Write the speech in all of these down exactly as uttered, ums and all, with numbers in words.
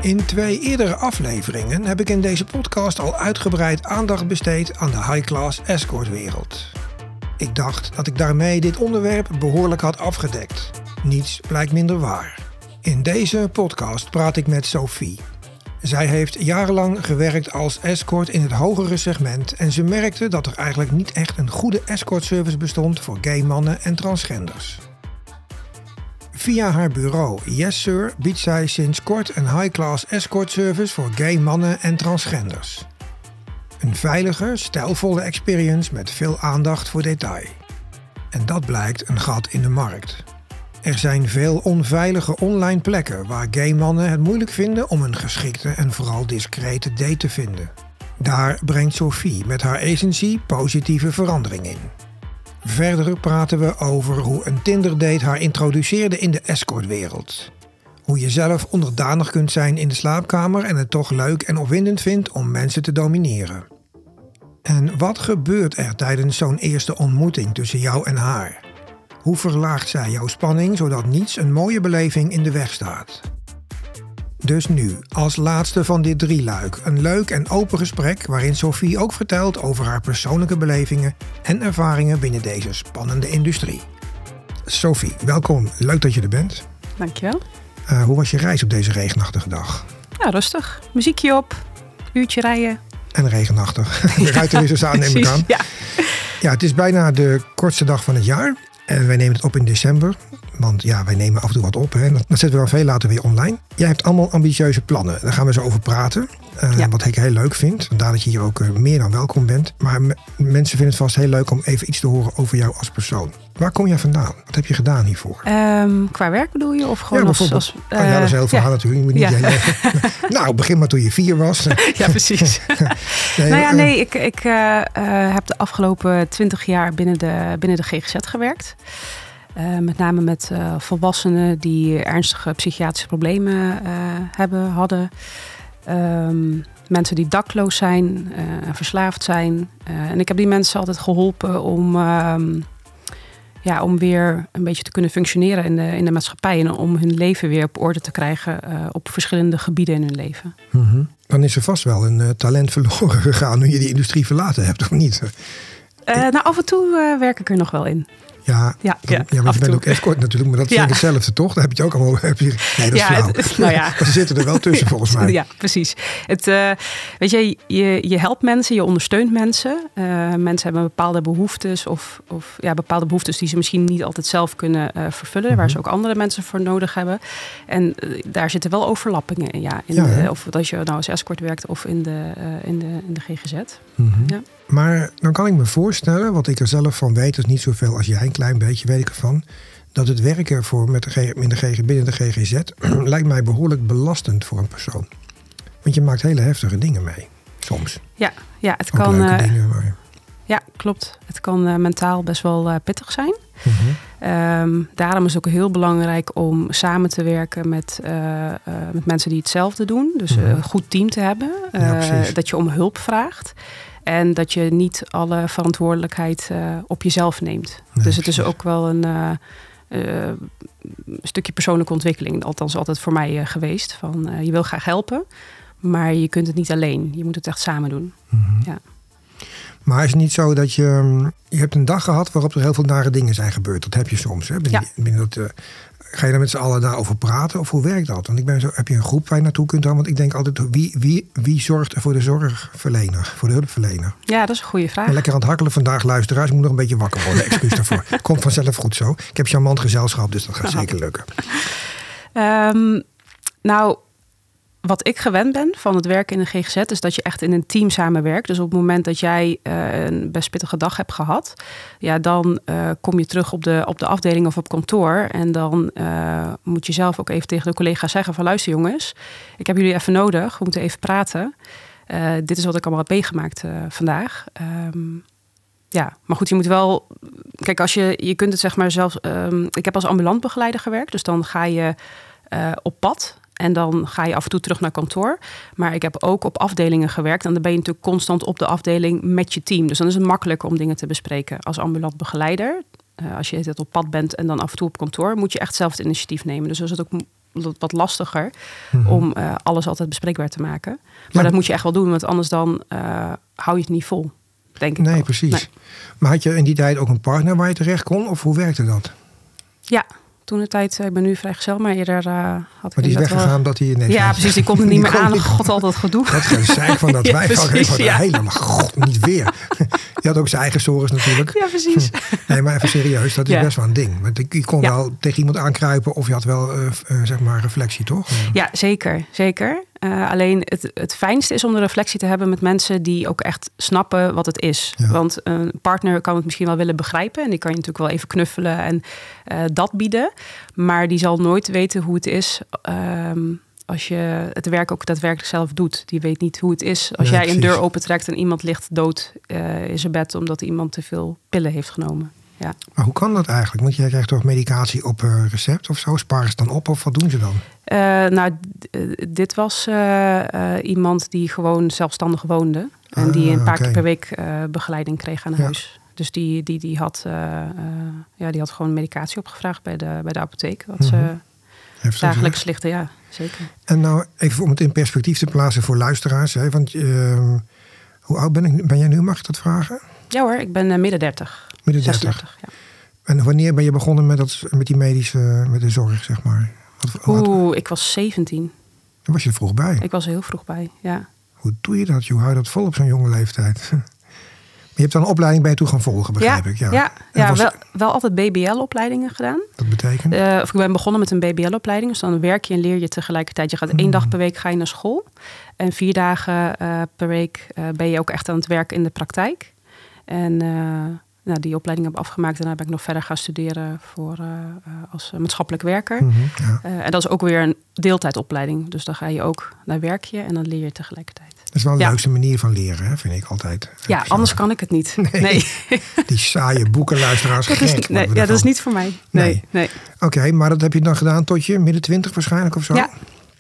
In twee eerdere afleveringen heb ik in deze podcast al uitgebreid aandacht besteed aan de high-class escortwereld. Ik dacht dat ik daarmee dit onderwerp behoorlijk had afgedekt. Niets blijkt minder waar. In deze podcast praat ik met Sophie. Zij heeft jarenlang gewerkt als escort in het hogere segment en ze merkte dat er eigenlijk niet echt een goede escortservice bestond voor gay mannen en transgenders. Via haar bureau Yes Sir biedt zij sinds kort een high-class escort service voor gay mannen en transgenders. Een veilige, stijlvolle experience met veel aandacht voor detail. En dat blijkt een gat in de markt. Er zijn veel onveilige online plekken waar gay mannen het moeilijk vinden om een geschikte en vooral discrete date te vinden. Daar brengt Sophie met haar agency positieve verandering in. Verder praten we over hoe een Tinder-date haar introduceerde in de escortwereld. Hoe je zelf onderdanig kunt zijn in de slaapkamer en het toch leuk en opwindend vindt om mensen te domineren. En wat gebeurt er tijdens zo'n eerste ontmoeting tussen jou en haar? Hoe verlaagt zij jouw spanning zodat niets een mooie beleving in de weg staat? Dus nu, als laatste van dit drieluik, een leuk en open gesprek waarin Sophie ook vertelt over haar persoonlijke belevingen en ervaringen binnen deze spannende industrie. Sophie, welkom. Leuk dat je er bent. Dankjewel. Uh, hoe was je reis op deze regenachtige dag? Ja, rustig. Muziekje op, uurtje rijden. En regenachtig. De ruitenwissers aan, neem ik aan. Ja. Ja, het is bijna de kortste dag van het jaar. En wij nemen het op in december. Want ja, wij nemen af en toe wat op. Hè. Dat zetten we dan veel later weer online. Jij hebt allemaal ambitieuze plannen. Daar gaan we zo over praten. Uh, ja. Wat ik heel leuk vind. Vandaar dat je hier ook uh, meer dan welkom bent. Maar m- mensen vinden het vast heel leuk om even iets te horen over jou als persoon. Waar kom jij vandaan? Wat heb je gedaan hiervoor? Um, qua werk bedoel je? Of gewoon ja, als... als uh, oh, ja, dat is heel verhaal ja. natuurlijk. Je moet niet ja. hele... nou, begin maar toen je vier was. Ja, precies. nee, nou ja, nee, ik, ik uh, uh, heb de afgelopen twintig jaar binnen de, binnen de G G Z gewerkt. Uh, met name met uh, volwassenen die ernstige psychiatrische problemen uh, hebben, hadden. Um, mensen die dakloos zijn, uh, verslaafd zijn. Uh, en ik heb die mensen altijd geholpen om, uh, ja, om weer een beetje te kunnen functioneren in de, in de maatschappij. En om hun leven weer op orde te krijgen uh, op verschillende gebieden in hun leven. Mm-hmm. Dan is er vast wel een uh, talent verloren gegaan nu je die industrie verlaten hebt, of niet? Uh, nou, af en toe uh, werk ik er nog wel in. Ja, ja, dan, ja, ja, want je bent ook escort natuurlijk, maar dat is ja. hetzelfde toch? Daar heb je ook allemaal... Heb je, nee, dat is ja, flauw. Het, nou ja. Ze zitten er wel tussen volgens mij. Ja, precies. Het, uh, weet je, je, je helpt mensen, je ondersteunt mensen. Uh, mensen hebben bepaalde behoeftes of, of ja, bepaalde behoeftes die ze misschien niet altijd zelf kunnen uh, vervullen, mm-hmm. waar ze ook andere mensen voor nodig hebben. En uh, daar zitten wel overlappingen in. Ja, in ja, de, of als je nou als escort werkt of in de, uh, in de, in de G G Z. Mm-hmm. Ja. Maar dan kan ik me voorstellen, wat ik er zelf van weet, is niet zoveel als jij, een klein beetje weet ik ervan, dat het werken voor met de, in de G G, binnen de G G Z lijkt mij behoorlijk belastend voor een persoon. Want je maakt hele heftige dingen mee, soms. Ja, ja het ook kan. leuke Uh, dingen, maar... Ja, klopt. Het kan uh, mentaal best wel uh, pittig zijn. Mm-hmm. Um, daarom is het ook heel belangrijk om samen te werken met, uh, uh, met mensen die hetzelfde doen. Dus uh, een goed team te hebben. Uh, ja, dat je om hulp vraagt. En dat je niet alle verantwoordelijkheid uh, op jezelf neemt. Nee, dus het precies. is ook wel een uh, uh, stukje persoonlijke ontwikkeling. Althans altijd voor mij uh, geweest. Van, uh, je wil graag helpen, maar je kunt het niet alleen. Je moet het echt samen doen. Mm-hmm. Ja. Maar is het niet zo dat je... Je hebt een dag gehad waarop er heel veel nare dingen zijn gebeurd. Dat heb je soms. Hè? Binnen, ja. binnen dat, uh, ga je daar met z'n allen daarover praten? Of hoe werkt dat? Want ik ben zo, heb je een groep waar je naartoe kunt gaan? Want ik denk altijd, wie, wie, wie zorgt er voor de zorgverlener? Voor de hulpverlener? Ja, dat is een goede vraag. En lekker aan het hakkelen vandaag, luisteraars. Ik moet nog een beetje wakker worden. Excuus daarvoor. Komt vanzelf goed zo. Ik heb charmant gezelschap, dus dat gaat zeker lukken. Um, nou... Wat ik gewend ben van het werken in de G G Z is dat je echt in een team samenwerkt. Dus op het moment dat jij uh, een best pittige dag hebt gehad, ja, dan uh, kom je terug op de, op de afdeling of op kantoor. En dan uh, moet je zelf ook even tegen de collega's zeggen van luister jongens, ik heb jullie even nodig, we moeten even praten. Uh, dit is wat ik allemaal heb meegemaakt uh, vandaag. Um, ja, maar goed, je moet wel... Kijk, als je, je kunt het zeg maar zelf... Um, ik heb als ambulant begeleider gewerkt, dus dan ga je uh, op pad. En dan ga je af en toe terug naar kantoor. Maar ik heb ook op afdelingen gewerkt. En dan ben je natuurlijk constant op de afdeling met je team. Dus dan is het makkelijker om dingen te bespreken. Als ambulant begeleider, uh, als je het op pad bent en dan af en toe op kantoor, moet je echt zelf het initiatief nemen. Dus dan is het ook wat lastiger mm-hmm. om uh, alles altijd bespreekbaar te maken. Maar ja. dat moet je echt wel doen, want anders dan uh, hou je het niet vol, denk ik. Nee, wel. precies. Nee. Maar had je in die tijd ook een partner waar je terecht kon? Of hoe werkte dat? Ja, toen de tijd, ik ben nu vrijgezel, maar eerder uh, had ik... Maar die is weggegaan wel... dat hij... Nee, ja, precies, die komt er niet meer aan. Niet... God, al dat gedoe. Dat gezeik van dat ja, wijf. Precies, ja. Helemaal, god, niet weer. Je had ook zijn eigen zorgen natuurlijk. Ja, precies. Nee, maar even serieus, dat is ja. best wel een ding. Want je kon ja. wel tegen iemand aankruipen of je had wel, uh, uh, zeg maar, reflectie, toch? Ja, zeker, zeker. Uh, alleen het, het fijnste is om de reflectie te hebben met mensen die ook echt snappen wat het is. Ja. Want een partner kan het misschien wel willen begrijpen. En die kan je natuurlijk wel even knuffelen en uh, dat bieden. Maar die zal nooit weten hoe het is um, als je het werk ook daadwerkelijk zelf doet. Die weet niet hoe het is als nee, jij een deur opentrekt en iemand ligt dood uh, in zijn bed omdat iemand te veel pillen heeft genomen. Ja. Maar hoe kan dat eigenlijk? Want jij krijgt toch medicatie op uh, recept of zo? Sparen ze dan op of wat doen ze dan? Uh, nou, d- dit was uh, uh, iemand die gewoon zelfstandig woonde. En ah, die een paar okay. keer per week uh, begeleiding kreeg aan huis. Ja. Dus die, die, die, had, uh, uh, ja, die had gewoon medicatie opgevraagd bij de, bij de apotheek. Wat ze mm-hmm. dagelijks lichten, ja, zeker. En nou, even om het in perspectief te plaatsen voor luisteraars. Hè, want uh, hoe oud ben, ik, ben jij nu, mag ik dat vragen? Ja hoor, ik ben uh, midden dertig. Midden dertig, ja. En wanneer ben je begonnen met, dat, met die medische, met de zorg, zeg maar? Wat, Oeh, ik was zeventien. Dan was je er vroeg bij? Ik was er heel vroeg bij, ja. Hoe doe je dat, joh? Hou je dat vol op zo'n jonge leeftijd? Maar je hebt dan een opleiding bij je toe gaan volgen, begrijp ja, ik. Ja, ja, ja was... wel, wel altijd B B L-opleidingen gedaan. Dat betekent? Uh, of ik ben begonnen met een B B L-opleiding. Dus dan werk je en leer je tegelijkertijd. Je gaat mm. één dag per week ga je naar school. En vier dagen uh, per week uh, ben je ook echt aan het werk in de praktijk. En... Uh, Nou, die opleiding heb ik afgemaakt. Daarna ben ik nog verder gaan studeren voor, uh, als maatschappelijk werker. Mm-hmm, ja. uh, en dat is ook weer een deeltijdopleiding. Dus dan ga je ook naar werk je en dan leer je tegelijkertijd. Dat is wel een ja. leukste manier van leren, hè, vind ik altijd. Ja, anders kan ik het niet. Nee. nee. Die saaie boekenluisteraars gek. Is, nee, ja, dat is niet voor mij. Nee, nee. nee. Oké, okay, maar dat heb je dan gedaan tot je midden twintig waarschijnlijk of zo? Ja.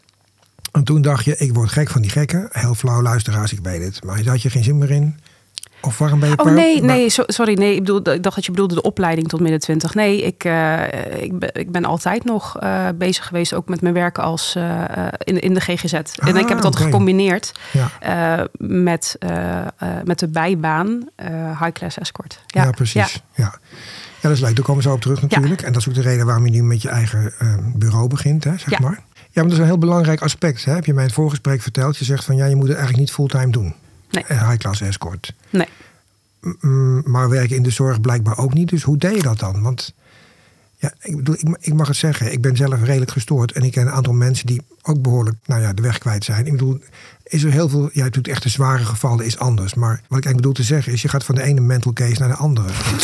En toen dacht je, ik word gek van die gekken. Heel flauw luisteraars, ik weet het. Maar daar had je geen zin meer in. Of waarom ben je... Oh nee, nee, so, sorry. Nee, ik, bedoel, ik dacht dat je bedoelde de opleiding tot midden twintig. Nee, ik, uh, ik, ben, ik ben altijd nog uh, bezig geweest ook met mijn werken als uh, in, in de G G Z. Ah, en ik heb het altijd okay. gecombineerd ja. uh, met, uh, uh, met de bijbaan uh, High Class Escort. Ja, ja precies. Ja. Ja. ja, dat is leuk. Daar komen we zo op terug natuurlijk. Ja. En dat is ook de reden waarom je nu met je eigen uh, bureau begint, hè, zeg ja. maar. Ja, maar dat is een heel belangrijk aspect. Hè? Heb je mij in het voorgesprek verteld. Je zegt van ja, je moet het eigenlijk niet fulltime doen. Nee. High Class Escort. Nee. Mm, maar werken in de zorg blijkbaar ook niet. Dus hoe deed je dat dan? Want ja, ik bedoel, ik, ik mag het zeggen. Ik ben zelf redelijk gestoord. En ik ken een aantal mensen die ook behoorlijk nou ja, de weg kwijt zijn. Ik bedoel, is er heel veel... Ja, natuurlijk echt de zware gevallen is anders. Maar wat ik eigenlijk bedoel te zeggen is... je gaat van de ene mental case naar de andere.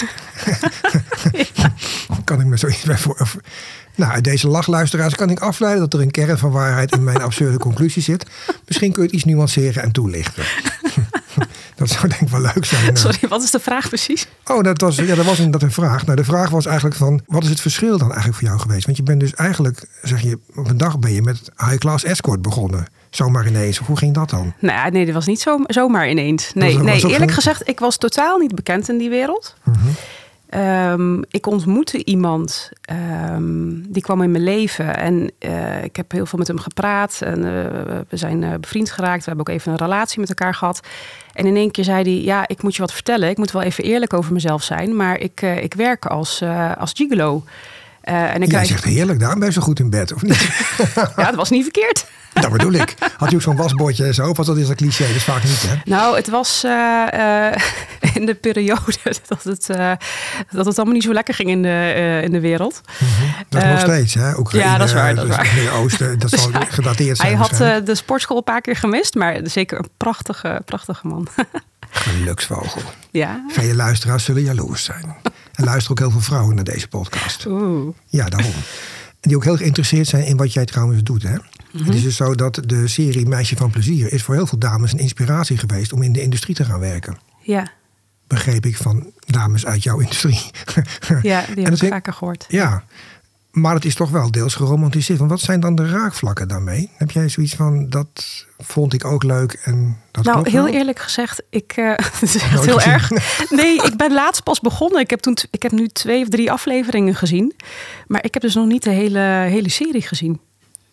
ja. Kan ik me zoiets bij voor... Nou, uit deze lachluisteraars kan ik afleiden dat er een kern van waarheid in mijn absurde conclusie zit. Misschien kun je het iets nuanceren en toelichten. Dat zou denk ik wel leuk zijn. Sorry, wat is de vraag precies? Oh, dat was, ja, dat was inderdaad een vraag. Nou, de vraag was eigenlijk van, wat is het verschil dan eigenlijk voor jou geweest? Want je bent dus eigenlijk, zeg je, op een dag ben je met High Class Escort begonnen. Zomaar ineens. Hoe ging dat dan? Nou, nee, dat was niet zo, zomaar ineens. Nee, was, nee was eerlijk een... gezegd, ik was totaal niet bekend in die wereld. Mm-hmm. Um, ik ontmoette iemand, um, die kwam in mijn leven en uh, ik heb heel veel met hem gepraat. En, uh, we zijn uh, bevriend geraakt, we hebben ook even een relatie met elkaar gehad. En in één keer zei hij, ja, ik moet je wat vertellen. Ik moet wel even eerlijk over mezelf zijn, maar ik, uh, ik werk als, uh, als gigolo. Uh, en ik Jij zegt heerlijk, daarom ben je zo goed in bed, of niet? Ja, dat was niet verkeerd. Dat bedoel ik. Had je ook zo'n wasbordje en zo? Of was dat is een cliché? Dat is vaak niet, hè? Nou, het was uh, uh, in de periode dat het, uh, dat het allemaal niet zo lekker ging in de, uh, in de wereld. Mm-hmm. Dat uh, nog steeds, hè? Oekraïne, ja, dat is waar. Dat is waar. Midden-Oosten, dat zal dus gedateerd zijn. Hij had uh, de sportschool een paar keer gemist, maar zeker een prachtige, prachtige man. Geluksvogel. Ja. Vele luisteraars zullen jaloers zijn. En luisteren ook heel veel vrouwen naar deze podcast. Oeh. Ja, daarom. En die ook heel geïnteresseerd zijn in wat jij trouwens doet, hè? Mm-hmm. Het is dus zo dat de serie Meisje van Plezier is voor heel veel dames een inspiratie geweest om in de industrie te gaan werken. Ja. Begreep ik van dames uit jouw industrie. Ja, die heb ik ik vaker gehoord. Ja, maar het is toch wel deels geromantiseerd. Want wat zijn dan de raakvlakken daarmee? Heb jij zoiets van, dat vond ik ook leuk en dat Nou, klopt heel wel? eerlijk gezegd, ik, uh, het is echt heel erg. Nee, ik ben laatst pas begonnen. Ik heb, toen, ik heb nu twee of drie afleveringen gezien. Maar ik heb dus nog niet de hele, hele serie gezien.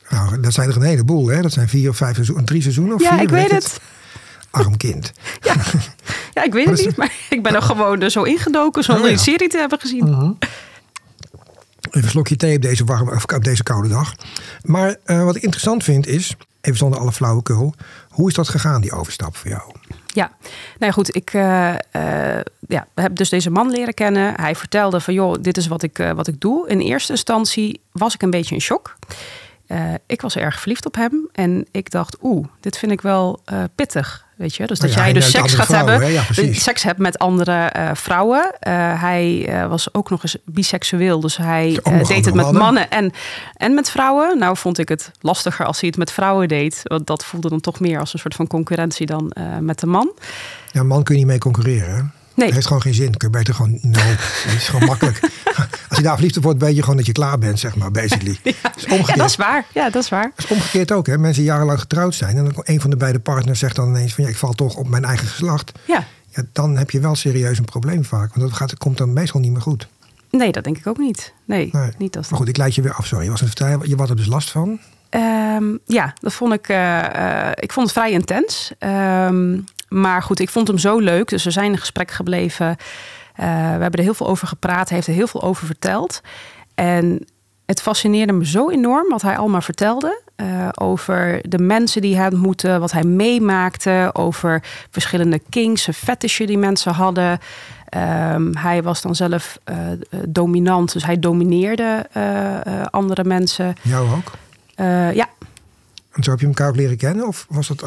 Nou, dat zijn er een heleboel, hè? Dat zijn vier of vijf seizoenen, drie seizoenen of ja, vier? ik weet het. het. Arm kind. Ja, ja ik weet het niet, maar ik ben er gewoon er zo ingedoken zonder oh, ja. die serie te hebben gezien. Uh-huh. Even een slokje thee op deze, warme, of op deze koude dag. Maar uh, wat ik interessant vind is, even zonder alle flauwekul, hoe is dat gegaan, die overstap voor jou? Ja, nou ja, goed. Ik uh, uh, ja, heb dus deze man leren kennen. Hij vertelde van, joh, dit is wat ik, uh, wat ik doe. In eerste instantie was ik een beetje in shock. Uh, ik was erg verliefd op hem. En ik dacht, oeh, dit vind ik wel uh, pittig. Weet je? Dus dat oh ja, jij dus seks gaat vrouwen, hebben. Ja, seks hebt met andere uh, vrouwen. Uh, hij uh, was ook nog eens biseksueel. Dus hij uh, deed het met mannen, mannen en, en met vrouwen. Nou vond ik het lastiger als hij het met vrouwen deed. Want dat voelde dan toch meer als een soort van concurrentie dan uh, met de man. Ja, een man kun je niet mee concurreren, hè? Nee. Dat heeft gewoon geen zin. Kun je beter gewoon, nou, dat is gewoon makkelijk. Als je daar verliefd op wordt, weet je gewoon dat je klaar bent, zeg maar, basically. Ja, dat is omgekeerd. Ja, dat is waar. Ja, dat is waar. Dat is omgekeerd ook, hè. Mensen die jarenlang getrouwd zijn en dan een van de beide partners zegt dan ineens van, ja, ik val toch op mijn eigen geslacht. Ja. Ja, dan heb je wel serieus een probleem vaak. Want dat gaat, komt dan meestal niet meer goed. Nee, dat denk ik ook niet. Nee, nee. niet als maar goed, ik leid je weer af. Sorry, je was een vertellen. Je had er dus last van? Um, ja, dat vond ik. Uh, uh, ik vond het vrij intens. Um, maar goed, ik vond hem zo leuk. Dus we zijn in gesprek gebleven. Uh, we hebben er heel veel over gepraat. Hij heeft er heel veel over verteld. En het fascineerde me zo enorm wat hij allemaal vertelde. Uh, over de mensen die hij ontmoette. Wat hij meemaakte. Over verschillende kinks, fetishen die mensen hadden. Um, hij was dan zelf uh, dominant. Dus hij domineerde uh, uh, andere mensen. Jou ook? Uh, ja. En zo heb je elkaar ook leren kennen? Of was dat... Uh...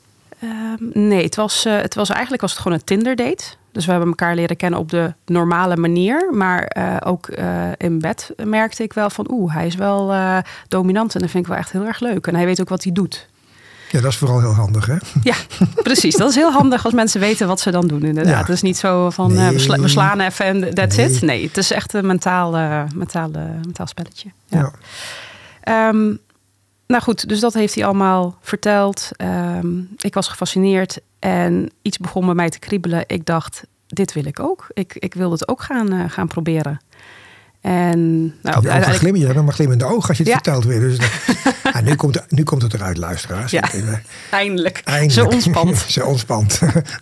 Um, nee, het was, uh, het was eigenlijk was het gewoon een Tinder date. Dus we hebben elkaar leren kennen op de normale manier. Maar uh, ook uh, in bed merkte ik wel van... oeh, hij is wel uh, dominant en dat vind ik wel echt heel erg leuk. En hij weet ook wat hij doet. Ja, dat is vooral heel handig, hè? Ja, precies. Dat is heel handig als mensen weten wat ze dan doen, inderdaad. Ja. Het is niet zo van, nee. uh, we, sla- we slaan even en that's nee. it. Nee, het is echt een mentaal, uh, mentaal, uh, mentaal spelletje. Ja. Ja. Um, nou goed, dus dat heeft hij allemaal verteld. Um, ik was gefascineerd en iets begon bij mij te kriebelen. Ik dacht, dit wil ik ook. Ik, ik wil het ook gaan, uh, gaan proberen. En, nou, je uiteindelijk... glimmen, je hebt maar glimmende ogen als je het ja. vertelt weer. Dus dat, ja, nu, komt het, nu komt het eruit, luisteraars. Ja, even, eindelijk. eindelijk. Ze ontspant. Ze ontspant.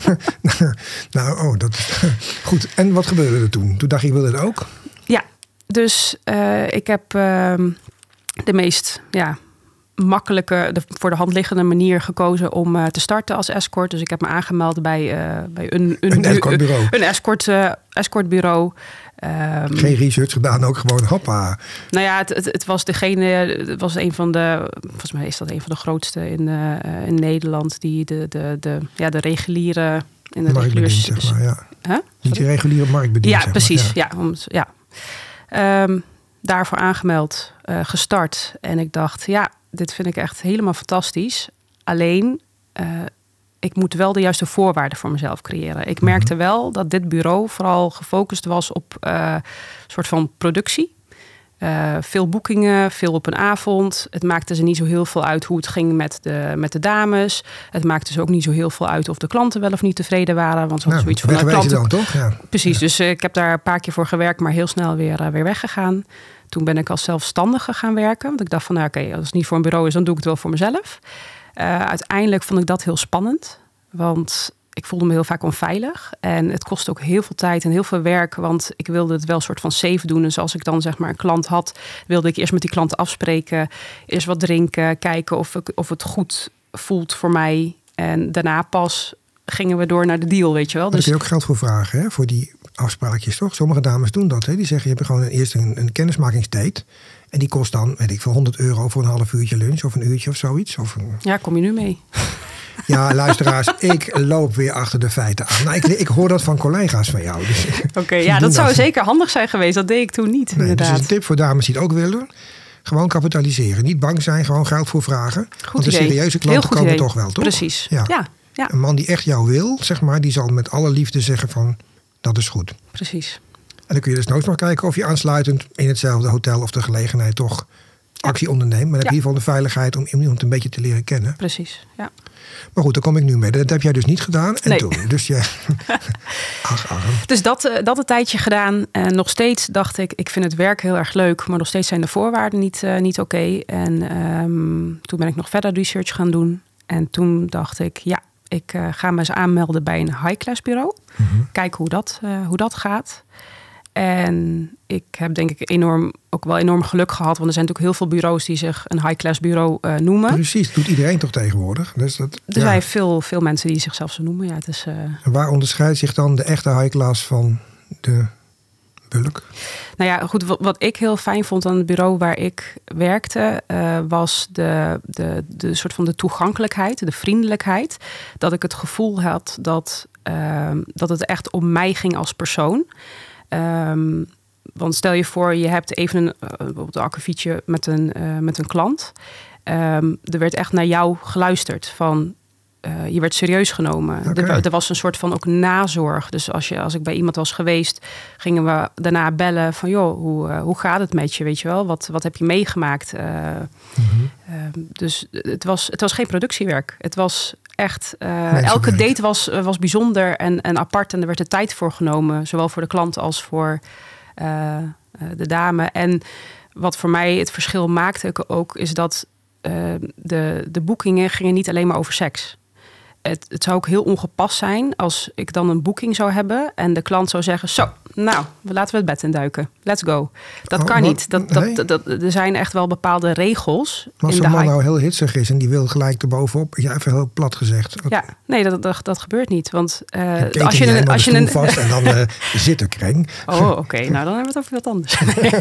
nou, oh, dat is goed. En wat gebeurde er toen? Toen dacht je, ik wil het ook? Ja, dus uh, ik heb uh, de meest... ja. makkelijke, de voor de hand liggende manier gekozen om uh, te starten als escort. Dus ik heb me aangemeld bij, uh, bij een, een, een escortbureau. Een escort, uh, escortbureau. Um, Geen research gedaan, ook gewoon hoppa. Nou ja, het, het, het was degene, het was een van de, volgens mij is dat een van de grootste in, uh, in Nederland, die de, de, de, ja, de reguliere... In de markt bedient, zeg maar, ja. Huh? Niet de reguliere markt bedient, ja, zeg precies, maar. Ja, om, ja. Um, daarvoor aangemeld, uh, gestart. En ik dacht, ja, dit vind ik echt helemaal fantastisch. Alleen, uh, ik moet wel de juiste voorwaarden voor mezelf creëren. Ik merkte wel dat dit bureau vooral gefocust was op uh, een soort van productie. Uh, veel boekingen, veel op een avond. Het maakte ze niet zo heel veel uit hoe het ging met de, met de dames. Het maakte ze ook niet zo heel veel uit of de klanten wel of niet tevreden waren. Want ze hadden nou, zoiets van... Nou, klanten... dan toch? Ja. Precies, ja. dus uh, ik heb daar een paar keer voor gewerkt, maar heel snel weer, uh, weer weggegaan. Toen ben ik als zelfstandige gaan werken. Want ik dacht van, nou, oké, okay, als het niet voor een bureau is, dan doe ik het wel voor mezelf. Uh, uiteindelijk vond ik dat heel spannend. Want ik voelde me heel vaak onveilig. En het kostte ook heel veel tijd en heel veel werk. Want ik wilde het wel een soort van safe doen. Dus als ik dan zeg maar een klant had, wilde ik eerst met die klant afspreken. Eerst wat drinken, kijken of, ik, of het goed voelt voor mij. En daarna pas gingen we door naar de deal, weet je wel. Daar dus kun je ook geld voor vragen, hè? Voor die afspraakjes, toch? Sommige dames doen dat, hè? Die zeggen, je hebt gewoon eerst een, een kennismakingsdate. En die kost dan, weet ik veel, honderd euro voor een half uurtje lunch of een uurtje of zoiets. Of een... Ja, kom je nu mee? Ja, luisteraars, ik loop weer achter de feiten aan. Nou, ik, ik hoor dat van collega's van jou. Dus Oké, okay, ja, dat zou dat. zeker handig zijn geweest. Dat deed ik toen niet, nee, inderdaad. Dus een tip voor dames die het ook willen. Gewoon kapitaliseren. Niet bang zijn, gewoon geld voor vragen. Goed Want de idee. serieuze klanten komen idee. toch wel, toch? Precies, ja. ja. ja. Een man die echt jou wil, zeg maar, die zal met alle liefde zeggen van, dat is goed. Precies. En dan kun je dus nooit nog kijken of je aansluitend in hetzelfde hotel of de gelegenheid toch actie onderneemt. Maar dan heb je in ieder geval de veiligheid om iemand een beetje te leren kennen. Precies, ja. Maar goed, daar kom ik nu mee. Dat heb jij dus niet gedaan. En nee. toen. Dus je... ach, ach. Dus dat, dat een tijdje gedaan. En nog steeds dacht ik, ik vind het werk heel erg leuk. Maar nog steeds zijn de voorwaarden niet, uh, niet oké. Okay. En um, toen ben ik nog verder research gaan doen. En toen dacht ik, ja, ik uh, ga me eens aanmelden bij een high-class bureau. Mm-hmm. Kijken hoe dat, uh, hoe dat gaat. En ik heb denk ik enorm, ook wel enorm geluk gehad. Want er zijn natuurlijk heel veel bureaus die zich een high-class bureau uh, noemen. Precies, dat doet iedereen toch tegenwoordig? Dus dat, er zijn ja. veel, veel mensen die zichzelf zo noemen. Ja, het is, uh... En waar onderscheidt zich dan de echte high-class van de bulk? Nou ja, goed, wat, wat ik heel fijn vond aan het bureau waar ik werkte... Uh, was de, de, de soort van de toegankelijkheid, de vriendelijkheid. Dat ik het gevoel had dat, uh, dat het echt om mij ging als persoon... Um, want stel je voor, je hebt even een, uh, bijvoorbeeld een akkefietje met een, uh, met een klant. Um, er werd echt naar jou geluisterd. Van, uh, je werd serieus genomen. Okay. Er, er was een soort van ook nazorg. Dus als, je, als ik bij iemand was geweest, gingen we daarna bellen van... joh, hoe, uh, hoe gaat het met je, weet je wel? Wat, wat heb je meegemaakt? Uh, mm-hmm. uh, dus het was, het was geen productiewerk. Het was... Echt, uh, elke date was, uh, was bijzonder en, en apart. En er werd de tijd voor genomen. Zowel voor de klant als voor uh, uh, de dame. En wat voor mij het verschil maakte ook... is dat uh, de, de boekingen gingen niet alleen maar over seks. Het, het zou ook heel ongepast zijn als ik dan een boeking zou hebben... en de klant zou zeggen... zo, nou, laten we het bed induiken. Let's go. Dat oh, kan wat? niet. Dat, dat, dat, dat, er zijn echt wel bepaalde regels. Maar als zo'n man nou heel hitsig is... en die wil gelijk erbovenop... ja, even heel plat gezegd. Wat... Ja, nee, dat, dat, dat gebeurt niet. Want uh, als je een... Als je een vast en dan uh, zit er kreng. Oh, oké. Okay. Nou, dan hebben we het over wat anders.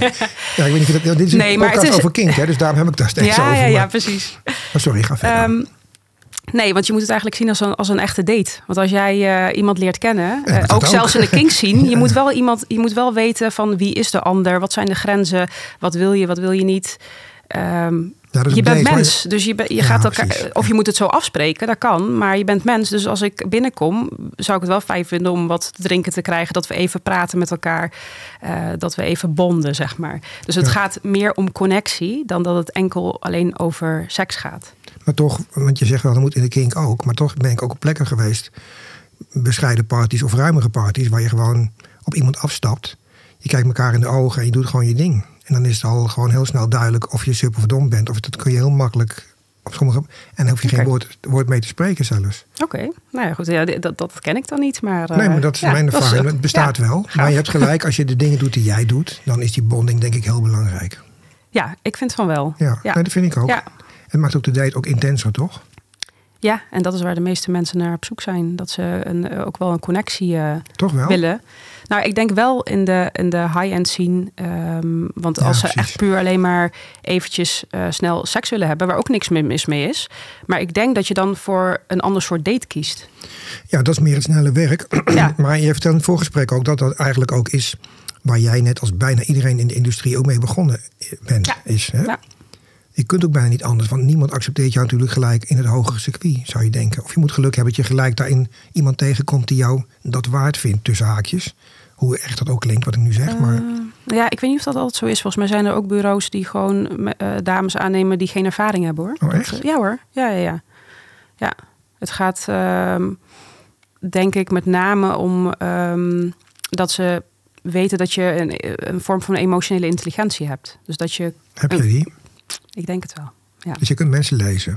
ja, ik weet niet of dat, dit is nee, een podcast is... over kink, hè, dus daarom heb ik daar steeds ja, over. Ja, maar... ja, precies. Maar sorry, ga verder. Um, Nee, want je moet het eigenlijk zien als een, als een echte date. Want als jij uh, iemand leert kennen, ja, uh, ook, ook zelfs in de kink zien... Ja. je moet wel iemand, je moet wel weten van wie is de ander, wat zijn de grenzen, wat wil je, wat wil je niet. Um, ja, je bent date, mens, je... dus je, je ja, gaat elkaar, precies. Of je moet het zo afspreken, dat kan, maar je bent mens. Dus als ik binnenkom, zou ik het wel fijn vinden om wat te drinken te krijgen, dat we even praten met elkaar, uh, dat we even bonden, zeg maar. Dus het ja. gaat meer om connectie dan dat het enkel alleen over seks gaat. Maar toch, want je zegt wel, dat moet in de kink ook. Maar toch ben ik ook op plekken geweest. Bescheiden parties of ruimere parties. Waar je gewoon op iemand afstapt. Je kijkt elkaar in de ogen en je doet gewoon je ding. En dan is het al gewoon heel snel duidelijk of je sub of dom bent. Of dat kun je heel makkelijk op sommige... En dan hoef je okay. geen woord, woord mee te spreken zelfs. Oké, okay. Nou ja, goed. Ja, dat, dat ken ik dan niet. Maar, uh, nee, maar dat is ja, mijn ervaring. Het bestaat ja, wel. Gaaf. Maar je hebt gelijk, als je de dingen doet die jij doet. Dan is die bonding denk ik heel belangrijk. Ja, ik vind van wel. Ja, ja. Nee, dat vind ik ook. Ja. Het maakt ook de date ook intenser, toch? Ja, en dat is waar de meeste mensen naar op zoek zijn. Dat ze een, ook wel een connectie uh, toch wel? willen. Nou, ik denk wel in de, in de high-end scene. Um, want ja, als ze precies. echt puur alleen maar eventjes uh, snel seks willen hebben... waar ook niks mis mee is. Maar ik denk dat je dan voor een ander soort date kiest. Ja, dat is meer het snelle werk. Ja. Maar je vertelde in het voorgesprek ook dat dat eigenlijk ook is... waar jij net als bijna iedereen in de industrie ook mee begonnen bent. Ja. Is, hè? Ja. Je kunt ook bijna niet anders, want niemand accepteert jou natuurlijk gelijk in het hogere circuit, zou je denken. Of je moet geluk hebben dat je gelijk daarin iemand tegenkomt die jou dat waard vindt, tussen haakjes. Hoe echt dat ook klinkt, wat ik nu zeg. Maar... Uh, ja, ik weet niet of dat altijd zo is. Volgens mij zijn er ook bureaus die gewoon uh, dames aannemen die geen ervaring hebben, hoor. Oh, echt? Dat, uh, ja hoor, ja, ja, ja. ja. Het gaat, uh, denk ik, met name om um, dat ze weten dat je een, een vorm van emotionele intelligentie hebt. Dus dat je... Heb je die? Ik denk het wel, ja. Dus je kunt mensen lezen?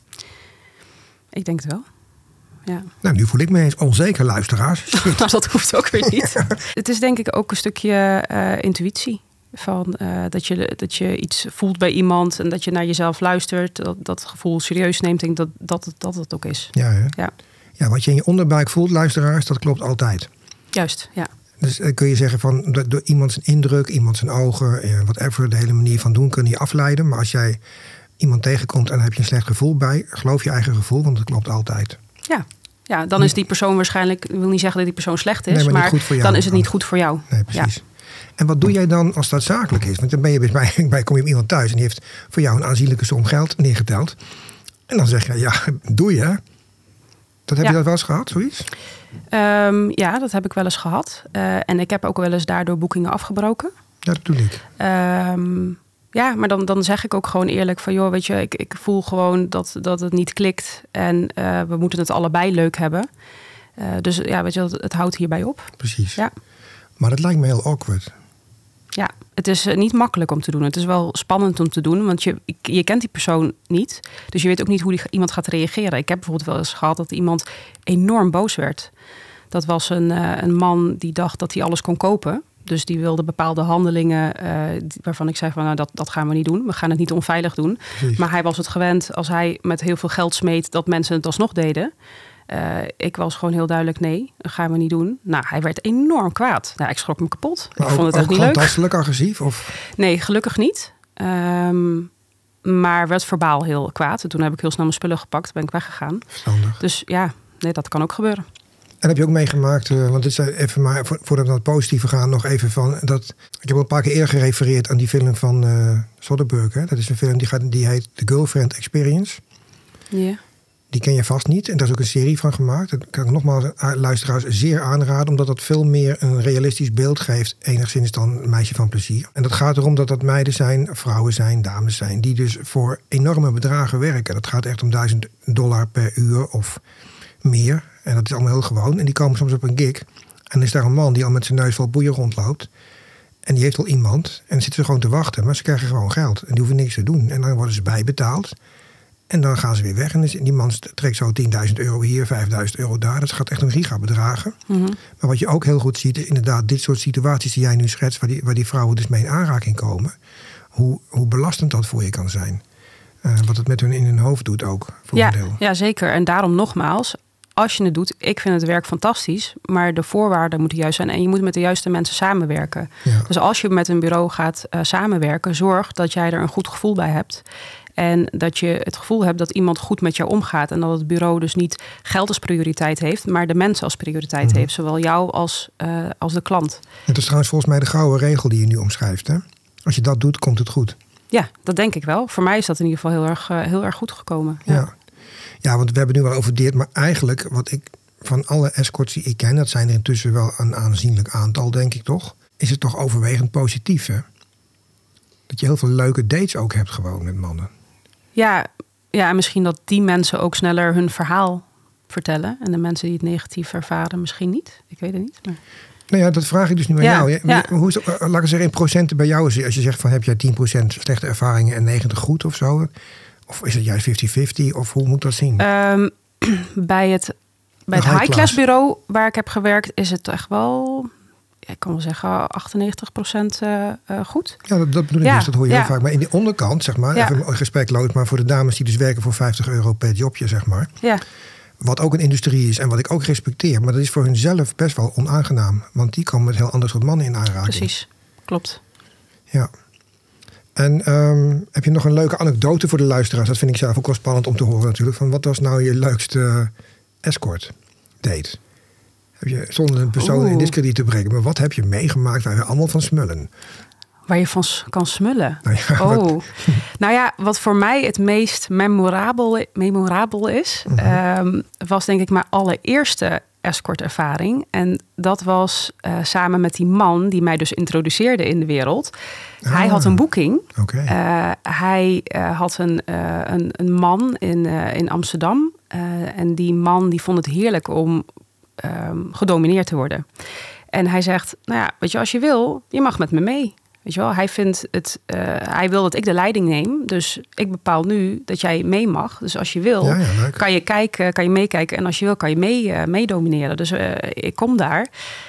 Ik denk het wel, ja. Nou, nu voel ik me eens onzeker, luisteraars. Nou, dat hoeft ook weer niet. Ja. Het is denk ik ook een stukje uh, intuïtie. Van, uh, dat, je, dat je iets voelt bij iemand en dat je naar jezelf luistert. Dat, dat gevoel serieus neemt, denk dat, dat, het, dat het ook is. Ja, hè? Ja. Ja, wat je in je onderbuik voelt, luisteraars, dat klopt altijd. Juist, ja. Dus uh, kun je zeggen van door iemand zijn indruk, iemand zijn ogen, uh, whatever, de hele manier van doen kun je afleiden. Maar als jij iemand tegenkomt en daar heb je een slecht gevoel bij, geloof je eigen gevoel, want dat klopt altijd. Ja, ja dan is die persoon waarschijnlijk, ik wil niet zeggen dat die persoon slecht is, nee, maar, maar dan is het niet goed voor jou. Nee, precies. Ja. En wat doe jij dan als dat zakelijk is? Want dan ben je bij, bij kom je op iemand thuis en die heeft voor jou een aanzienlijke som geld neergeteld. En dan zeg je, ja, doe je. Dat heb ja. je dat wel eens gehad, zoiets? Um, ja, dat heb ik wel eens gehad. Uh, en ik heb ook wel eens daardoor boekingen afgebroken. Ja, dat doe ik. Um, Ja, maar dan, dan zeg ik ook gewoon eerlijk van... joh, weet je, ik, ik voel gewoon dat, dat het niet klikt. En uh, we moeten het allebei leuk hebben. Uh, dus ja, weet je, het, het houdt hierbij op. Precies. Ja. Maar dat lijkt me heel awkward. Ja, het is uh, niet makkelijk om te doen. Het is wel spannend om te doen, want je, je kent die persoon niet. Dus je weet ook niet hoe die, iemand gaat reageren. Ik heb bijvoorbeeld wel eens gehad dat iemand enorm boos werd. Dat was een, uh, een man die dacht dat hij alles kon kopen. Dus die wilde bepaalde handelingen uh, waarvan ik zei van nou, dat, dat gaan we niet doen. We gaan het niet onveilig doen. Precies. Maar hij was het gewend als hij met heel veel geld smeet dat mensen het alsnog deden. Uh, ik was gewoon heel duidelijk nee, dat gaan we niet doen. Nou, hij werd enorm kwaad. Nou, ik schrok me kapot. Maar ik ook, vond het echt niet leuk. Fantastisch agressief? Of? Nee, gelukkig niet. Um, maar werd verbaal heel kwaad. En toen heb ik heel snel mijn spullen gepakt. Ben ik weggegaan. Verstandig. Dus ja, nee, dat kan ook gebeuren. En heb je ook meegemaakt, uh, want dit is even maar voordat we naar het positieve gaan, nog even van dat. Ik heb al een paar keer eerder gerefereerd aan die film van uh, Soderbergh. Hè? Dat is een film die, gaat, die heet The Girlfriend Experience. Ja. Yeah. Die ken je vast niet. En daar is ook een serie van gemaakt. Dat kan ik nogmaals luisteraars zeer aanraden, omdat dat veel meer een realistisch beeld geeft, enigszins dan Een Meisje van Plezier. En dat gaat erom dat dat meiden zijn, vrouwen zijn, dames zijn, die dus voor enorme bedragen werken. Dat gaat echt om duizend dollar per uur of meer. En dat is allemaal heel gewoon. En die komen soms op een gig. En dan is daar een man die al met zijn neus vol boeien rondloopt. En die heeft al iemand. En dan zitten ze gewoon te wachten. Maar ze krijgen gewoon geld. En die hoeven niks te doen. En dan worden ze bijbetaald. En dan gaan ze weer weg. En die man trekt zo tienduizend euro hier, vijfduizend euro daar. Dat gaat echt om gigabedragen. Mm-hmm. Maar wat je ook heel goed ziet, is inderdaad dit soort situaties die jij nu schetst, waar die, waar die vrouwen dus mee in aanraking komen. Hoe, hoe belastend dat voor je kan zijn. Uh, wat het met hun in hun hoofd doet ook. Voor ja, een deel. Ja, zeker. En daarom nogmaals, als je het doet, ik vind het werk fantastisch, maar de voorwaarden moeten juist zijn en je moet met de juiste mensen samenwerken. Ja. Dus als je met een bureau gaat uh, samenwerken, zorg dat jij er een goed gevoel bij hebt. En dat je het gevoel hebt dat iemand goed met jou omgaat. En dat het bureau dus niet geld als prioriteit heeft, maar de mensen als prioriteit mm-hmm. heeft. Zowel jou als, uh, als de klant. Het is trouwens volgens mij de gouden regel die je nu omschrijft. Hè? Als je dat doet, komt het goed. Ja, dat denk ik wel. Voor mij is dat in ieder geval heel erg, uh, heel erg goed gekomen. Ja. Ja. Ja, want we hebben nu wel over dit. Maar eigenlijk, wat ik van alle escorts die ik ken, dat zijn er intussen wel een aanzienlijk aantal, denk ik toch. Is het toch overwegend positief, hè? Dat je heel veel leuke dates ook hebt gewoon met mannen. Ja, ja, en misschien dat die mensen ook sneller hun verhaal vertellen. En de mensen die het negatief ervaren misschien niet. Ik weet het niet. Maar... Nou ja, dat vraag ik dus nu aan ja, jou. Ja. Hoe is het, laat ik zeggen, in procenten bij jou. Als je zegt van heb jij tien procent slechte ervaringen en negentig goed of zo. Of is het juist vijftig vijftig? Of hoe moet dat zien? Um, bij het, bij het high-class bureau waar ik heb gewerkt is het echt wel... Ik kan wel zeggen achtennegentig procent uh, uh, goed. Ja, dat, dat bedoel ik ja, dus. Dat hoor je ja. heel vaak. Maar in die onderkant, zeg maar, ja. even respectloos, maar voor de dames die dus werken voor vijftig euro per jobje, zeg maar. Ja. Wat ook een industrie is en wat ik ook respecteer. Maar dat is voor hunzelf best wel onaangenaam. Want die komen met heel ander soort mannen in aanraking. Precies, klopt. Ja. En um, heb je nog een leuke anekdote voor de luisteraars? Dat vind ik zelf ook wel spannend om te horen natuurlijk. Van wat was nou je leukste escort date? Heb je, zonder een persoon Oeh. in diskrediet te brengen. Maar wat heb je meegemaakt waar we allemaal van smullen? Waar je van kan smullen? Nou ja, oh. wat... nou ja, wat voor mij het meest memorabel, memorabel is... Uh-huh. Um, was denk ik mijn allereerste escortervaring. En dat was uh, samen met die man die mij dus introduceerde in de wereld. Ah, hij had een boeking. Okay. Uh, hij uh, had een, uh, een, een man in, uh, in Amsterdam. Uh, en die man die vond het heerlijk om um, gedomineerd te worden. En hij zegt, nou ja, weet je, als je wil, je mag met me mee. Weet je wel, hij vindt het, uh, hij wil dat ik de leiding neem. Dus ik bepaal nu dat jij mee mag. Dus als je wil, ja, ja, kan je kijken, kan je meekijken. En als je wil, kan je mee, uh, meedomineren. Dus uh, ik kom daar.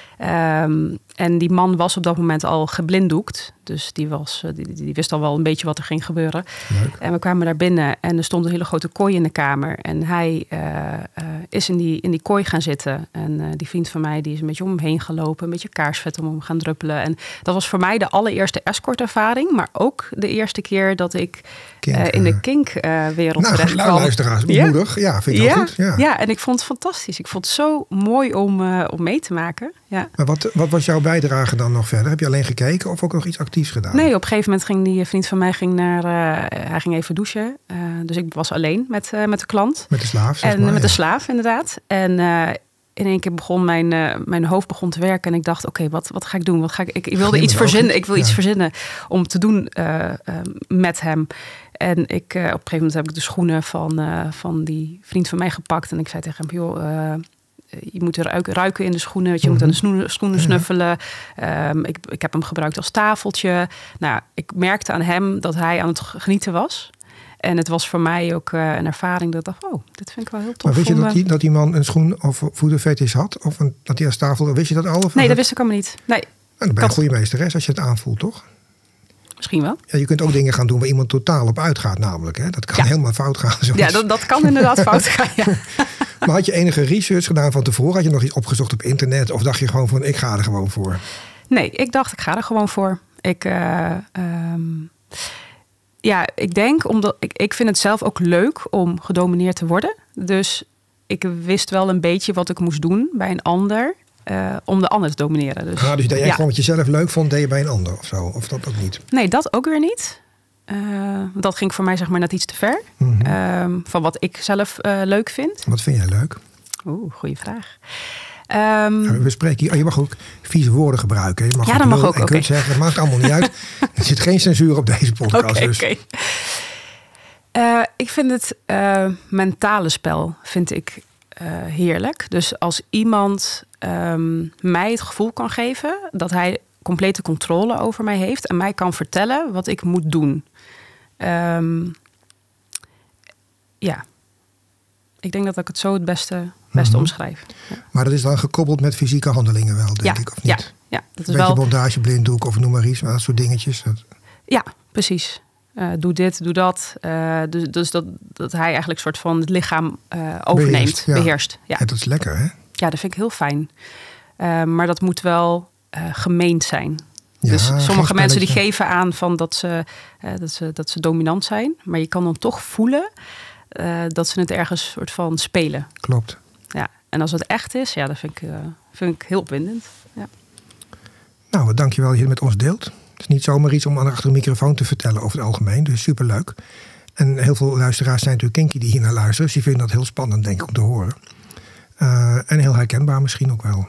Um, en die man was op dat moment al geblinddoekt. Dus die, was, die, die wist al wel een beetje wat er ging gebeuren. Leuk. En we kwamen daar binnen en er stond een hele grote kooi in de kamer. En hij uh, uh, is in die, in die kooi gaan zitten. En uh, die vriend van mij die is een beetje om hem heen gelopen. Een beetje kaarsvet om hem gaan druppelen. En dat was voor mij de allereerste escortervaring. Maar ook de eerste keer dat ik kink, uh, in de kinkwereld uh, nou, terecht kwam. Nou, luisteraars, bemoedig. Ja, ja vind ik ja, wel goed. Ja. ja, en ik vond het fantastisch. Ik vond het zo mooi om, uh, om mee te maken. Ja. Maar wat, wat was jouw bijdrage dan nog verder? Heb je alleen gekeken of ook nog iets actiefs gedaan? Nee, op een gegeven moment ging die vriend van mij ging naar, uh, hij ging even douchen. Uh, dus ik was alleen met, uh, met de klant. Met de slaaf, zeg en maar, met ja. de slaaf, inderdaad. En uh, in één keer begon mijn, uh, mijn hoofd begon te werken. En ik dacht, oké, okay, wat, wat ga ik doen? Wat ga ik, ik, ik wilde iets verzinnen. Ik wil ja. iets verzinnen om te doen uh, uh, met hem. En ik, uh, op een gegeven moment heb ik de schoenen van, uh, van die vriend van mij gepakt. En ik zei tegen hem, joh, uh, je moet ruiken, ruiken in de schoenen. Je mm-hmm. moet aan de schoenen, schoenen snuffelen. Um, ik, ik heb hem gebruikt als tafeltje. Nou, ik merkte aan hem dat hij aan het genieten was. En het was voor mij ook uh, een ervaring dat ik dacht, oh, dit vind ik wel heel tof. Maar wist je om, dat die, dat die man een schoen of voederfetish had? Of een, dat hij als tafel, wist je dat al? Of nee, dat wist ik allemaal niet. Nee. En dan ben je een goede meesteres als je het aanvoelt, toch? Misschien wel. Ja, je kunt ook dingen gaan doen waar iemand totaal op uitgaat namelijk. Hè? Dat kan ja. helemaal fout gaan. Zoals. Ja, dat, dat kan inderdaad fout gaan, ja. Maar had je enige research gedaan van tevoren? Had je nog iets opgezocht op internet? Of dacht je gewoon van, ik ga er gewoon voor? Nee, ik dacht, ik ga er gewoon voor. Ik... Uh, um... Ja, ik denk, omdat ik, ik vind het zelf ook leuk om gedomineerd te worden. Dus ik wist wel een beetje wat ik moest doen bij een ander uh, om de ander te domineren. Dus, ah, dus dat jij ja. gewoon wat je zelf leuk vond, deed je bij een ander of zo? Of dat ook niet? Nee, dat ook weer niet. Uh, dat ging voor mij zeg maar net iets te ver. Mm-hmm. Uh, van wat ik zelf uh, leuk vind. Wat vind jij leuk? Oeh, goede vraag. Um, ja, we spreken hier, oh, je mag ook vieze woorden gebruiken. Je mag ja, dat mag ook. En Okay. zeggen, dat maakt allemaal niet uit. Er zit geen censuur op deze podcast. Okay, dus. okay. Uh, ik vind het uh, mentale spel vind ik uh, heerlijk. Dus als iemand um, mij het gevoel kan geven dat hij complete controle over mij heeft en mij kan vertellen wat ik moet doen. Um, ja, ik denk dat ik het zo het beste, beste mm-hmm. omschrijf. Ja. Maar dat is dan gekoppeld met fysieke handelingen wel, denk ja, ik, of niet? Ja, ja, dat is een beetje wel bondage, blinddoek of noem maar iets, maar dat soort dingetjes. Dat... Ja, precies. Uh, doe dit, doe dat. Uh, dus dus dat, dat hij eigenlijk soort van het lichaam uh, overneemt, beheerst. Ja. beheerst. Ja. Ja, dat is lekker, hè? Ja, dat vind ik heel fijn. Uh, maar dat moet wel uh, gemeend zijn. Ja, dus sommige mensen die geven aan van dat, ze, uh, dat, ze, dat ze dominant zijn. Maar je kan dan toch voelen uh, dat ze het ergens soort van spelen. Klopt. Ja. En als het echt is, ja, dat vind ik, uh, vind ik heel opwindend. Ja. Nou, dank je wel dat je het met ons deelt. Het is niet zomaar iets om achter een microfoon te vertellen over het algemeen. Dus superleuk. En heel veel luisteraars zijn natuurlijk kinky die hier naar luisteren. Dus die vinden dat heel spannend, denk ik, om te horen. Uh, en heel herkenbaar misschien ook wel.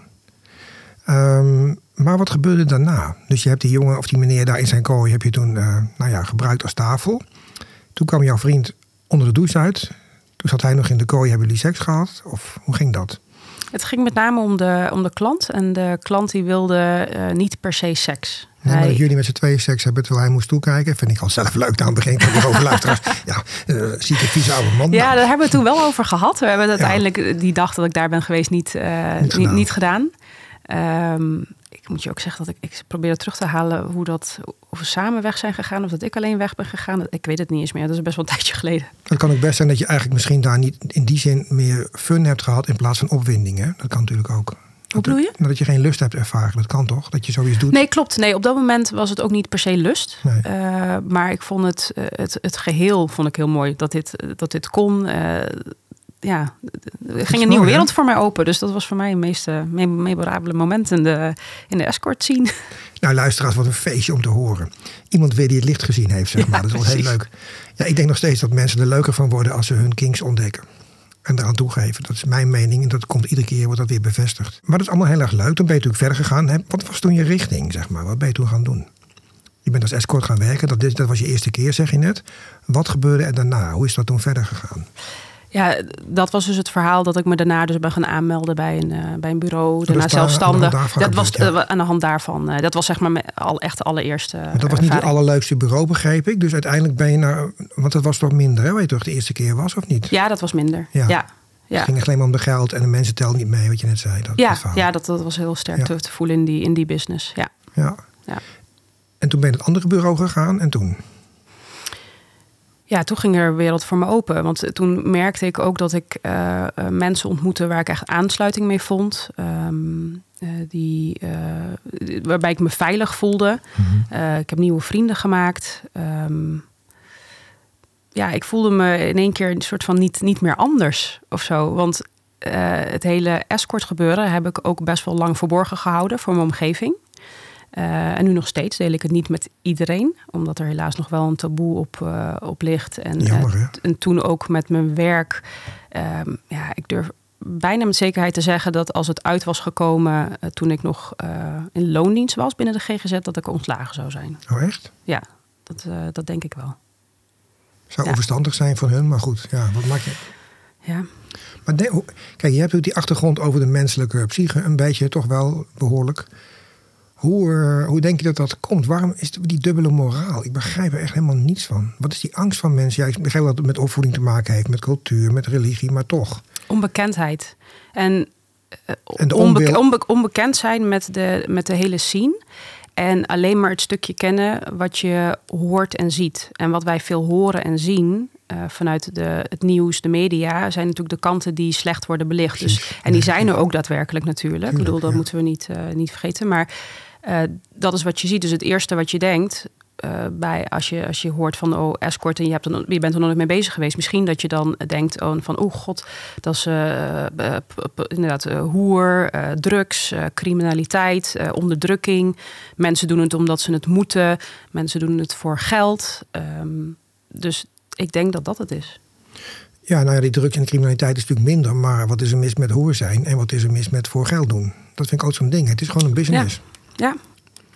Um, maar wat gebeurde daarna? Dus je hebt die jongen of die meneer daar in zijn kooi... heb je toen uh, nou ja, gebruikt als tafel. Toen kwam jouw vriend onder de douche uit. Toen zat hij nog in de kooi. Hebben jullie seks gehad? Of hoe ging dat? Het ging met name om de, om de klant. En de klant die wilde uh, niet per se seks. Nee, maar dat jullie met z'n tweeën seks hebben terwijl hij moest toekijken... vind ik al zelf leuk aan het begin van die luisteraars. Ja, uh, zieke, vieze oude man. Ja, nou. daar hebben we het toen wel over gehad. We hebben het ja. uiteindelijk die dag dat ik daar ben geweest niet, uh, niet gedaan. Niet, niet gedaan. Um, ik moet je ook zeggen dat ik, ik probeer terug te halen hoe dat... of we samen weg zijn gegaan of dat ik alleen weg ben gegaan. Ik weet het niet eens meer. Dat is best wel een tijdje geleden. Het kan ook best zijn dat je eigenlijk misschien daar niet in die zin meer fun hebt gehad... in plaats van opwinding. Hè? Dat kan natuurlijk ook. Hoe bedoel je? Dat je geen lust hebt ervaren. Dat kan toch? Dat je zoiets doet? Nee, klopt. Nee, op dat moment was het ook niet per se lust. Nee. Uh, maar ik vond het, uh, het, het geheel vond ik heel mooi. Dat dit, dat dit kon. Uh, ja, er ging een nieuwe wereld voor mij open. Dus dat was voor mij het meest memorabele moment in de, in de escort scene. Nou, luisteraars, wat een feestje om te horen. Iemand weer die het licht gezien heeft, zeg maar. Ja, dat is wel heel leuk. Ja, ik denk nog steeds dat mensen er leuker van worden als ze hun kinks ontdekken. En daaraan toegeven. Dat is mijn mening. En dat komt iedere keer, wordt dat weer bevestigd. Maar dat is allemaal heel erg leuk. Dan ben je natuurlijk verder gegaan. Wat was toen je richting, zeg maar? Wat ben je toen gaan doen? Je bent als escort gaan werken. Dat, dat was je eerste keer, zeg je net. Wat gebeurde er daarna? Hoe is dat toen verder gegaan? Ja, dat was dus het verhaal dat ik me daarna dus ben gaan aanmelden bij een, uh, bij een bureau. Daarna dus zelfstandig. Dat was uh, aan de hand daarvan. Uh, dat was zeg maar al echt de allereerste. Maar dat was niet het allerleukste bureau, begreep ik. Dus uiteindelijk ben je naar. Want dat was toch minder, hè? Waar je toch de eerste keer was, of niet? Ja, dat was minder. Ja. ja. Ja. Het ging echt alleen maar om de geld en de mensen telden niet mee, wat je net zei. Dat, ja, dat ja dat, dat was heel sterk ja. te, te voelen in die, in die business. Ja. Ja. ja. En toen ben je naar het andere bureau gegaan en toen? Ja, toen ging er een wereld voor me open. Want toen merkte ik ook dat ik uh, uh, mensen ontmoette waar ik echt aansluiting mee vond. Um, uh, die, uh, waarbij ik me veilig voelde. Mm-hmm. Uh, ik heb nieuwe vrienden gemaakt. Um, ja, ik voelde me in één keer een soort van niet, niet meer anders of zo. Want uh, het hele escort gebeuren heb ik ook best wel lang verborgen gehouden voor mijn omgeving. Uh, en nu nog steeds deel ik het niet met iedereen. Omdat er helaas nog wel een taboe op, uh, op ligt. En, Jammer, uh, t- en toen ook met mijn werk. Um, ja, ik durf bijna met zekerheid te zeggen dat als het uit was gekomen uh, toen ik nog uh, in loondienst was binnen de G G Z, dat ik ontslagen zou zijn. Oh echt? Ja, dat, uh, dat denk ik wel. Zou ja. onverstandig zijn van hun, maar goed, ja, wat maak je? Ja. Maar de, kijk, je hebt ook die achtergrond over de menselijke psyche, een beetje toch wel behoorlijk. Hoe, uh, hoe denk je dat dat komt? Waarom is die dubbele moraal? Ik begrijp er echt helemaal niets van. Wat is die angst van mensen? Ja, ik begrijp dat het met opvoeding te maken heeft, met cultuur, met religie, maar toch. Onbekendheid. En, uh, en de onbe- onwil... onbe- onbekend zijn met de, met de hele scene. En alleen maar het stukje kennen wat je hoort en ziet. En wat wij veel horen en zien uh, vanuit de, het nieuws, de media, zijn natuurlijk de kanten die slecht worden belicht. Dus, en die zijn er ook daadwerkelijk natuurlijk. Tuurlijk, ik bedoel, dat ja. moeten we niet, uh, niet vergeten. Maar uh, dat is wat je ziet. Dus het eerste wat je denkt, Uh, bij als je, als je hoort van oh, escort en je, hebt er, je bent er nog niet mee bezig geweest. Misschien dat je dan denkt oh, van oh god, dat is uh, uh, p- p- inderdaad uh, hoer, uh, drugs, uh, criminaliteit, uh, onderdrukking. Mensen doen het omdat ze het moeten. Mensen doen het voor geld. Um, dus ik denk dat dat het is. Ja, nou ja, die drugs en de criminaliteit is natuurlijk minder. Maar wat is er mis met hoer zijn en wat is er mis met voor geld doen? Dat vind ik ook zo'n ding. Het is gewoon een business. Ja. ja.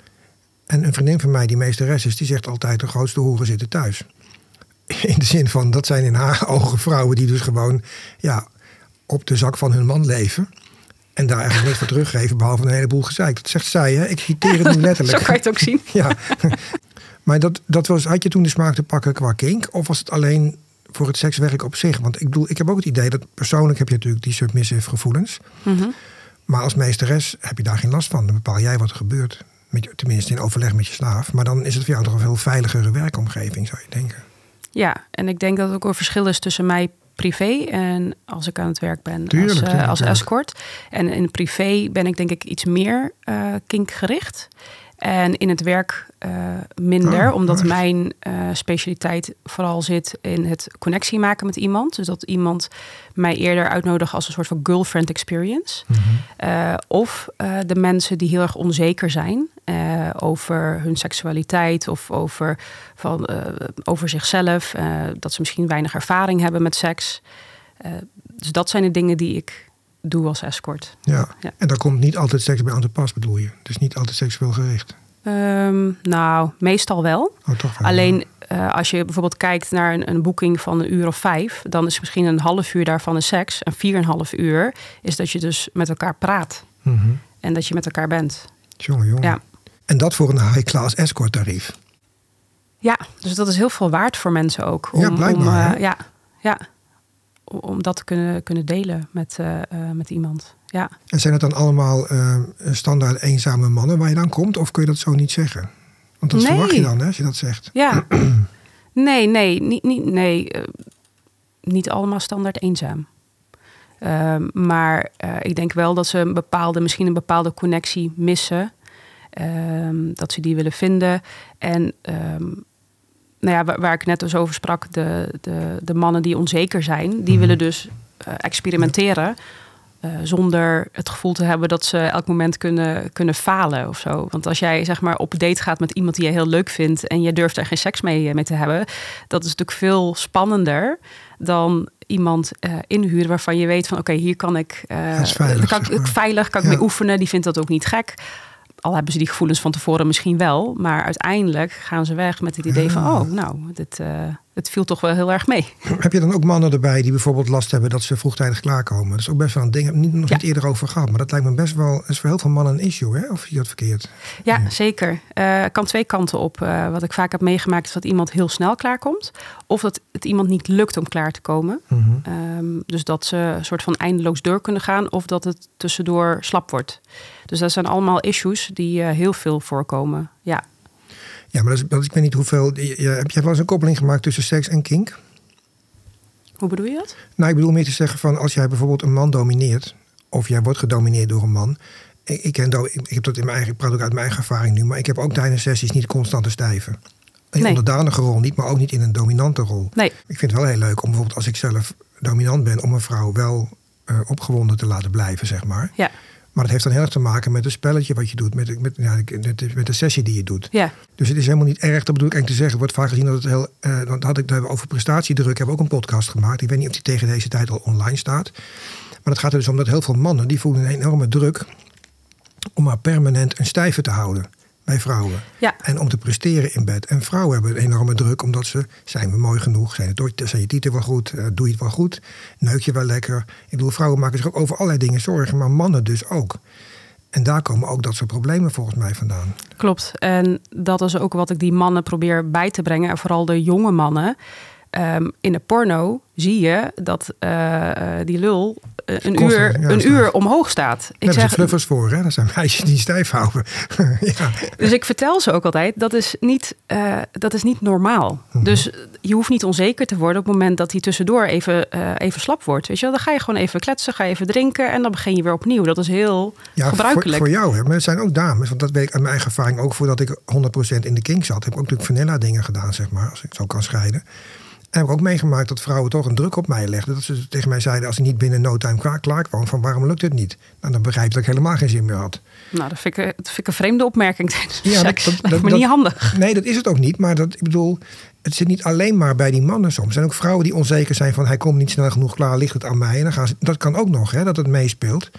En een vriendin van mij, die meesteres is, die zegt altijd de grootste hoeren zitten thuis. In de zin van, dat zijn in haar ogen vrouwen die dus gewoon ja, op de zak van hun man leven. En daar eigenlijk niks voor teruggeven, behalve een heleboel gezeik. Dat zegt zij, hè? Ik citeer het nu letterlijk. Zo kan je het ook zien. Ja. Maar dat, dat was, had je toen de smaak te pakken qua kink? Of was het alleen voor het sekswerk op zich? Want ik bedoel, ik heb ook het idee dat persoonlijk heb je natuurlijk die submissive gevoelens. Mm-hmm. Maar als meesteres heb je daar geen last van. Dan bepaal jij wat er gebeurt. Met je, tenminste in overleg met je slaaf. Maar dan is het voor jou toch een veel veiligere werkomgeving, zou je denken. Ja, en ik denk dat het ook een verschil is tussen mij privé en als ik aan het werk ben tuurlijk, als, uh, tuurlijk, als tuurlijk. escort. En in privé ben ik denk ik iets meer uh, kinkgericht. En in het werk uh, minder, oh, omdat nice. mijn uh, specialiteit vooral zit in het connectie maken met iemand. Dus dat iemand mij eerder uitnodigt als een soort van girlfriend experience. Mm-hmm. Uh, of uh, de mensen die heel erg onzeker zijn uh, over hun seksualiteit of over, van, uh, over zichzelf. Uh, dat ze misschien weinig ervaring hebben met seks. Uh, dus dat zijn de dingen die ik doe als escort. Ja. ja, en daar komt niet altijd seks bij aan te pas, bedoel je? Dus niet altijd seksueel gericht? Um, nou, meestal wel. Oh, toch wel. Alleen uh, als je bijvoorbeeld kijkt naar een, een boeking van een uur of vijf, dan is misschien een half uur daarvan een seks. En vier en een half uur is dat je dus met elkaar praat. Mm-hmm. En dat je met elkaar bent. Jongen, jongen. Ja. En dat voor een high-class escort tarief? Ja, dus dat is heel veel waard voor mensen ook. Om, ja, blijkbaar. Om, uh, ja, ja, om dat te kunnen, kunnen delen met, uh, uh, met iemand. Ja. En zijn het dan allemaal uh, standaard eenzame mannen waar je dan komt? Of kun je dat zo niet zeggen? Want dat nee. verwacht je dan, hè, als je dat zegt. Ja. nee, nee, niet, niet, nee uh, niet allemaal standaard eenzaam. Uh, maar uh, ik denk wel dat ze een bepaalde, misschien een bepaalde connectie missen. Uh, dat ze die willen vinden. En um, nou ja, waar, waar ik net dus over sprak, de, de, de mannen die onzeker zijn, die mm-hmm. willen dus uh, experimenteren. Uh, zonder het gevoel te hebben dat ze elk moment kunnen, kunnen falen of zo. Want als jij zeg maar op date gaat met iemand die je heel leuk vindt en je durft er geen seks mee, mee te hebben, dat is natuurlijk veel spannender dan iemand uh, inhuren waarvan je weet van oké, okay, hier kan ik, uh, veilig, kan, zeg maar. veilig kan ik ja. mee oefenen. Die vindt dat ook niet gek. Al hebben ze die gevoelens van tevoren misschien wel. Maar uiteindelijk gaan ze weg met het idee ja. van oh, nou, dit, uh, het viel toch wel heel erg mee. Heb je dan ook mannen erbij die bijvoorbeeld last hebben dat ze vroegtijdig klaarkomen? Dat is ook best wel een ding. Ik heb het nog ja. niet eerder over gehad. Maar dat lijkt me best wel, is voor heel veel mannen een issue, hè? Of zie je dat verkeerd? Ja, ja. zeker. Uh, kan twee kanten op. Uh, wat ik vaak heb meegemaakt is dat iemand heel snel klaarkomt. Of dat het iemand niet lukt om klaar te komen. Mm-hmm. Um, dus dat ze een soort van eindeloos door kunnen gaan. Of dat het tussendoor slap wordt. Dus dat zijn allemaal issues die uh, heel veel voorkomen. Ja. Ja, maar dat is, dat is, ik weet niet hoeveel. Je, heb jij wel eens een koppeling gemaakt tussen seks en kink? Hoe bedoel je dat? Nou, ik bedoel meer te zeggen van als jij bijvoorbeeld een man domineert, of jij wordt gedomineerd door een man. Ik, ik, ken, ik, ik heb dat in mijn eigen, ik praat ook uit mijn eigen ervaring nu, maar ik heb ook tijdens sessies niet constant te stijven. In een nee. onderdanige rol niet, maar ook niet in een dominante rol. Nee. Ik vind het wel heel leuk om bijvoorbeeld als ik zelf dominant ben, om een vrouw wel uh, opgewonden te laten blijven, zeg maar. Ja. Maar het heeft dan heel erg te maken met het spelletje wat je doet. Met, met, ja, met, met de sessie die je doet. Ja. Dus het is helemaal niet erg. Dat bedoel ik eigenlijk te zeggen. Het wordt vaak gezien dat het heel... Uh, dan had ik over prestatiedruk. Ik heb ook een podcast gemaakt. Ik weet niet of die tegen deze tijd al online staat. Maar het gaat er dus om dat heel veel mannen, die voelen een enorme druk om maar permanent een stijve te houden bij vrouwen. Ja. En om te presteren in bed. En vrouwen hebben een enorme druk omdat ze, zijn we mooi genoeg? Zijn, het, zijn je tieten wel goed? Uh, doe je het wel goed? Neuk je wel lekker? Ik bedoel, vrouwen maken zich ook over allerlei dingen zorgen, maar mannen dus ook. En daar komen ook dat soort problemen volgens mij vandaan. Klopt. En dat is ook wat ik die mannen probeer bij te brengen. En vooral de jonge mannen. Um, in de porno zie je dat uh, die lul uh, een, Constant, uur, ja, een staat. uur omhoog staat. Daar hebben ze fluffers voor, hè? Dat zijn meisjes die stijf houden. Ja. Dus ik vertel ze ook altijd, dat is niet, uh, dat is niet normaal. Mm-hmm. Dus je hoeft niet onzeker te worden op het moment dat hij tussendoor even, uh, even slap wordt. Weet je wel? Dan ga je gewoon even kletsen, ga je even drinken en dan begin je weer opnieuw. Dat is heel ja, gebruikelijk. Voor, voor jou, hè? Maar het zijn ook dames, want dat weet ik uit mijn eigen ervaring ook. Voordat ik honderd procent in de kink zat, heb ik ook natuurlijk vanilla dingen gedaan, zeg maar, als ik het zo kan scheiden. En heb ik ook meegemaakt dat vrouwen toch een druk op mij legden. Dat ze tegen mij zeiden, als ik niet binnen no time klaar, klaar kwam, van waarom lukt het niet? Nou, dan begrijp ik dat ik helemaal geen zin meer had. Nou, dat vind ik, dat vind ik een vreemde opmerking. Ja, dat, dat, dat, dat, me dat, niet handig. Nee, dat is het ook niet. Maar dat, ik bedoel, het zit niet alleen maar bij die mannen soms. Er zijn ook vrouwen die onzeker zijn van, hij komt niet snel genoeg klaar, ligt het aan mij? En dan gaan ze, dat kan ook nog, hè, dat het meespeelt.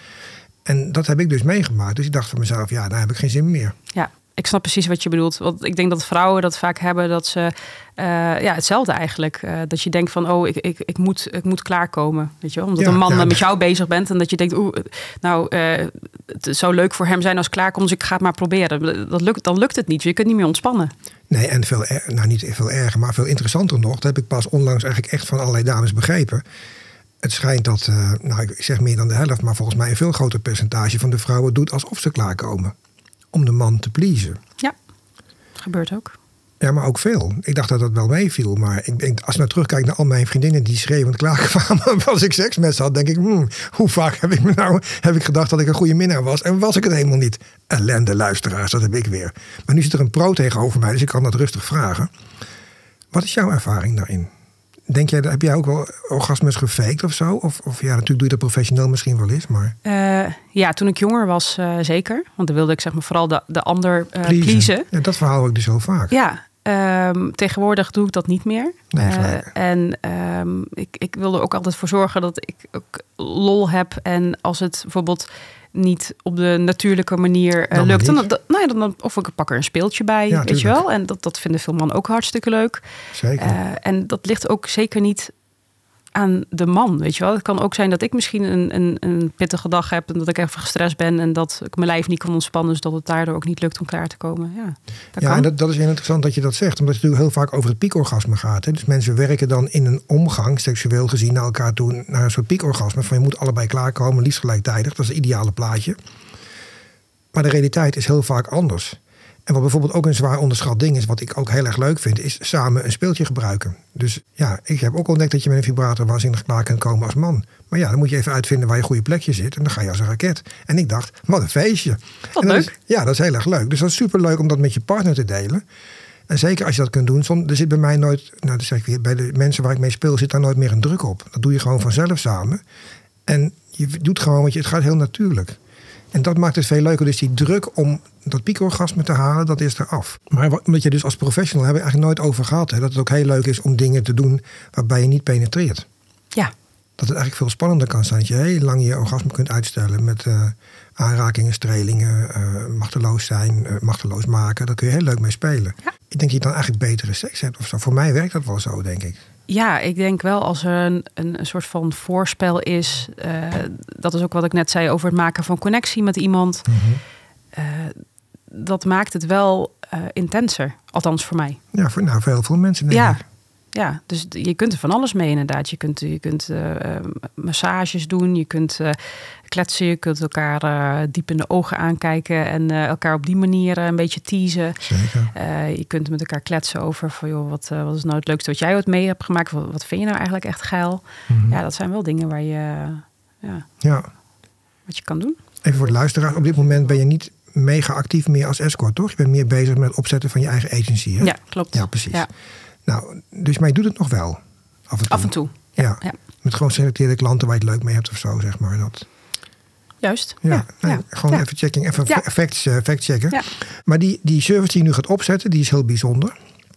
En dat heb ik dus meegemaakt. Dus ik dacht van mezelf, ja, daar heb ik geen zin meer. Ja. Ik snap precies wat je bedoelt. Want ik denk dat vrouwen dat vaak hebben dat ze... Uh, ja, hetzelfde eigenlijk. Uh, dat je denkt van, oh, ik, ik, ik, moet, ik moet klaarkomen. Weet je wel? Omdat ja, een man ja, met jou bezig bent. En dat je denkt, oeh, nou, uh, het zou leuk voor hem zijn als ik klaarkom. Dus ik ga het maar proberen. Dat lukt, dan lukt het niet. Je kunt niet meer ontspannen. Nee, en veel, er, nou niet veel erger, maar veel interessanter nog. Dat heb ik pas onlangs eigenlijk echt van allerlei dames begrepen. Het schijnt dat, uh, nou, ik zeg meer dan de helft, maar volgens mij een veel groter percentage van de vrouwen doet alsof ze klaarkomen. Om de man te pleasen. Ja, dat gebeurt ook. Ja, maar ook veel. Ik dacht dat dat wel meeviel. Maar ik denk, als ik nou terugkijk naar al mijn vriendinnen die schreeuwend klaarkwamen als ik seks met ze had, denk ik, hmm, hoe vaak heb ik me nou heb ik gedacht dat ik een goede minnaar was en was ik het helemaal niet. Ellende luisteraars, dat heb ik weer. Maar nu zit er een pro tegenover mij, dus ik kan dat rustig vragen. Wat is jouw ervaring daarin? Denk jij, heb jij ook wel orgasmes gefaked of zo? Of, of ja, natuurlijk doe je dat professioneel misschien wel eens, maar... Uh, ja, toen ik jonger was, uh, zeker. Want dan wilde ik zeg maar vooral de, de ander uh, pleasen. Ja, dat verhaal hoor ik dus heel vaak. Ja, um, tegenwoordig doe ik dat niet meer. Nee, uh, en um, ik, ik wilde ook altijd voor zorgen dat ik ook lol heb. En als het bijvoorbeeld niet op de natuurlijke manier uh, lukt. Dan, dan, nou ja, dan, of ik pak er een speeltje bij, ja, weet tuurlijk. je wel. En dat, dat vinden veel mannen ook hartstikke leuk. Zeker. Uh, en dat ligt ook zeker niet aan de man, weet je wel. Het kan ook zijn dat ik misschien een, een, een pittige dag heb en dat ik even gestrest ben en dat ik mijn lijf niet kan ontspannen, dus dat het daardoor ook niet lukt om klaar te komen. Ja, dat ja kan. En dat, dat is heel interessant dat je dat zegt, omdat het natuurlijk heel vaak over het piekorgasme gaat. Hè? Dus mensen werken dan in een omgang, seksueel gezien, naar elkaar toe, naar een soort piekorgasme. Van je moet allebei klaarkomen, liefst gelijktijdig. Dat is het ideale plaatje. Maar de realiteit is heel vaak anders. En wat bijvoorbeeld ook een zwaar onderschat ding is, wat ik ook heel erg leuk vind, is samen een speeltje gebruiken. Dus ja, ik heb ook ontdekt dat je met een vibrator waanzinnig klaar kunt komen als man. Maar ja, dan moet je even uitvinden waar je goede plekje zit. En dan ga je als een raket. En ik dacht, wat een feestje. Wat leuk. Is, ja, dat is heel erg leuk. Dus dat is superleuk om dat met je partner te delen. En zeker als je dat kunt doen. Soms, er zit bij mij nooit, nou dat zeg ik weer, bij de mensen waar ik mee speel zit daar nooit meer een druk op. Dat doe je gewoon vanzelf samen. En je doet gewoon, want je, het gaat heel natuurlijk. En dat maakt het veel leuker. Dus die druk om dat piekorgasme te halen, dat is eraf. Maar omdat je dus als professional, hebben we eigenlijk nooit over gehad. Hè, dat het ook heel leuk is om dingen te doen waarbij je niet penetreert. Ja. Dat het eigenlijk veel spannender kan zijn. Dat je heel lang je orgasme kunt uitstellen met uh, aanrakingen, strelingen, uh, machteloos zijn, uh, machteloos maken. Daar kun je heel leuk mee spelen. Ja. Ik denk dat je dan eigenlijk betere seks hebt of zo. Voor mij werkt dat wel zo, denk ik. Ja, ik denk wel als er een, een, een soort van voorspel is. Uh, dat is ook wat ik net zei over het maken van connectie met iemand. Mm-hmm. Uh, dat maakt het wel uh, intenser. Althans voor mij. Ja, voor, nou, voor heel veel mensen denk ja. ik. Ja, dus je kunt er van alles mee inderdaad. Je kunt, je kunt uh, massages doen, je kunt uh, kletsen, je kunt elkaar uh, diep in de ogen aankijken en uh, elkaar op die manier uh, een beetje teasen. Zeker. Uh, je kunt met elkaar kletsen over van joh, wat, uh, wat is nou het leukste wat jij ooit mee hebt gemaakt? Wat, wat vind je nou eigenlijk echt geil? Mm-hmm. Ja, dat zijn wel dingen waar je, uh, ja, ja. wat je kan doen. Even voor de luisteraar, op dit moment ben je niet mega actief meer als escort, toch? Je bent meer bezig met het opzetten van je eigen agency, hè? Ja, klopt. Ja, precies. Ja. Nou, dus maar je doet het nog wel. Af en toe. Af en toe. Ja. Ja. ja. Met gewoon selecteerde klanten waar je het leuk mee hebt of zo, zeg maar. Dat. Juist. Ja, ja. Nee, ja. gewoon ja. even checking, even ja. facts, uh, fact checken. Ja. Maar die, die service die je nu gaat opzetten, die is heel bijzonder.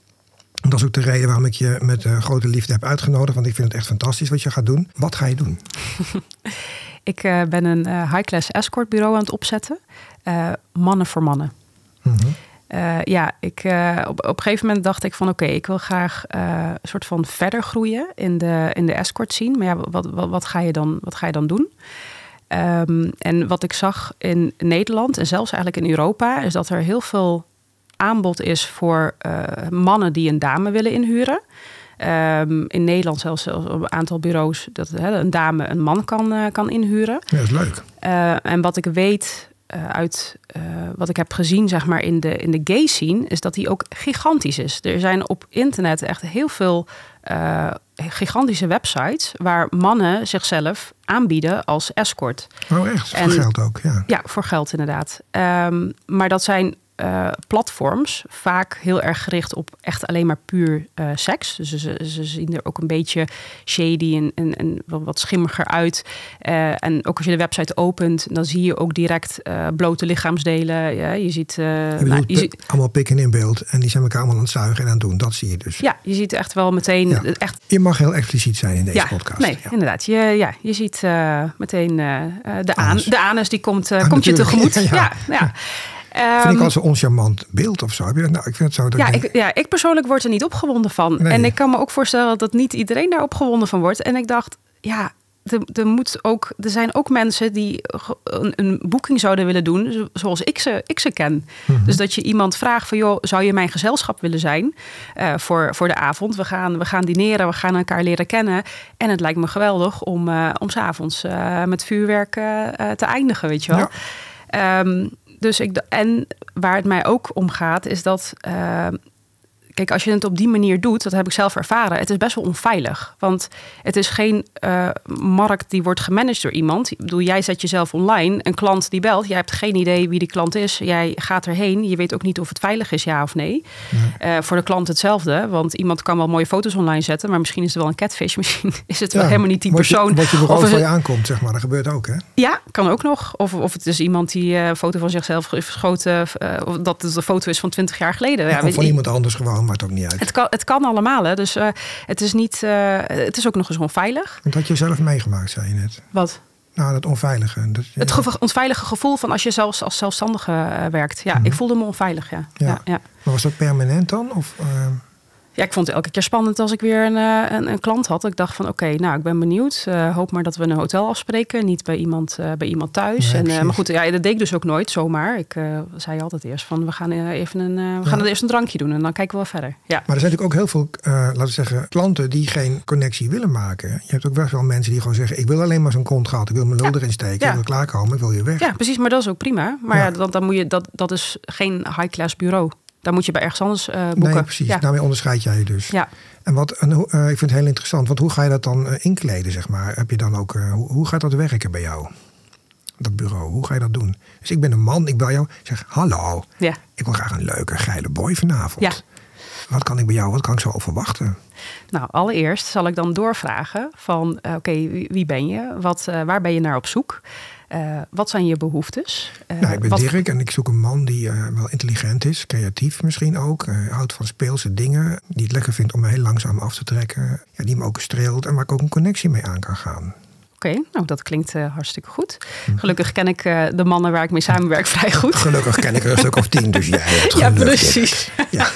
Dat is ook de reden waarom ik je met uh, grote liefde heb uitgenodigd. Want ik vind het echt fantastisch wat je gaat doen. Wat ga je doen? ik uh, ben een uh, high-class escort bureau aan het opzetten. Uh, mannen voor mannen. Mm-hmm. Uh, ja, ik, uh, op, op een gegeven moment dacht ik van oké, okay, ik wil graag uh, een soort van verder groeien in de, in de escort scene. Maar ja, wat, wat, wat, ga je dan, wat ga je dan doen? Um, en wat ik zag in Nederland en zelfs eigenlijk in Europa, is dat er heel veel aanbod is voor uh, mannen die een dame willen inhuren. Um, in Nederland zelfs, zelfs op een aantal bureaus dat hè, een dame een man kan, uh, kan inhuren. Ja, dat is leuk. Uh, en wat ik weet uh, uit uh, wat ik heb gezien zeg maar, in de, in de gay scene, is dat die ook gigantisch is. Er zijn op internet echt heel veel uh, gigantische websites waar mannen zichzelf aanbieden als escort. Oh echt? Voor en, geld ook, ja. Ja, voor geld inderdaad. Um, maar dat zijn Uh, platforms, vaak heel erg gericht op echt alleen maar puur uh, seks. Dus ze, ze zien er ook een beetje shady en, en, en wat schimmiger uit. Uh, en ook als je de website opent, dan zie je ook direct uh, blote lichaamsdelen. Ja, je ziet, uh, je nou, je p- ziet allemaal pikken in beeld en die zijn elkaar allemaal aan het zuigen en aan het doen. Dat zie je dus. Ja, je ziet echt wel meteen. Ja. Echt, je mag heel expliciet zijn in deze ja, podcast. Nee, ja. inderdaad. Je, ja, je ziet uh, meteen uh, de, aan, de anus die komt, uh, ah, komt je tegemoet. Ja, ja. ja, ja. Um, vind ik als een oncharmant beeld of zo. Heb je dat? Nou, ik vind het zo. Dat ja, ik, ik, ja, ik persoonlijk word er niet opgewonden van. Nee. En ik kan me ook voorstellen dat niet iedereen daar opgewonden van wordt. En ik dacht, ja, er, er, moet ook, er zijn ook mensen die een, een boeking zouden willen doen zoals ik ze, ik ze ken. Mm-hmm. Dus dat je iemand vraagt van, joh, zou je mijn gezelschap willen zijn uh, voor, voor de avond? We gaan, we gaan dineren, we gaan elkaar leren kennen. En het lijkt me geweldig om, uh, om 's avonds uh, met vuurwerk uh, te eindigen, weet je wel. Ja. Um, Dus ik, en waar het mij ook om gaat, is dat Uh, kijk, als je het op die manier doet, dat heb ik zelf ervaren, het is best wel onveilig. Want het is geen uh, markt die wordt gemanaged door iemand. Ik bedoel, jij zet jezelf online, een klant die belt, jij hebt geen idee wie die klant is. Jij gaat erheen, je weet ook niet of het veilig is, ja of nee. nee. Uh, voor de klant hetzelfde, want iemand kan wel mooie foto's online zetten, maar misschien is het wel een catfish, misschien is het ja, wel helemaal niet die persoon. Je, wat je bureau of voor je aankomt, zeg maar, dat gebeurt ook, hè? Ja, kan ook nog. Of, of het is iemand die een uh, foto van zichzelf heeft geschoten, uh, of dat het een foto is van twintig jaar geleden. Ja, ja, of weet van je, iemand anders gewoon. Maakt ook niet uit. Het kan, het kan allemaal, hè. Dus uh, het is niet. Uh, het is ook nog eens onveilig. Dat had je zelf meegemaakt, zei je net. Wat? Nou, dat onveilige. Dat, ja. Het ge- onveilige gevoel van als je zelfs als zelfstandige uh, werkt. Ja, mm-hmm. Ik voelde me onveilig, ja. ja. ja, ja. Maar was dat permanent dan? Of, uh... Ja, ik vond het elke keer spannend als ik weer een, een, een klant had. Ik dacht van oké, okay, nou, ik ben benieuwd. Uh, hoop maar dat we een hotel afspreken. Niet bij iemand, uh, bij iemand thuis. Nee, en, uh, maar goed, ja, dat deed ik dus ook nooit zomaar. Ik uh, zei altijd eerst van we gaan even een, uh, we ja. gaan eerst een drankje doen. En dan kijken we wel verder. Ja. Maar er zijn natuurlijk ook heel veel, uh, laten we zeggen, klanten die geen connectie willen maken. Je hebt ook best wel mensen die gewoon zeggen, ik wil alleen maar zo'n kont gehad. Ik wil mijn lul ja. erin steken. Ja. Ik wil klaarkomen. Ik wil je weg. Ja, precies. Maar dat is ook prima. Maar ja. Ja, dan, dan moet je, dat, dat is geen high-class bureau. Daar moet je bij ergens anders uh, boeken. Nee, precies. Ja. Daarmee onderscheid jij je dus. Ja. En wat, en, uh, ik vind het heel interessant, want hoe ga je dat dan uh, inkleden, zeg maar? Heb je dan ook, uh, hoe, hoe gaat dat werken bij jou? Dat bureau, hoe ga je dat doen? Dus ik ben een man, ik bel jou, zeg hallo. Ja. Ik wil graag een leuke, geile boy vanavond. Ja. Wat kan ik bij jou, wat kan ik zo verwachten? Nou, allereerst zal ik dan doorvragen van, uh, oké, okay, wie, wie ben je? Wat, uh, waar ben je naar op zoek? Uh, wat zijn je behoeftes? Uh, nou, ik ben wat... Dirk en ik zoek een man die uh, wel intelligent is, creatief misschien ook. Uh, houdt van speelse dingen, die het lekker vindt om me heel langzaam af te trekken. Ja, die me ook streelt en waar ik ook een connectie mee aan kan gaan. Oké, okay, nou dat klinkt uh, hartstikke goed. Gelukkig ken ik uh, de mannen waar ik mee samenwerk vrij goed. Gelukkig ken ik er een stuk of tien, dus jij hebt ja, precies. Ja.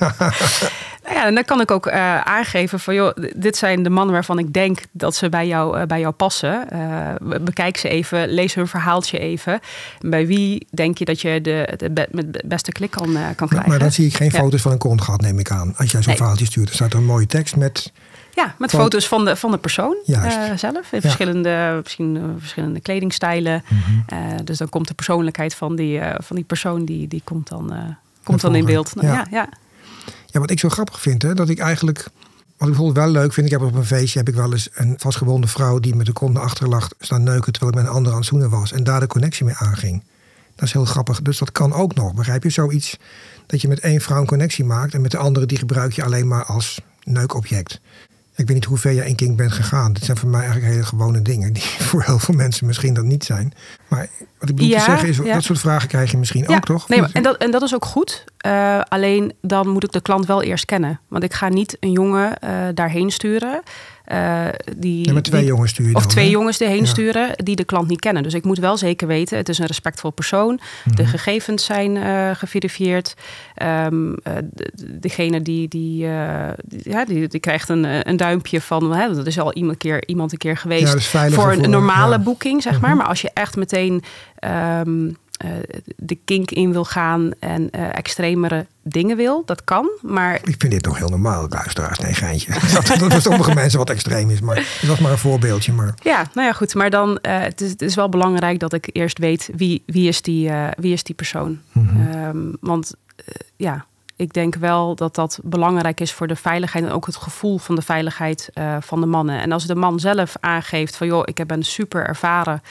Nou ja, en dan kan ik ook uh, aangeven van, joh, dit zijn de mannen waarvan ik denk dat ze bij jou, uh, bij jou passen. Uh, bekijk ze even, lees hun verhaaltje even. Bij wie denk je dat je de, de, be, met de beste klik kan, uh, kan krijgen? Maar dan zie ik geen ja. foto's van een kont gehad, neem ik aan. Als jij zo'n nee. verhaaltje stuurt, dan staat er een mooie tekst met... Ja, met Foto. foto's van de, van de persoon uh, zelf. In ja. verschillende, misschien, uh, verschillende kledingstijlen. Mm-hmm. Uh, dus dan komt de persoonlijkheid van die, uh, van die persoon, die, die komt dan, uh, komt dan in beeld. Nou, ja. Ja, ja. ja, wat ik zo grappig vind, hè, dat ik eigenlijk... Wat ik bijvoorbeeld wel leuk vind, ik heb op een feestje heb ik wel eens een vastgebonden vrouw die met de kont naar achteren lag staan neuken terwijl ik met een ander aan het zoenen was. En daar de connectie mee aanging. Dat is heel grappig. Dus dat kan ook nog. Begrijp je? Zoiets dat je met één vrouw een connectie maakt en met de andere die gebruik je alleen maar als neukobject. Ik weet niet hoe ver je in kink bent gegaan. Dit zijn voor mij eigenlijk hele gewone dingen die voor heel veel mensen misschien dat niet zijn. Maar wat ik bedoel ja, te zeggen is, ja. dat soort vragen krijg je misschien ja, ook, toch? Nee, en, dat, en dat is ook goed. Uh, alleen dan moet ik de klant wel eerst kennen. Want ik ga niet een jongen uh, daarheen sturen. Uh, die, nee, maar twee die, jongens sturen Of dan, twee hè? jongens erheen ja. sturen die de klant niet kennen. Dus ik moet wel zeker weten, het is een respectvol persoon. Mm-hmm. De gegevens zijn uh, geverifieerd. Um, uh, degene die, die, uh, die, ja, die, die krijgt een, een duimpje van... Hè, dat is al iemand, keer, iemand een keer geweest ja, dus voor een, een normale ja. boeking, zeg maar. Mm-hmm. Maar als je echt meteen... Um, Uh, de kink in wil gaan en uh, extremere dingen wil, dat kan, maar... Ik vind dit nog heel normaal, luisteraars. Nee, geintje. dat, dat voor sommige mensen wat extreem is, maar dat was maar een voorbeeldje. Maar... Ja, nou ja, goed. Maar dan, uh, het, is, het is wel belangrijk dat ik eerst weet wie, wie, is, die, uh, wie is die persoon. Mm-hmm. Um, want uh, ja, ik denk wel dat dat belangrijk is voor de veiligheid en ook het gevoel van de veiligheid uh, van de mannen. En als de man zelf aangeeft van, joh, ik ben super ervaren...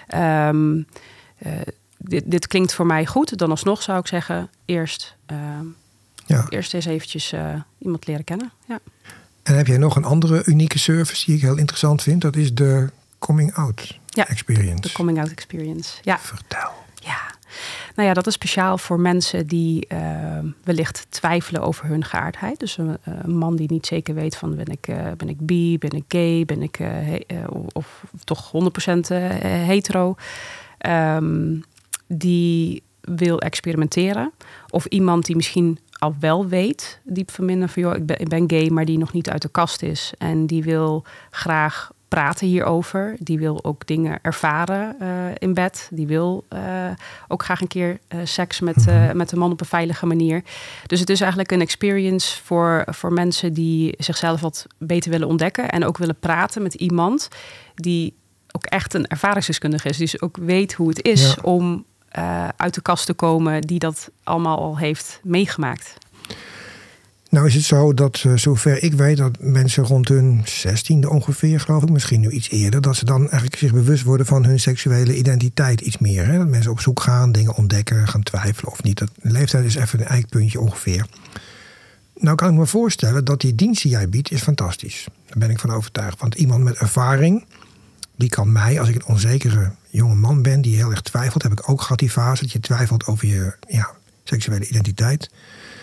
Um, uh, Dit, dit klinkt voor mij goed. Dan alsnog zou ik zeggen, eerst, uh, ja. eerst eens eventjes uh, iemand leren kennen. Ja. En heb jij nog een andere unieke service die ik heel interessant vind? Dat is de coming out ja, experience. De coming out experience, ja. Vertel. Ja, nou ja, dat is speciaal voor mensen die uh, wellicht twijfelen over hun geaardheid. Dus een, een man die niet zeker weet van ben ik, uh, ben ik bi, ben ik gay, ben ik uh, he, uh, of, of toch honderd procent uh, hetero. Um, die wil experimenteren. Of iemand die misschien al wel weet, diep van binnen van joh, ik ben, ik ben gay, maar die nog niet uit de kast is. En die wil graag praten hierover. Die wil ook dingen ervaren uh, in bed. Die wil uh, ook graag een keer uh, seks met, uh, met een man op een veilige manier. Dus het is eigenlijk een experience voor, voor mensen die zichzelf wat beter willen ontdekken. En ook willen praten met iemand die ook echt een ervaringsdeskundige is. Dus ook weet hoe het is ja. om uh, uit de kast te komen die dat allemaal al heeft meegemaakt. Nou is het zo dat, uh, zover ik weet, dat mensen rond hun zestiende ongeveer, geloof ik, misschien nu iets eerder, dat ze dan eigenlijk zich bewust worden van hun seksuele identiteit iets meer. Hè? Dat mensen op zoek gaan, dingen ontdekken, gaan twijfelen of niet. Dat, de leeftijd is even een eikpuntje ongeveer. Nou kan ik me voorstellen dat die dienst die jij biedt is fantastisch. Daar ben ik van overtuigd. Want iemand met ervaring, die kan mij, als ik een onzekere jonge man ben die heel erg twijfelt, heb ik ook gehad die fase dat je twijfelt over je ja, seksuele identiteit.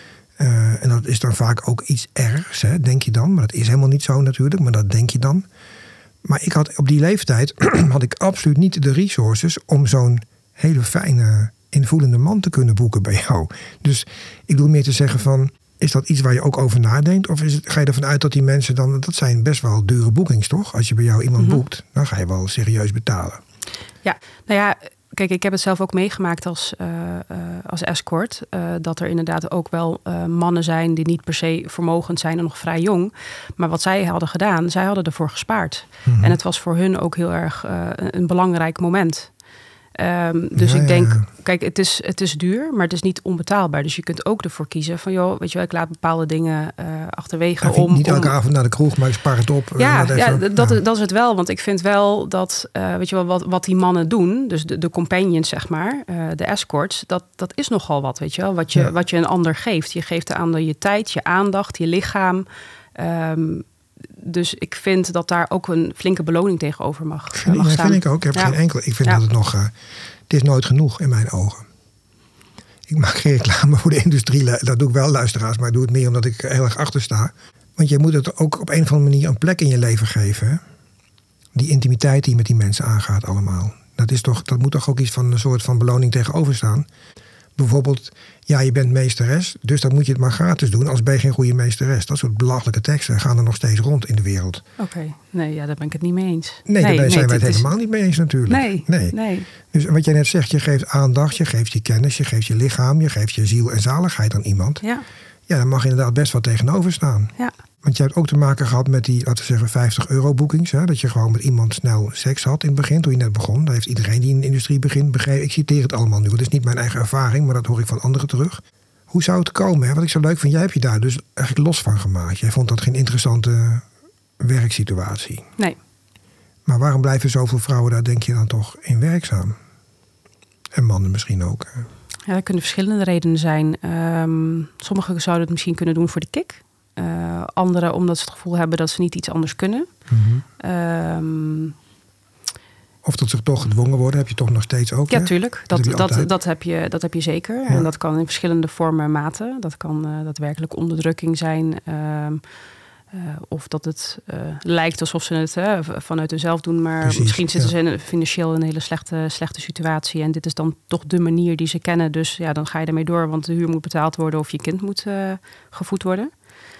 Uh, en dat is dan vaak ook iets ergs, hè, denk je dan. Maar dat is helemaal niet zo natuurlijk, maar dat denk je dan. Maar ik had op die leeftijd had ik absoluut niet de resources om zo'n hele fijne, invoelende man te kunnen boeken bij jou. Dus ik bedoel meer te zeggen van, is dat iets waar je ook over nadenkt? Of is het, ga je ervan uit dat die mensen dan, dat zijn best wel dure boekings, toch? Als je bij jou iemand mm-hmm. boekt, dan ga je wel serieus betalen. Ja, nou ja, kijk, ik heb het zelf ook meegemaakt als, uh, uh, als escort. Uh, dat er inderdaad ook wel uh, mannen zijn die niet per se vermogend zijn en nog vrij jong. Maar wat zij hadden gedaan, zij hadden ervoor gespaard. Mm-hmm. En het was voor hun ook heel erg uh, een belangrijk moment. Um, dus ja, ik denk, ja. kijk, het is, het is duur, maar het is niet onbetaalbaar. Dus je kunt ook ervoor kiezen van, joh, weet je wel, ik laat bepaalde dingen uh, achterwege. Ja, om Niet elke om... avond naar de kroeg, maar ik spaar het op. Ja, uh, ja, even, dat, ja. dat is het wel. Want ik vind wel dat, uh, weet je wel, wat, wat die mannen doen, dus de, de companions, zeg maar, uh, de escorts, dat, dat is nogal wat, weet je wel. Wat je, ja. wat je een ander geeft. Je geeft de ander je tijd, je aandacht, je lichaam. Um, Dus ik vind dat daar ook een flinke beloning tegenover mag, vind, mag ja, staan. vind ik ook. Ik heb ja. geen enkel. Ik vind ja. dat het nog. Uh, het is nooit genoeg in mijn ogen. Ik maak geen reclame voor de industrie. Dat doe ik wel, luisteraars. Maar ik doe het meer omdat ik er heel erg achter sta. Want je moet het ook op een of andere manier een plek in je leven geven. Hè? Die intimiteit die je met die mensen aangaat allemaal. Dat, is toch, dat moet toch ook iets van een soort van beloning tegenover staan. Bijvoorbeeld, ja, je bent meesteres, dus dan moet je het maar gratis doen, als ben je geen goede meesteres. Dat soort belachelijke teksten gaan er nog steeds rond in de wereld. Oké, okay. nee, ja, daar ben ik het niet mee eens. Nee, nee daar nee, zijn wij het is... helemaal niet mee eens natuurlijk. Nee, nee, nee. Dus wat jij net zegt, je geeft aandacht, je geeft je kennis, je geeft je lichaam, je geeft je ziel en zaligheid aan iemand. Ja. Ja, daar mag inderdaad best wat tegenover staan. Ja. Want je hebt ook te maken gehad met die, laten we zeggen, vijftig euro boekings. Hè? Dat je gewoon met iemand snel seks had in het begin, toen je net begon. Dat heeft iedereen die in de industrie begint begrepen. Ik citeer het allemaal nu. Dat is niet mijn eigen ervaring, maar dat hoor ik van anderen terug. Hoe zou het komen? Hè? Wat ik zo leuk vind, jij hebt je daar dus eigenlijk los van gemaakt. Jij vond dat geen interessante werksituatie. Nee. Maar waarom blijven zoveel vrouwen daar, denk je, dan toch in werkzaam? En mannen misschien ook. Hè? Ja, er kunnen verschillende redenen zijn. Um, sommigen zouden het misschien kunnen doen voor de kick. Uh, anderen omdat ze het gevoel hebben dat ze niet iets anders kunnen. Mm-hmm. Um, Of dat ze toch gedwongen worden, heb je toch nog steeds ook? Ja, hè? tuurlijk. Dat, Dat dat, heb je dat, dat, heb, je, dat heb je zeker. Ja. En dat kan in verschillende vormen en maten. Dat kan uh, daadwerkelijk onderdrukking zijn. Uh, uh, of dat het uh, lijkt alsof ze het uh, vanuit hunzelf doen. Maar Precies, misschien zitten ja. ze in, financieel in een hele slechte, slechte situatie. En dit is dan toch de manier die ze kennen. Dus ja, dan ga je ermee door. Want de huur moet betaald worden of je kind moet uh, gevoed worden.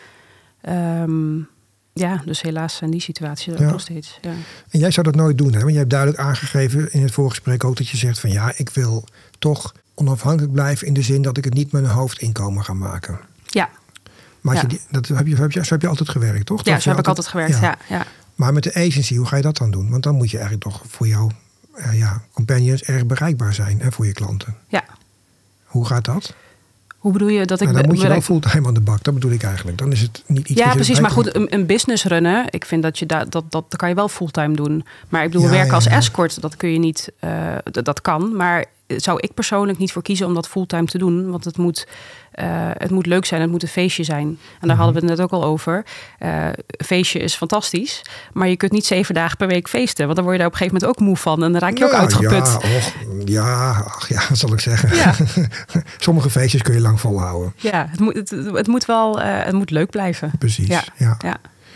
Um, Ja, dus helaas zijn die situaties er Ja. ook nog steeds. Ja. En jij zou dat nooit doen, hè? Want je hebt duidelijk aangegeven in het voorgesprek ook dat je zegt van ja, ik wil toch onafhankelijk blijven in de zin dat ik het niet mijn hoofdinkomen ga maken. Ja. Maar als Ja. je die, dat heb je, heb je, zo heb je altijd gewerkt, toch? Ja, Dat zo je heb ik altijd gewerkt, ja. ja, ja. Maar met de agency, hoe ga je dat dan doen? Want dan moet je eigenlijk toch voor jouw uh, ja, companions erg bereikbaar zijn, hè, voor je klanten. Ja. Hoe gaat dat? Hoe bedoel je dat ik... Nou, dan moet je bereik... wel fulltime aan de bak, dat bedoel ik eigenlijk. Dan is het niet iets... Ja, dat je precies. Maar erbij goed, kan- een, een business runnen, ik vind dat je da, dat, dat, dat kan je wel fulltime doen. Maar ik bedoel, Ja, werken ja, als ja. escort, dat kun je niet... Uh, dat, dat kan, maar zou ik persoonlijk niet voor kiezen om dat fulltime te doen. Want het moet, uh, het moet leuk zijn, het moet een feestje zijn. En daar Mhm. hadden we het net ook al over. Uh, een feestje is fantastisch, maar je kunt niet zeven dagen per week feesten. Want dan word je daar op een gegeven moment ook moe van. En dan raak je ook Nou, uitgeput. Ja, och, ja, ach, ja, wat zal ik zeggen. Ja. Sommige feestjes kun je lang volhouden. Ja, het moet, het, het moet wel uh, het moet leuk blijven. Precies, Ja, ja. ja.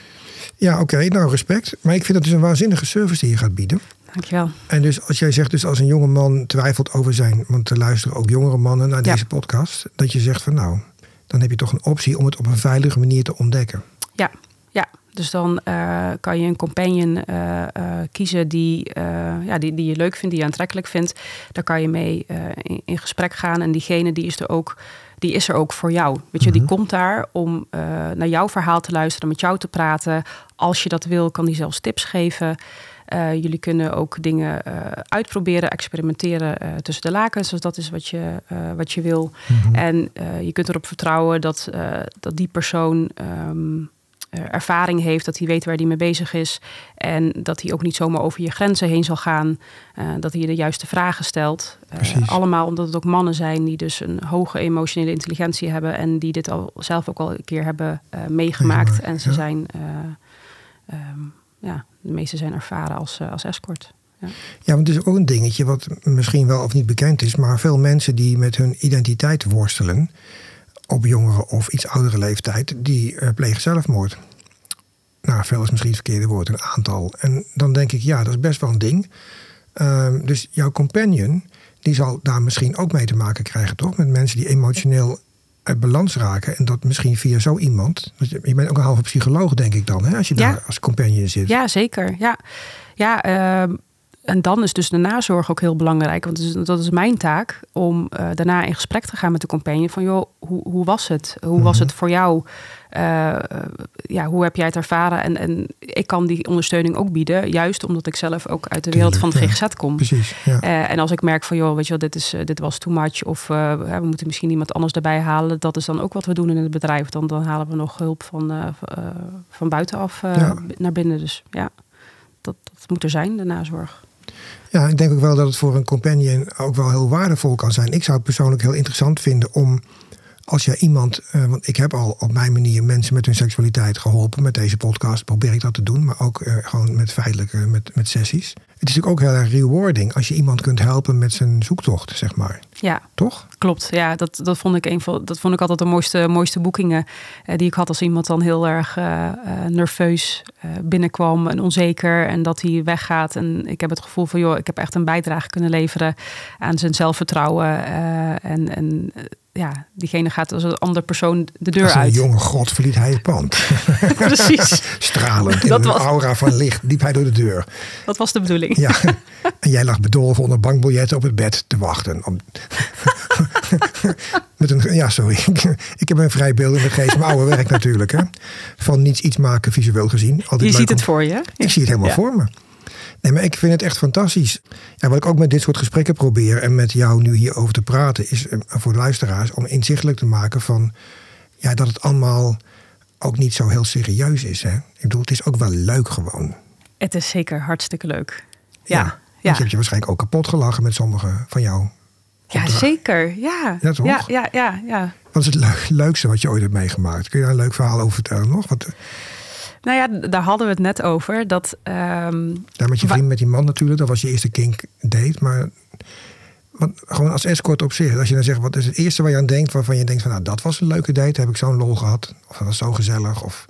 Ja, oké, okay, nou respect. Maar ik vind het dus een waanzinnige service die je gaat bieden. Dankjewel. En dus als jij zegt, dus als een jonge man twijfelt over zijn... want er luisteren ook jongere mannen naar Ja. deze podcast... dat je zegt van nou, dan heb je toch een optie om het op een veilige manier te ontdekken. Ja, ja. Dus dan uh, kan je een companion uh, uh, kiezen die, uh, ja, die, die je leuk vindt, die je aantrekkelijk vindt. Daar kan je mee uh, in, in gesprek gaan. En diegene die is er ook, die is er ook voor jou. Weet je, Mhm. die komt daar om uh, naar jouw verhaal te luisteren, met jou te praten. Als je dat wil, kan die zelfs tips geven. Uh, jullie kunnen ook dingen uh, uitproberen, experimenteren uh, tussen de lakens. Dus dat is wat je, uh, wat je wil. Mhm. En uh, je kunt erop vertrouwen dat, uh, dat die persoon um, uh, ervaring heeft. Dat hij weet waar hij mee bezig is. En dat hij ook niet zomaar over je grenzen heen zal gaan. Uh, dat hij je de juiste vragen stelt. Uh, allemaal omdat het ook mannen zijn die dus een hoge emotionele intelligentie hebben. En die dit al zelf ook al een keer hebben uh, meegemaakt. Meegemaakt, en ze ja. zijn... Uh, um, Ja, de meeste zijn ervaren als, uh, als escort. Ja. Ja, want het is ook een dingetje wat misschien wel of niet bekend is... maar veel mensen die met hun identiteit worstelen... op jongere of iets oudere leeftijd, die uh, plegen zelfmoord. Nou, veel is misschien het verkeerde woord, een aantal. En dan denk ik, ja, dat is best wel een ding. Uh, dus jouw companion, die zal daar misschien ook mee te maken krijgen, toch? Met mensen die emotioneel uit balans raken. En dat misschien via zo iemand... Je bent ook een halve psycholoog, denk ik dan, hè? Als je Ja. daar als companion zit. Ja, zeker. Ja, ja uh, en dan is dus de nazorg ook heel belangrijk. Want dat is, dat is mijn taak om uh, daarna in gesprek te gaan met de companion. Van joh, hoe, hoe was het? Hoe mm-hmm. was het voor jou? Uh, ja, hoe heb jij het ervaren? En, en ik kan die ondersteuning ook bieden. Juist omdat ik zelf ook uit de wereld van het G G Z kom. Precies, ja. Uh, en als ik merk van joh, weet je wel, dit, is, uh, dit was too much. Of uh, we moeten misschien iemand anders erbij halen. Dat is dan ook wat we doen in het bedrijf. Dan, dan halen we nog hulp van, uh, uh, van buitenaf uh, ja. naar binnen. Dus ja, dat, dat moet er zijn, de nazorg. Ja, ik denk ook wel dat het voor een companion ook wel heel waardevol kan zijn. Ik zou het persoonlijk heel interessant vinden om, als je iemand... Uh, want ik heb al op mijn manier mensen met hun seksualiteit geholpen. Met deze podcast probeer ik dat te doen. Maar ook uh, gewoon met feitelijke, met, met sessies. Het is natuurlijk ook heel erg rewarding als je iemand kunt helpen met zijn zoektocht, zeg maar. Ja, toch? Klopt. Ja, dat, dat, vond ik een van, dat vond ik altijd de mooiste, mooiste boekingen uh, die ik had als iemand dan heel erg uh, uh, nerveus uh, binnenkwam en onzeker en dat hij weggaat. En ik heb het gevoel van, joh, ik heb echt een bijdrage kunnen leveren aan zijn zelfvertrouwen. Uh, en en uh, ja, diegene gaat als een andere persoon de deur als een uit. Een jonge god verliet hij het pand. Precies. Stralend. In Dat een was... aura van licht liep hij door de deur. Dat was de bedoeling. Ja. En jij lag bedolven onder bankbiljetten op het bed te wachten. Om... Met een, ja, sorry. Ik heb een vrij beeldende geest. Mijn oude werk natuurlijk. Hè. Van niets iets maken visueel gezien. Altijd je ziet om... het voor je. Ik zie het helemaal ja. voor me. Nee, maar ik vind het echt fantastisch. Ja, wat ik ook met dit soort gesprekken probeer en met jou nu hierover te praten, is voor de luisteraars om inzichtelijk te maken van ja, dat het allemaal ook niet zo heel serieus is. Hè? Ik bedoel, het is ook wel leuk gewoon. Het is zeker hartstikke leuk. Ja. ja, ja. Je hebt je waarschijnlijk ook kapot gelachen met sommige van jou. Ja, zeker. Ja. Ja, toch? Ja, ja, ja, ja. Wat is het le- leukste wat je ooit hebt meegemaakt? Kun je daar een leuk verhaal over vertellen nog? Wat... Nou ja, daar hadden we het net over. Dat, um, ja, met je vriend, met die man natuurlijk. Dat was je eerste kink date. Maar want gewoon als escort op zich. Als je dan zegt, wat is het eerste waar je aan denkt? Waarvan je denkt van, nou, dat was een leuke date. Heb ik zo'n lol gehad. Of dat was zo gezellig. Of...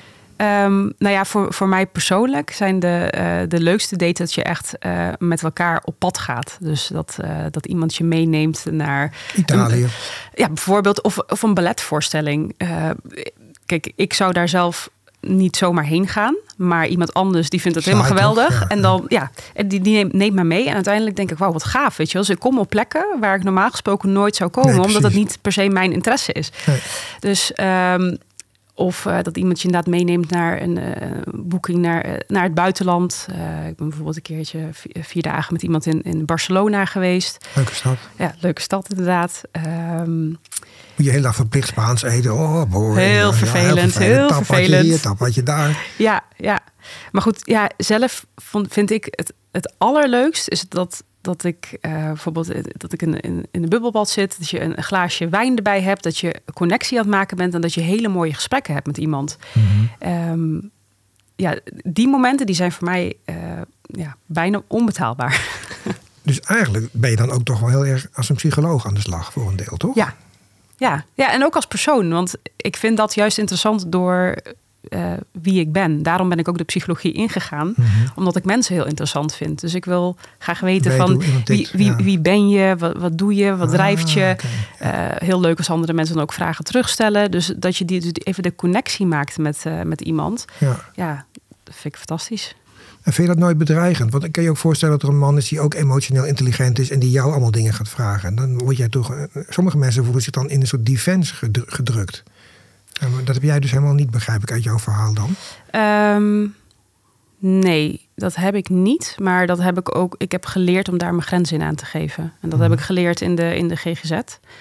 Um, nou ja, voor, voor mij persoonlijk zijn de, uh, de leukste dates dat je echt uh, met elkaar op pad gaat. Dus dat, uh, dat iemand je meeneemt naar... Italië. Een, ja, bijvoorbeeld. Of, of een balletvoorstelling. Uh, kijk, ik zou daar zelf niet zomaar heen gaan. Maar iemand anders die vindt het Saai helemaal geweldig. Ja, en dan, ja, die, die neemt, neemt me mee. En uiteindelijk denk ik, wauw, wat gaaf. Weet je wel. Dus ik kom op plekken waar ik normaal gesproken nooit zou komen. Nee, omdat het niet per se mijn interesse is. Nee. Dus... Um, Of uh, dat iemand je inderdaad meeneemt naar een uh, boeking naar, uh, naar het buitenland. Uh, ik ben bijvoorbeeld een keertje vier, vier dagen met iemand in, in Barcelona geweest. Leuke stad. Ja, leuke stad inderdaad. Um, Moet je heel erg verplicht Spaans eten. Oh, boy. Heel, ja, vervelend, heel vervelend. Heel tap vervelend. Tap wat je hier, tap wat je daar. Ja, ja. Maar goed, ja, zelf vond, vind ik het, het allerleukst is dat... Dat ik uh, bijvoorbeeld dat ik in, in, in de bubbelbad zit, dat je een glaasje wijn erbij hebt, dat je een connectie aan het maken bent en dat je hele mooie gesprekken hebt met iemand. Mm-hmm. Um, ja, die momenten die zijn voor mij uh, ja, bijna onbetaalbaar. Dus eigenlijk ben je dan ook toch wel heel erg als een psycholoog aan de slag voor een deel, toch? Ja, ja. Ja, en ook als persoon, want ik vind dat juist interessant door uh, wie ik ben. Daarom ben ik ook de psychologie ingegaan. Mm-hmm. Omdat ik mensen heel interessant vind. Dus ik wil graag weten Weet van dit, wie, wie, ja. wie ben je? Wat, wat doe je? Wat ah, drijft je? Okay. Uh, heel leuk als andere mensen dan ook vragen terugstellen. Dus dat je die, dus even de connectie maakt met, uh, met iemand. Ja. ja, dat vind ik fantastisch. En vind je dat nooit bedreigend? Want ik kan je ook voorstellen dat er een man is die ook emotioneel intelligent is en die jou allemaal dingen gaat vragen. En dan word jij toch... Sommige mensen voelen zich dan in een soort defense gedrukt. En dat heb jij dus helemaal niet, begrijp ik, uit jouw verhaal dan? Um, nee, dat heb ik niet. Maar dat heb ik ook... Ik heb geleerd om daar mijn grenzen in aan te geven. En dat mm. heb ik geleerd in de, in de G G Z.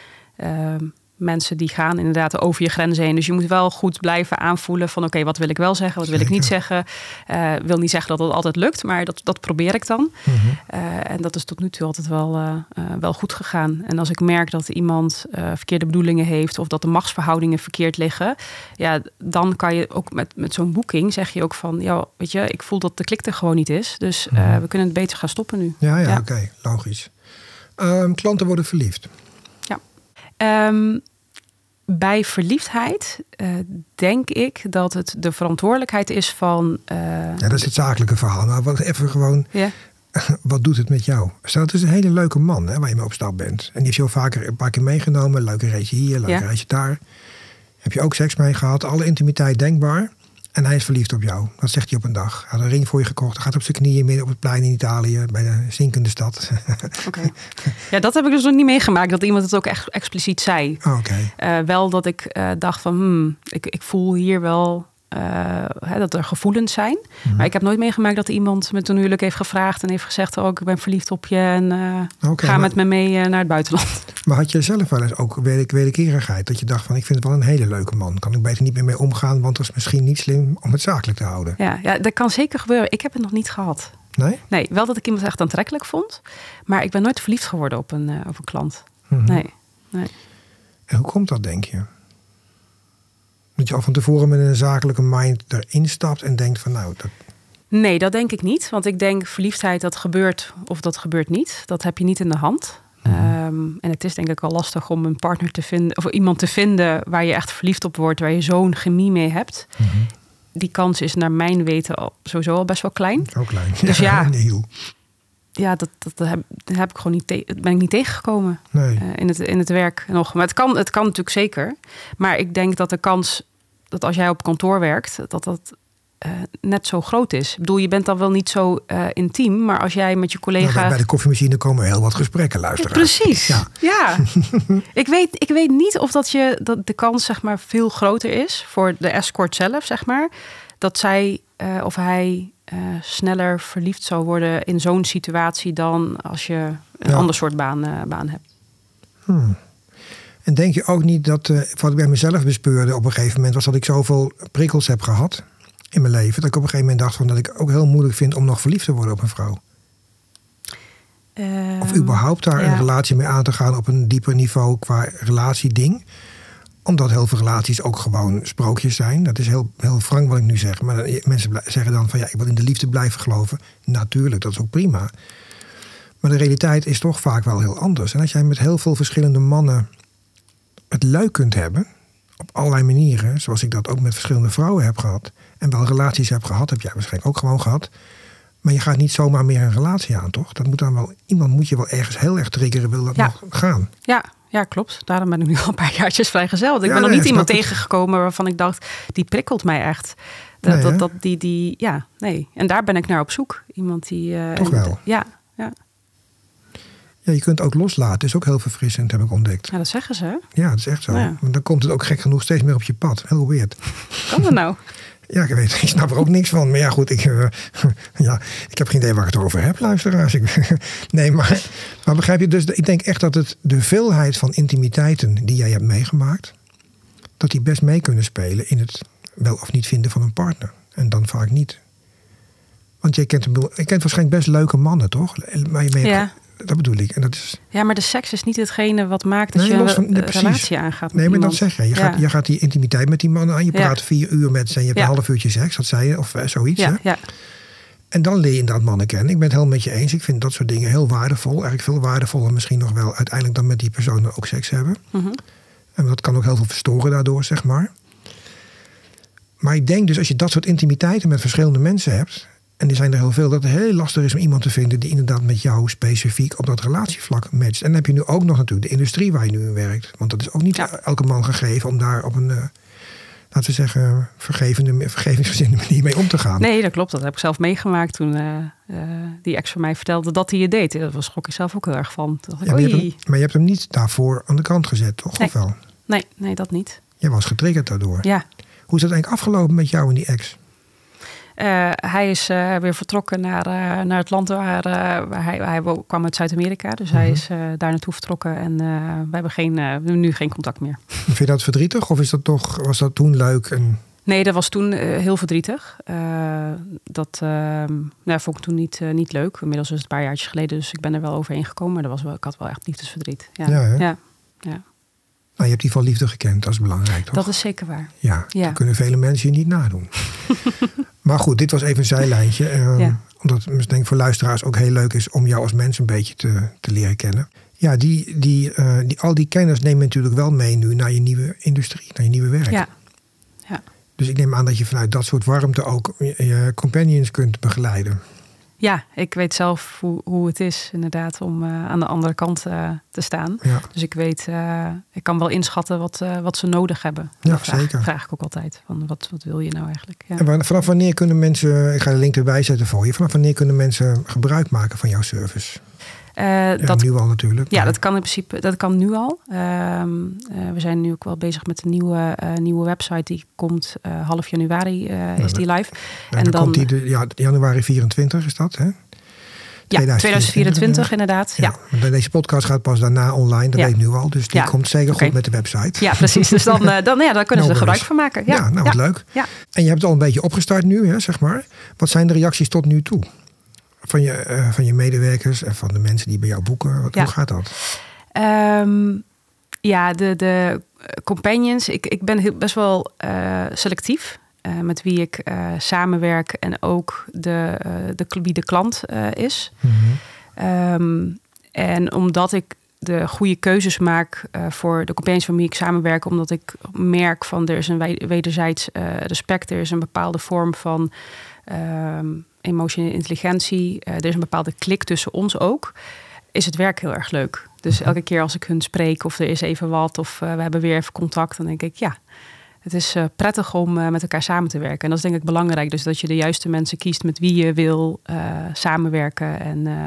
Um, mensen die gaan inderdaad over je grenzen heen. Dus je moet wel goed blijven aanvoelen van... oké, okay, wat wil ik wel zeggen, wat wil Zeker. ik niet zeggen. Uh, wil niet zeggen dat het altijd lukt, maar dat, dat probeer ik dan. Mm-hmm. Uh, en dat is tot nu toe altijd wel, uh, uh, wel goed gegaan. En als ik merk dat iemand uh, verkeerde bedoelingen heeft... of dat de machtsverhoudingen verkeerd liggen... ja, dan kan je ook met, met zo'n boeking zeg je ook van... ja, weet je, ik voel dat de klik er gewoon niet is. Dus uh, mm-hmm. we kunnen het beter gaan stoppen nu. Ja, ja, ja. oké, okay, logisch. Um, klanten worden verliefd. Um, bij verliefdheid uh, denk ik dat het de verantwoordelijkheid is van... Uh, ja, dat is het zakelijke verhaal. Maar wat even gewoon, yeah. wat doet het met jou? Stel, het is een hele leuke man hè, waar je mee op stap bent. En die heeft je al vaker een paar keer meegenomen. Leuke reisje hier, leuke yeah. reisje daar. Heb je ook seks mee gehad, alle intimiteit denkbaar. En hij is verliefd op jou. Dat zegt hij op een dag. Hij had een ring voor je gekocht. Hij gaat op zijn knieën midden op het plein in Italië. Bij de zinkende stad. Oké. Okay. Ja, dat heb ik dus nog niet meegemaakt. Dat iemand het ook echt expliciet zei. Oh, Oké. Okay. Uh, wel dat ik uh, dacht van... Hmm, ik, ik voel hier wel... Uh, hè, dat er gevoelens zijn. Mm-hmm. Maar ik heb nooit meegemaakt dat iemand me ten huwelijk heeft gevraagd... en heeft gezegd, oh, ik ben verliefd op je... en uh, okay, ga maar, met me mee uh, naar het buitenland. Maar had je zelf wel eens ook wederkerigheid? Dat je dacht van, ik vind het wel een hele leuke man. Kan ik beter niet meer mee omgaan... want dat is misschien niet slim om het zakelijk te houden. Ja, ja, dat kan zeker gebeuren. Ik heb het nog niet gehad. Nee? Nee, wel dat ik iemand echt aantrekkelijk vond. Maar ik ben nooit verliefd geworden op een, uh, op een klant. Mm-hmm. Nee, nee. En hoe komt dat, denk je? Dat je al van tevoren met een zakelijke mind erin stapt en denkt van nou... Dat... Nee, dat denk ik niet. Want ik denk verliefdheid, dat gebeurt of dat gebeurt niet. Dat heb je niet in de hand. Mm-hmm. Um, en het is denk ik al lastig om een partner te vinden... of iemand te vinden waar je echt verliefd op wordt... waar je zo'n chemie mee hebt. Mm-hmm. Die kans is naar mijn weten al, sowieso al best wel klein. Ook klein. Dus ja, ja, nee, ja dat, dat, dat, heb, dat heb ik gewoon niet te, ben ik niet tegengekomen nee. uh, in, het, in het werk nog. Maar het kan, het kan natuurlijk zeker. Maar ik denk dat de kans dat als jij op kantoor werkt, dat dat uh, net zo groot is. Ik bedoel, je bent dan wel niet zo uh, intiem, maar als jij met je collega... Nou, bij de koffiemachine komen heel wat gesprekken, luisteren. Precies, ja. ja. ik, weet, ik weet niet of dat, je, dat de kans zeg maar veel groter is voor de escort zelf, zeg maar. Dat zij uh, of hij uh, sneller verliefd zou worden in zo'n situatie dan als je een ja. ander soort baan, uh, baan hebt. Hmm. En denk je ook niet dat, uh, wat ik bij mezelf bespeurde op een gegeven moment, was dat ik zoveel prikkels heb gehad in mijn leven, dat ik op een gegeven moment dacht van dat ik ook heel moeilijk vind om nog verliefd te worden op een vrouw. Uh, of überhaupt daar ja. een relatie mee aan te gaan op een dieper niveau qua relatieding. Omdat heel veel relaties ook gewoon sprookjes zijn. Dat is heel, heel frank wat ik nu zeg. Maar mensen zeggen dan van ja, ik wil in de liefde blijven geloven. Natuurlijk, dat is ook prima. Maar de realiteit is toch vaak wel heel anders. En als jij met heel veel verschillende mannen het leuk kunt hebben, op allerlei manieren, zoals ik dat ook met verschillende vrouwen heb gehad, en wel relaties heb gehad, heb jij waarschijnlijk ook gewoon gehad. Maar je gaat niet zomaar meer een relatie aan, toch? Dat moet dan wel, iemand moet je wel ergens heel erg triggeren, wil dat ja. nog gaan. Ja, ja, klopt. Daarom ben ik nu al een paar jaartjes vrijgezel. Ik ja, ben nog nee, niet iemand het. tegengekomen waarvan ik dacht, die prikkelt mij echt. Dat, nee, dat, dat, die, die, ja, nee. En daar ben ik naar op zoek. Iemand die... Uh, toch wel? Ja, ja. Ja, je kunt ook loslaten. Dat is ook heel verfrissend, heb ik ontdekt. Ja, dat zeggen ze. Ja, dat is echt zo. Ja. Maar dan komt het ook gek genoeg steeds meer op je pad. Heel weird. Kan dat nou? Ja, ik weet, ik snap er ook niks van. Maar ja, goed, ik, uh, ja, ik heb geen idee waar ik het over heb, luisteraars. Ik, nee, maar, maar begrijp je dus, ik denk echt dat het de veelheid van intimiteiten die jij hebt meegemaakt, dat die best mee kunnen spelen in het wel of niet vinden van een partner. En dan vaak niet. Want je kent, je kent waarschijnlijk best leuke mannen, toch? Maar je mee, ja. Dat bedoel ik. En dat is... Ja, maar de seks is niet hetgene wat maakt dat nee, je een van, nee, relatie aangaat met Nee, maar iemand. dat zeg je. Je, ja. gaat, je gaat die intimiteit met die mannen aan. Je praat ja. vier uur met ze en je hebt ja. een half uurtje seks. Dat zei je, of uh, zoiets. Ja, hè? ja. En dan leer je inderdaad mannen kennen. Ik ben het helemaal met je eens. Ik vind dat soort dingen heel waardevol. Eigenlijk veel waardevoller misschien nog wel uiteindelijk dan met die personen ook seks hebben. Mm-hmm. En dat kan ook heel veel verstoren daardoor, zeg maar. Maar ik denk dus als je dat soort intimiteiten met verschillende mensen hebt, en die zijn er heel veel, dat het heel lastig is om iemand te vinden die inderdaad met jou specifiek op dat relatievlak matcht. En dan heb je nu ook nog natuurlijk de industrie waar je nu in werkt. Want dat is ook niet ja. elke man gegeven om daar op een, uh, laten we zeggen, vergevende, vergevingsgezinde manier mee om te gaan. Nee, dat klopt. Dat heb ik zelf meegemaakt toen uh, uh, die ex van mij vertelde dat hij het deed. Daar was schrok ik zelf ook heel erg van. Dacht ik, ja, maar, je hem, maar je hebt hem niet daarvoor aan de kant gezet, toch? Nee. Of wel? Nee, nee, dat niet. Je was getriggerd daardoor. Ja. Hoe is dat eigenlijk afgelopen met jou en die ex? Uh, hij is uh, weer vertrokken naar, uh, naar het land waar, uh, waar hij, hij kwam uit Zuid-Amerika. Dus mm-hmm. hij is uh, daar naartoe vertrokken en uh, we hebben geen, uh, we hebben nu geen contact meer. Vind je dat verdrietig of is dat toch, was dat toen leuk? En... Nee, dat was toen uh, heel verdrietig. Uh, dat uh, nou, vond ik toen niet, uh, niet leuk. Inmiddels is het een paar jaartjes geleden, dus ik ben er wel overheen gekomen. Maar dat was wel, ik had wel echt liefdesverdriet. Ja, ja, hè? ja, ja. Nou, je hebt in ieder geval liefde gekend, dat is belangrijk, toch? Dat is zeker waar. Ja, ja. dat kunnen vele mensen je niet nadoen. Maar goed, dit was even een zijlijntje. Um, ja. Omdat het denk ik voor luisteraars ook heel leuk is om jou als mens een beetje te, te leren kennen. Ja, die, die, uh, die, al die kennis neem je natuurlijk wel mee nu naar je nieuwe industrie, naar je nieuwe werk. Ja. Ja. Dus ik neem aan dat je vanuit dat soort warmte ook je, je companions kunt begeleiden. Ja, ik weet zelf hoe, hoe het is inderdaad om uh, aan de andere kant uh, te staan. Ja. Dus ik weet, uh, ik kan wel inschatten wat, uh, wat ze nodig hebben. Ja, dat vraag, zeker. vraag ik ook altijd. Van wat, wat wil je nou eigenlijk? Ja. En vanaf wanneer kunnen mensen, ik ga de link erbij zetten voor je. Vanaf wanneer kunnen mensen gebruik maken van jouw service? Uh, ja, dat, nu al natuurlijk. Ja, maar... dat kan in principe, dat kan nu al. Uh, uh, we zijn nu ook wel bezig met een nieuwe, uh, nieuwe website die komt uh, half januari uh, is die live. Ja, en dan, dan komt die de, ja, januari vierentwintig is dat, hè? Ja, tweeduizend vierentwintig inderdaad. Ja. Ja. Deze podcast gaat pas daarna online, dat ja. weet ik nu al. Dus die ja. komt zeker okay. goed met de website. Ja, precies. Dus dan, uh, dan, ja, dan kunnen ze er gebruik van maken. Ja, ja nou wat ja. leuk. Ja. En je hebt het al een beetje opgestart nu, hè, zeg maar. Wat zijn de reacties tot nu toe? Van je, uh, van je medewerkers en van de mensen die bij jou boeken. Wat, ja. Hoe gaat dat? Um, ja, de, de companions. Ik, ik ben heel, best wel uh, selectief. Uh, met wie ik uh, samenwerk en ook de, uh, de, wie de klant uh, is. Mm-hmm. Um, en omdat ik de goede keuzes maak uh, voor de companions van wie ik samenwerk, omdat ik merk van er is een wederzijds uh, respect, er is een bepaalde vorm van um, emotionele intelligentie, uh, er is een bepaalde klik tussen ons ook, is het werk heel erg leuk. Dus elke keer als ik hun spreek of er is even wat of uh, we hebben weer even contact, dan denk ik ja, het is uh, prettig om uh, met elkaar samen te werken. En dat is denk ik belangrijk. Dus dat je de juiste mensen kiest met wie je wil uh, samenwerken. En uh,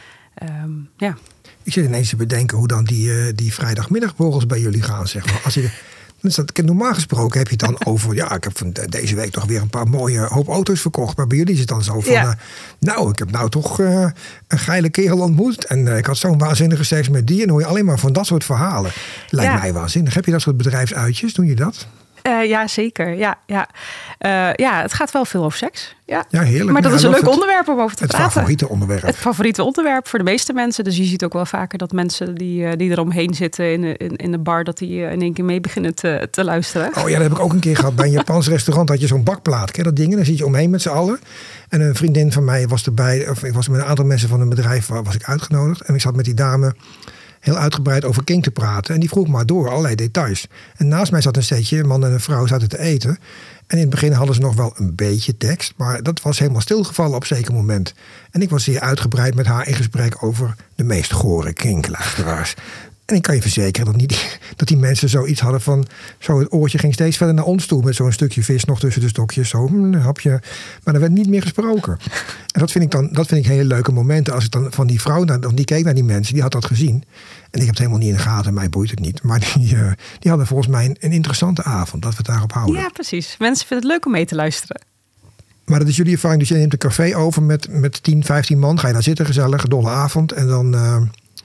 um, ja. Ik zit ineens te bedenken hoe dan die, uh, die vrijdagmiddagborrels bij jullie gaan, zeg maar. Als je, dat, normaal gesproken heb je het dan over, ja, ik heb van deze week toch weer een paar mooie hoop auto's verkocht. Maar bij jullie is het dan zo van, ja. uh, nou, ik heb nou toch uh, een geile kerel ontmoet. En uh, ik had zo'n waanzinnige seks met die. En hoor je alleen maar van dat soort verhalen. Lijkt ja. mij waanzinnig. Heb je dat soort bedrijfsuitjes? Doen je dat? Uh, ja, zeker. Ja, ja. Uh, ja, het gaat wel veel over seks. Ja, ja heerlijk. Maar dat ja, is een leuk het, onderwerp om over te het praten. Het favoriete onderwerp. Het favoriete onderwerp voor de meeste mensen. Dus je ziet ook wel vaker dat mensen die, die eromheen zitten in de, in, in de bar, dat die in één keer mee beginnen te, te luisteren. Oh ja, dat heb ik ook een keer gehad. Bij een Japans restaurant had je zo'n bakplaat. Ken je dat ding? Daar zit je omheen met z'n allen. En een vriendin van mij was erbij. Of ik was met een aantal mensen van een bedrijf was ik uitgenodigd. En ik zat met die dame heel uitgebreid over King te praten. En die vroeg maar door allerlei details. En naast mij zat een setje, een man en een vrouw zaten te eten. En in het begin hadden ze nog wel een beetje tekst. Maar dat was helemaal stilgevallen op een zeker moment. En ik was zeer uitgebreid met haar in gesprek over de meest gore King-luisteraars. En ik kan je verzekeren dat, niet, dat die mensen zoiets hadden van... Zo, het oortje ging steeds verder naar ons toe met zo'n stukje vis nog tussen de stokjes. Zo, een hapje. Maar er werd niet meer gesproken. En dat vind ik dan dat vind ik hele leuke momenten. Als ik dan van die vrouw, naar, die keek naar die mensen, die had dat gezien. En ik heb het helemaal niet in de gaten, mij boeit het niet. Maar die, uh, die hadden volgens mij een, een interessante avond, dat we het daarop houden. Ja, precies. Mensen vinden het leuk om mee te luisteren. Maar dat is jullie ervaring. Dus je neemt een café over met, met tien, vijftien man. Ga je daar zitten, gezellig, dolle avond. En dan... Uh,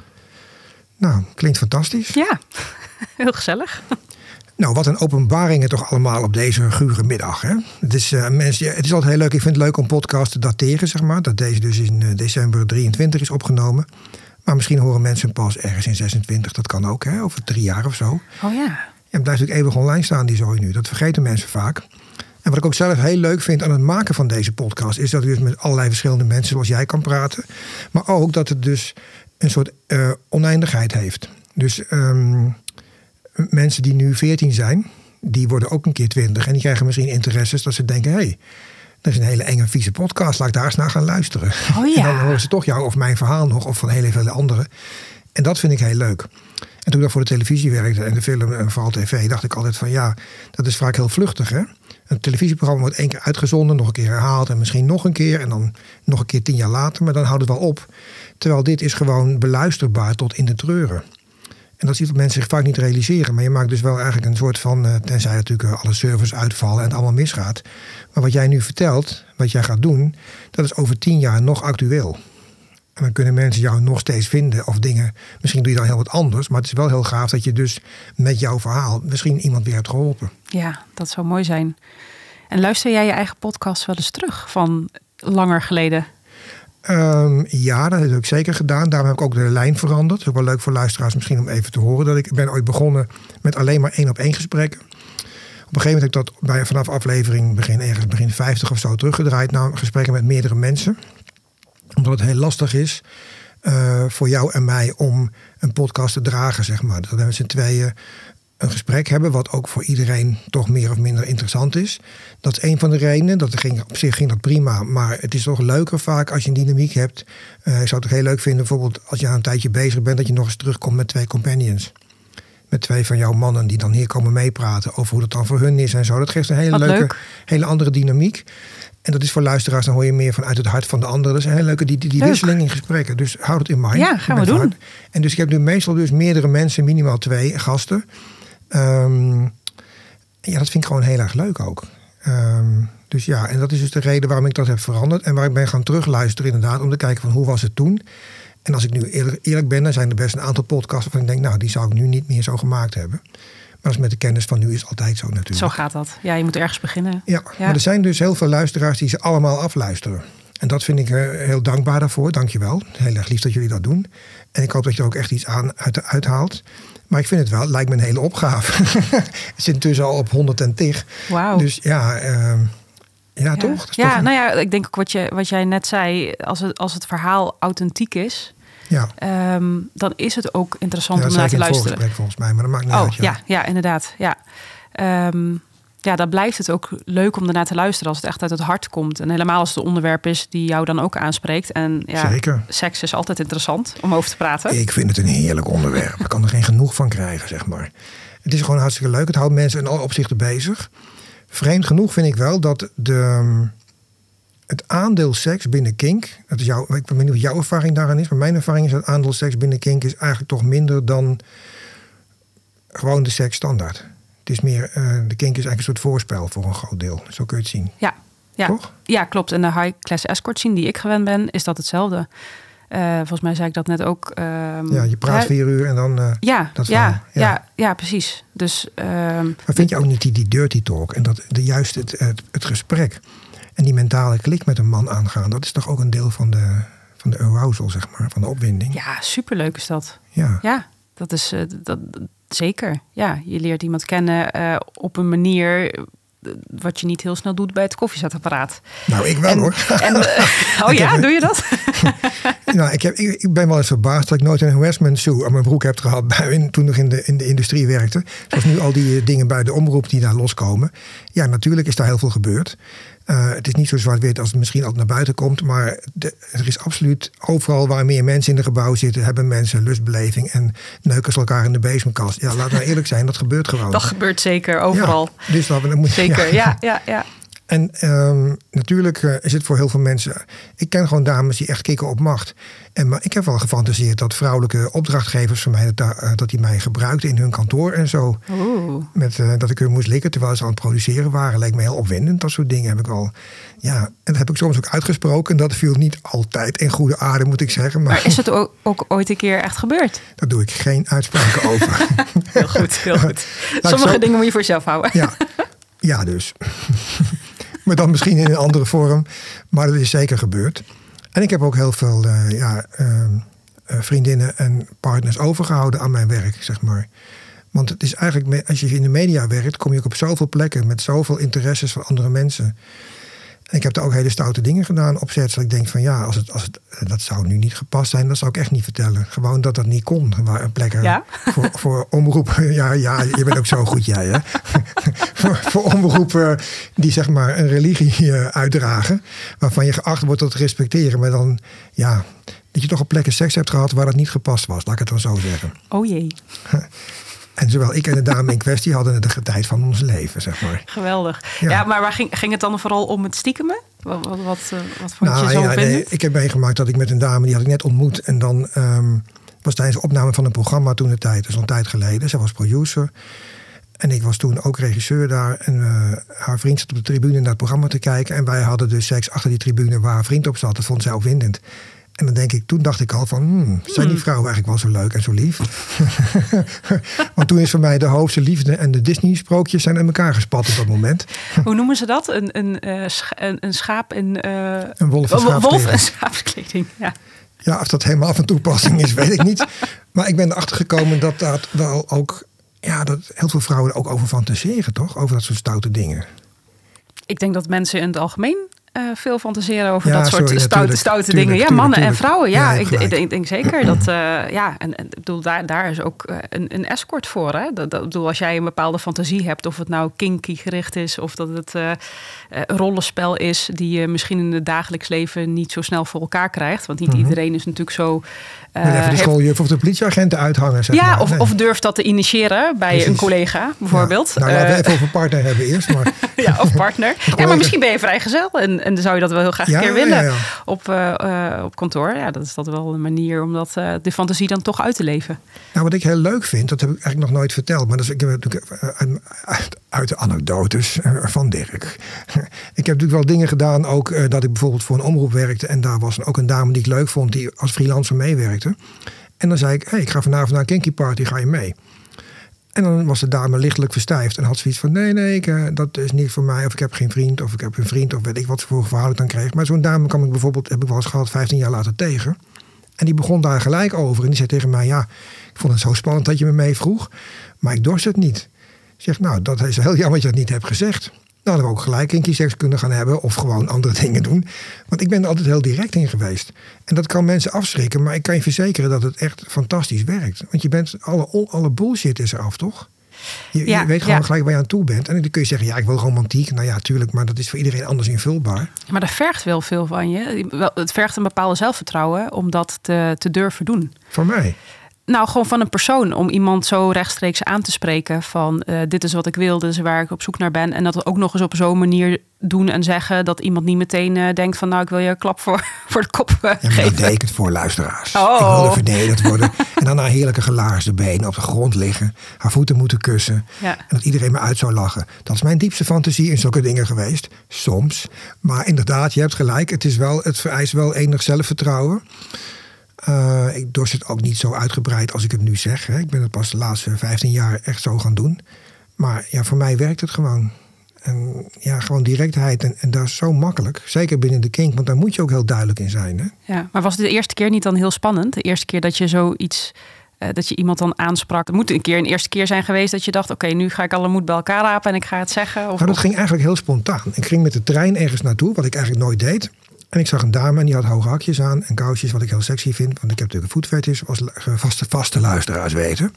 Nou, klinkt fantastisch. Ja, heel gezellig. Nou, wat een openbaringen toch allemaal op deze gure middag. Hè? Het, is, uh, mensen, het is altijd heel leuk. Ik vind het leuk om podcast te dateren, zeg maar. Dat deze dus in uh, december drieëntwintig is opgenomen. Maar misschien horen mensen pas ergens in zesentwintig. Dat kan ook, hè? Over drie jaar of zo. Oh ja. En het blijft natuurlijk eeuwig online staan, die zooi nu. Dat vergeten mensen vaak. En wat ik ook zelf heel leuk vind aan het maken van deze podcast... is dat ik dus met allerlei verschillende mensen zoals jij kan praten. Maar ook dat het dus... een soort uh, oneindigheid heeft. Dus um, mensen die nu veertien zijn, die worden ook een keer twintig. En die krijgen misschien interesses dat ze denken... hé, hey, dat is een hele enge, vieze podcast. Laat ik daar eens naar gaan luisteren. Oh ja. En dan horen ze toch jou of mijn verhaal nog... of van heel veel anderen. En dat vind ik heel leuk. En toen ik dat voor de televisie werkte en de film en vooral tv... dacht ik altijd van ja, dat is vaak heel vluchtig, hè? Een televisieprogramma wordt één keer uitgezonden, nog een keer herhaald... en misschien nog een keer en dan nog een keer tien jaar later. Maar dan houdt het wel op. Terwijl dit is gewoon beluisterbaar tot in de treuren. En dat is iets wat mensen zich vaak niet realiseren. Maar je maakt dus wel eigenlijk een soort van... Uh, tenzij natuurlijk alle servers uitvallen en het allemaal misgaat. Maar wat jij nu vertelt, wat jij gaat doen... dat is over tien jaar nog actueel. En dan kunnen mensen jou nog steeds vinden of dingen... Misschien doe je dan heel wat anders. Maar het is wel heel gaaf dat je dus met jouw verhaal... misschien iemand weer hebt geholpen. Ja, dat zou mooi zijn. En luister jij je eigen podcast wel eens terug van langer geleden? Um, ja, dat heb ik zeker gedaan. Daarom heb ik ook de lijn veranderd. Het is ook wel leuk voor luisteraars misschien om even te horen. Dat ik ben ooit begonnen met alleen maar één op één gesprekken. Op een gegeven moment heb ik dat bij, vanaf aflevering begin, ergens begin vijftig of zo teruggedraaid. Naar gesprekken met meerdere mensen. Omdat het heel lastig is uh, voor jou en mij om een podcast te dragen, zeg maar. Dat we met z'n tweeën een gesprek hebben, wat ook voor iedereen toch meer of minder interessant is. Dat is een van de redenen. Dat ging, op zich ging dat prima, maar het is toch leuker vaak als je een dynamiek hebt. Uh, ik zou het ook heel leuk vinden, bijvoorbeeld als je aan een tijdje bezig bent, dat je nog eens terugkomt met twee companions. Met twee van jouw mannen die dan hier komen meepraten over hoe dat dan voor hun is en zo. Dat geeft een hele wat leuke, leuk. hele andere dynamiek. En dat is voor luisteraars, dan hoor je meer vanuit het hart van de anderen. Dat is een hele leuke die, die, die wisseling in gesprekken. Dus houd het in mind. Ja, gaan we doen. Hard. En dus ik heb nu meestal dus meerdere mensen, minimaal twee gasten. Um, ja, dat vind ik gewoon heel erg leuk ook. Um, dus ja, en dat is dus de reden waarom ik dat heb veranderd. En waar ik ben gaan terugluisteren inderdaad, om te kijken van hoe was het toen. En als ik nu eerlijk, eerlijk ben, dan zijn er best een aantal podcasts waarvan ik denk, nou, die zou ik nu niet meer zo gemaakt hebben. Maar dat is met de kennis van nu is altijd zo natuurlijk. Zo gaat dat. Ja, je moet ergens beginnen. Ja, ja, maar er zijn dus heel veel luisteraars die ze allemaal afluisteren. En dat vind ik uh, heel dankbaar daarvoor. Dank je wel. Heel erg lief dat jullie dat doen. En ik hoop dat je er ook echt iets aan uit, uithaalt. Maar ik vind het wel, het lijkt me een hele opgave. Het zit intussen al op honderd en tig. Wauw. Dus ja, uh, ja, ja, toch? Dat is ja, toch een... nou ja, ik denk ook wat, je, wat jij net zei. Als het, als het verhaal authentiek is... Ja. Um, dan is het ook interessant ja, om naar te luisteren. Dat volgens mij, maar dat maakt niet oh, uit. Ja. ja, ja, inderdaad. Ja. Um, ja, dan blijft het ook leuk om ernaar te luisteren als het echt uit het hart komt. En helemaal als het een onderwerp is die jou dan ook aanspreekt. En ja, zeker. Seks is altijd interessant om over te praten. Ik vind het een heerlijk onderwerp. Ik kan er geen genoeg van krijgen, zeg maar. Het is gewoon hartstikke leuk. Het houdt mensen in alle opzichten bezig. Vreemd genoeg vind ik wel dat de... Het aandeel seks binnen kink, dat is jouw, ik weet niet wat jouw ervaring daaraan is, maar mijn ervaring is dat het aandeel seks binnen kink is eigenlijk toch minder dan gewoon de seks standaard. Het is meer, uh, de kink is eigenlijk een soort voorspel voor een groot deel. Zo kun je het zien. Ja, ja. Toch? Ja, klopt. En de high-class escort scene die ik gewend ben, is dat hetzelfde. Uh, volgens mij zei ik dat net ook. Uh, ja, je praat vier uur en dan uh, ja, dat ja, ja. ja, ja, precies. Dus, uh, maar vind je ook niet die, die dirty talk en dat de, juist het, het, het gesprek en die mentale klik met een man aangaan, dat is toch ook een deel van de, van de arousal, zeg maar, van de opwinding? Ja, superleuk is dat. Ja, ja dat is uh, dat, zeker. Ja, je leert iemand kennen uh, op een manier wat je niet heel snel doet bij het koffiezetapparaat. Nou, ik wel en, hoor. En, uh, oh ja, heb, doe je dat? nou, ik, heb, ik, ik ben wel eens verbaasd dat ik nooit een harassment suit aan mijn broek heb gehad bij, toen ik in de, in de industrie werkte. Zoals nu al die dingen bij de omroep die daar loskomen. Ja, natuurlijk is daar heel veel gebeurd. Uh, het is niet zo zwart-wit als het misschien ook naar buiten komt. Maar de, er is absoluut overal waar meer mensen in een gebouw zitten, hebben mensen lustbeleving en neuken ze elkaar in de bezemkast. Ja, laten we eerlijk zijn, dat gebeurt gewoon. Dat gebeurt zeker, overal. Ja, dus dat, dat moet, zeker, ja, ja, ja. ja. En um, natuurlijk uh, is het voor heel veel mensen. Ik ken gewoon dames die echt kicken op macht. En, maar ik heb wel gefantaseerd dat vrouwelijke opdrachtgevers van mij, dat, uh, dat die mij gebruikten in hun kantoor en zo. Oeh. Met, uh, dat ik hun moest likken terwijl ze aan het produceren waren. Leek me heel opwindend. Dat soort dingen heb ik al. Ja, en dat heb ik soms ook uitgesproken. En dat viel niet altijd in goede aarde, moet ik zeggen. Maar, maar is het ook, ook ooit een keer echt gebeurd? Daar doe ik geen uitspraken over. Heel goed, heel goed. Sommige zo, dingen moet je voor jezelf houden. Ja, ja dus. Maar dan misschien in een andere vorm. Maar dat is zeker gebeurd. En ik heb ook heel veel uh, ja, uh, uh, vriendinnen en partners overgehouden aan mijn werk, zeg maar. Want het is eigenlijk, als je in de media werkt, kom je ook op zoveel plekken met zoveel interesses van andere mensen. En ik heb daar ook hele stoute dingen gedaan opzet. Dat ik denk van ja, als het, als het, dat zou nu niet gepast zijn, dat zou ik echt niet vertellen. Gewoon dat dat niet kon. Waar een plekken ja? voor, voor omroepen. Ja, ja, je bent ook zo goed, jij hè. voor, voor omroepen die zeg maar een religie uh, uitdragen. Waarvan je geacht wordt tot te respecteren. Maar dan ja, dat je toch op plekken seks hebt gehad waar dat niet gepast was. Laat ik het dan zo zeggen. Oh jee. En zowel ik en de dame in kwestie hadden het de tijd van ons leven, zeg maar. Geweldig. Ja, ja maar waar ging, ging het dan vooral om het stiekemen? Wat, wat, wat, wat vond nou, je zo ja, nee, ik heb meegemaakt dat ik met een dame, die had ik net ontmoet. En dan um, was tijdens de opname van een programma toen de tijd, dus al een tijd geleden. Zij was producer. En ik was toen ook regisseur daar. En uh, haar vriend zat op de tribune naar het programma te kijken. En wij hadden dus seks achter die tribune waar haar vriend op zat. Dat vond zij opwindend. En dan denk ik, toen dacht ik al van, hmm, zijn die vrouwen eigenlijk wel zo leuk en zo lief? Want toen is voor mij de hoofdse liefde en de Disney-sprookjes zijn in elkaar gespat op dat moment. Hoe noemen ze dat? Een, een, uh, scha- een, een schaap in... Uh... Een wolf en schaapskleding. Wolf en schaapskleding, ja. Ja, of dat helemaal van toepassing is, weet ik niet. Maar ik ben erachter gekomen dat dat wel ook... Ja, dat heel veel vrouwen er ook over fantaseren, toch? Over dat soort stoute dingen. Ik denk dat mensen in het algemeen... Uh, veel fantaseren over ja, dat soort sorry, stoute, tuurlijk, stoute tuurlijk, dingen. Ja, tuurlijk, mannen tuurlijk. en vrouwen. Ja, ja ik, ik, ik denk zeker dat... Uh, ja, en, en ik bedoel, daar, daar is ook uh, een, een escort voor. Hè? Dat, dat, bedoel, als jij een bepaalde fantasie hebt, of het nou kinky gericht is, of dat het uh, een rollenspel is die je misschien in het dagelijks leven niet zo snel voor elkaar krijgt. Want niet mm-hmm. iedereen is natuurlijk zo... Uh, even de schooljuf of de politieagenten uithangen. Zeg ja, maar. of, nee. of durft dat te initiëren bij Precies. een collega, bijvoorbeeld. Ja. Nou, laten we even over partner hebben eerst. Maar. ja, of partner. Ja, maar misschien ben je vrijgezel en, en dan zou je dat wel heel graag ja, een keer willen ja, ja. Op, uh, uh, op kantoor. Ja, dat is dat wel een manier om dat, uh, de fantasie dan toch uit te leven. Nou, wat ik heel leuk vind, dat heb ik eigenlijk nog nooit verteld. Maar dat is ik heb natuurlijk uit, uit de anekdotes van Dirk. Ik heb natuurlijk wel dingen gedaan, ook uh, dat ik bijvoorbeeld voor een omroep werkte. En daar was ook een dame die ik leuk vond, die als freelancer meewerkte. En dan zei ik, hey, ik ga vanavond naar een kinky party, ga je mee? En dan was de dame lichtelijk verstijfd en had zoiets van, nee, nee, ik, uh, dat is niet voor mij. Of ik heb geen vriend, of ik heb een vriend, of weet ik wat voor verhaal ik dan kreeg. Maar zo'n dame kwam ik bijvoorbeeld, heb ik wel eens gehad, vijftien jaar later tegen. En die begon daar gelijk over. En die zei tegen mij, ja, ik vond het zo spannend dat je me mee vroeg. Maar ik dorst het niet. Ik zeg, nou, dat is heel jammer dat je dat niet hebt gezegd. Nou, dan hadden we ook gelijk kinky seks kunnen gaan hebben. Of gewoon andere dingen doen. Want ik ben er altijd heel direct in geweest. En dat kan mensen afschrikken. Maar ik kan je verzekeren dat het echt fantastisch werkt. Want je bent, alle, alle bullshit is eraf, toch? Je, ja, je weet gewoon ja. gelijk waar je aan toe bent. En dan kun je zeggen, ja, ik wil romantiek. Nou ja, tuurlijk, maar dat is voor iedereen anders invulbaar. Maar dat vergt wel veel van je. Het vergt een bepaalde zelfvertrouwen om dat te, te durven doen. Voor mij? Nou, gewoon van een persoon. Om iemand zo rechtstreeks aan te spreken van uh, dit is wat ik wil, dit is waar ik op zoek naar ben. En dat ook nog eens op zo'n manier doen en zeggen dat iemand niet meteen uh, denkt van nou, ik wil je een klap voor, voor de kop uh, ja, maar geven. Dat deed ik het voor luisteraars. Oh. Ik wilde verdedigd worden. En dan haar heerlijke gelaarste benen op de grond liggen. Haar voeten moeten kussen. Ja. En dat iedereen me uit zou lachen. Dat is mijn diepste fantasie in zulke dingen geweest. Soms. Maar inderdaad, je hebt gelijk. Het, is wel, het vereist wel enig zelfvertrouwen. Uh, ik dorst het ook niet zo uitgebreid als ik het nu zeg. Hè. Ik ben het pas de laatste vijftien jaar echt zo gaan doen. Maar ja, voor mij werkt het gewoon. En ja, gewoon directheid. En, en dat is zo makkelijk. Zeker binnen de kink, want daar moet je ook heel duidelijk in zijn. Hè? Ja, maar was het de eerste keer niet dan heel spannend? De eerste keer dat je zoiets, uh, dat je iemand dan aansprak. Het moet een keer een eerste keer zijn geweest dat je dacht, oké, okay, nu ga ik alle moed bij elkaar rapen en ik ga het zeggen. Of, nou, dat of... ging eigenlijk heel spontaan. Ik ging met de trein ergens naartoe, wat ik eigenlijk nooit deed. En ik zag een dame en die had hoge hakjes aan en kousjes, wat ik heel sexy vind. Want ik heb natuurlijk een voetfetish, als vaste, vaste luisteraars weten.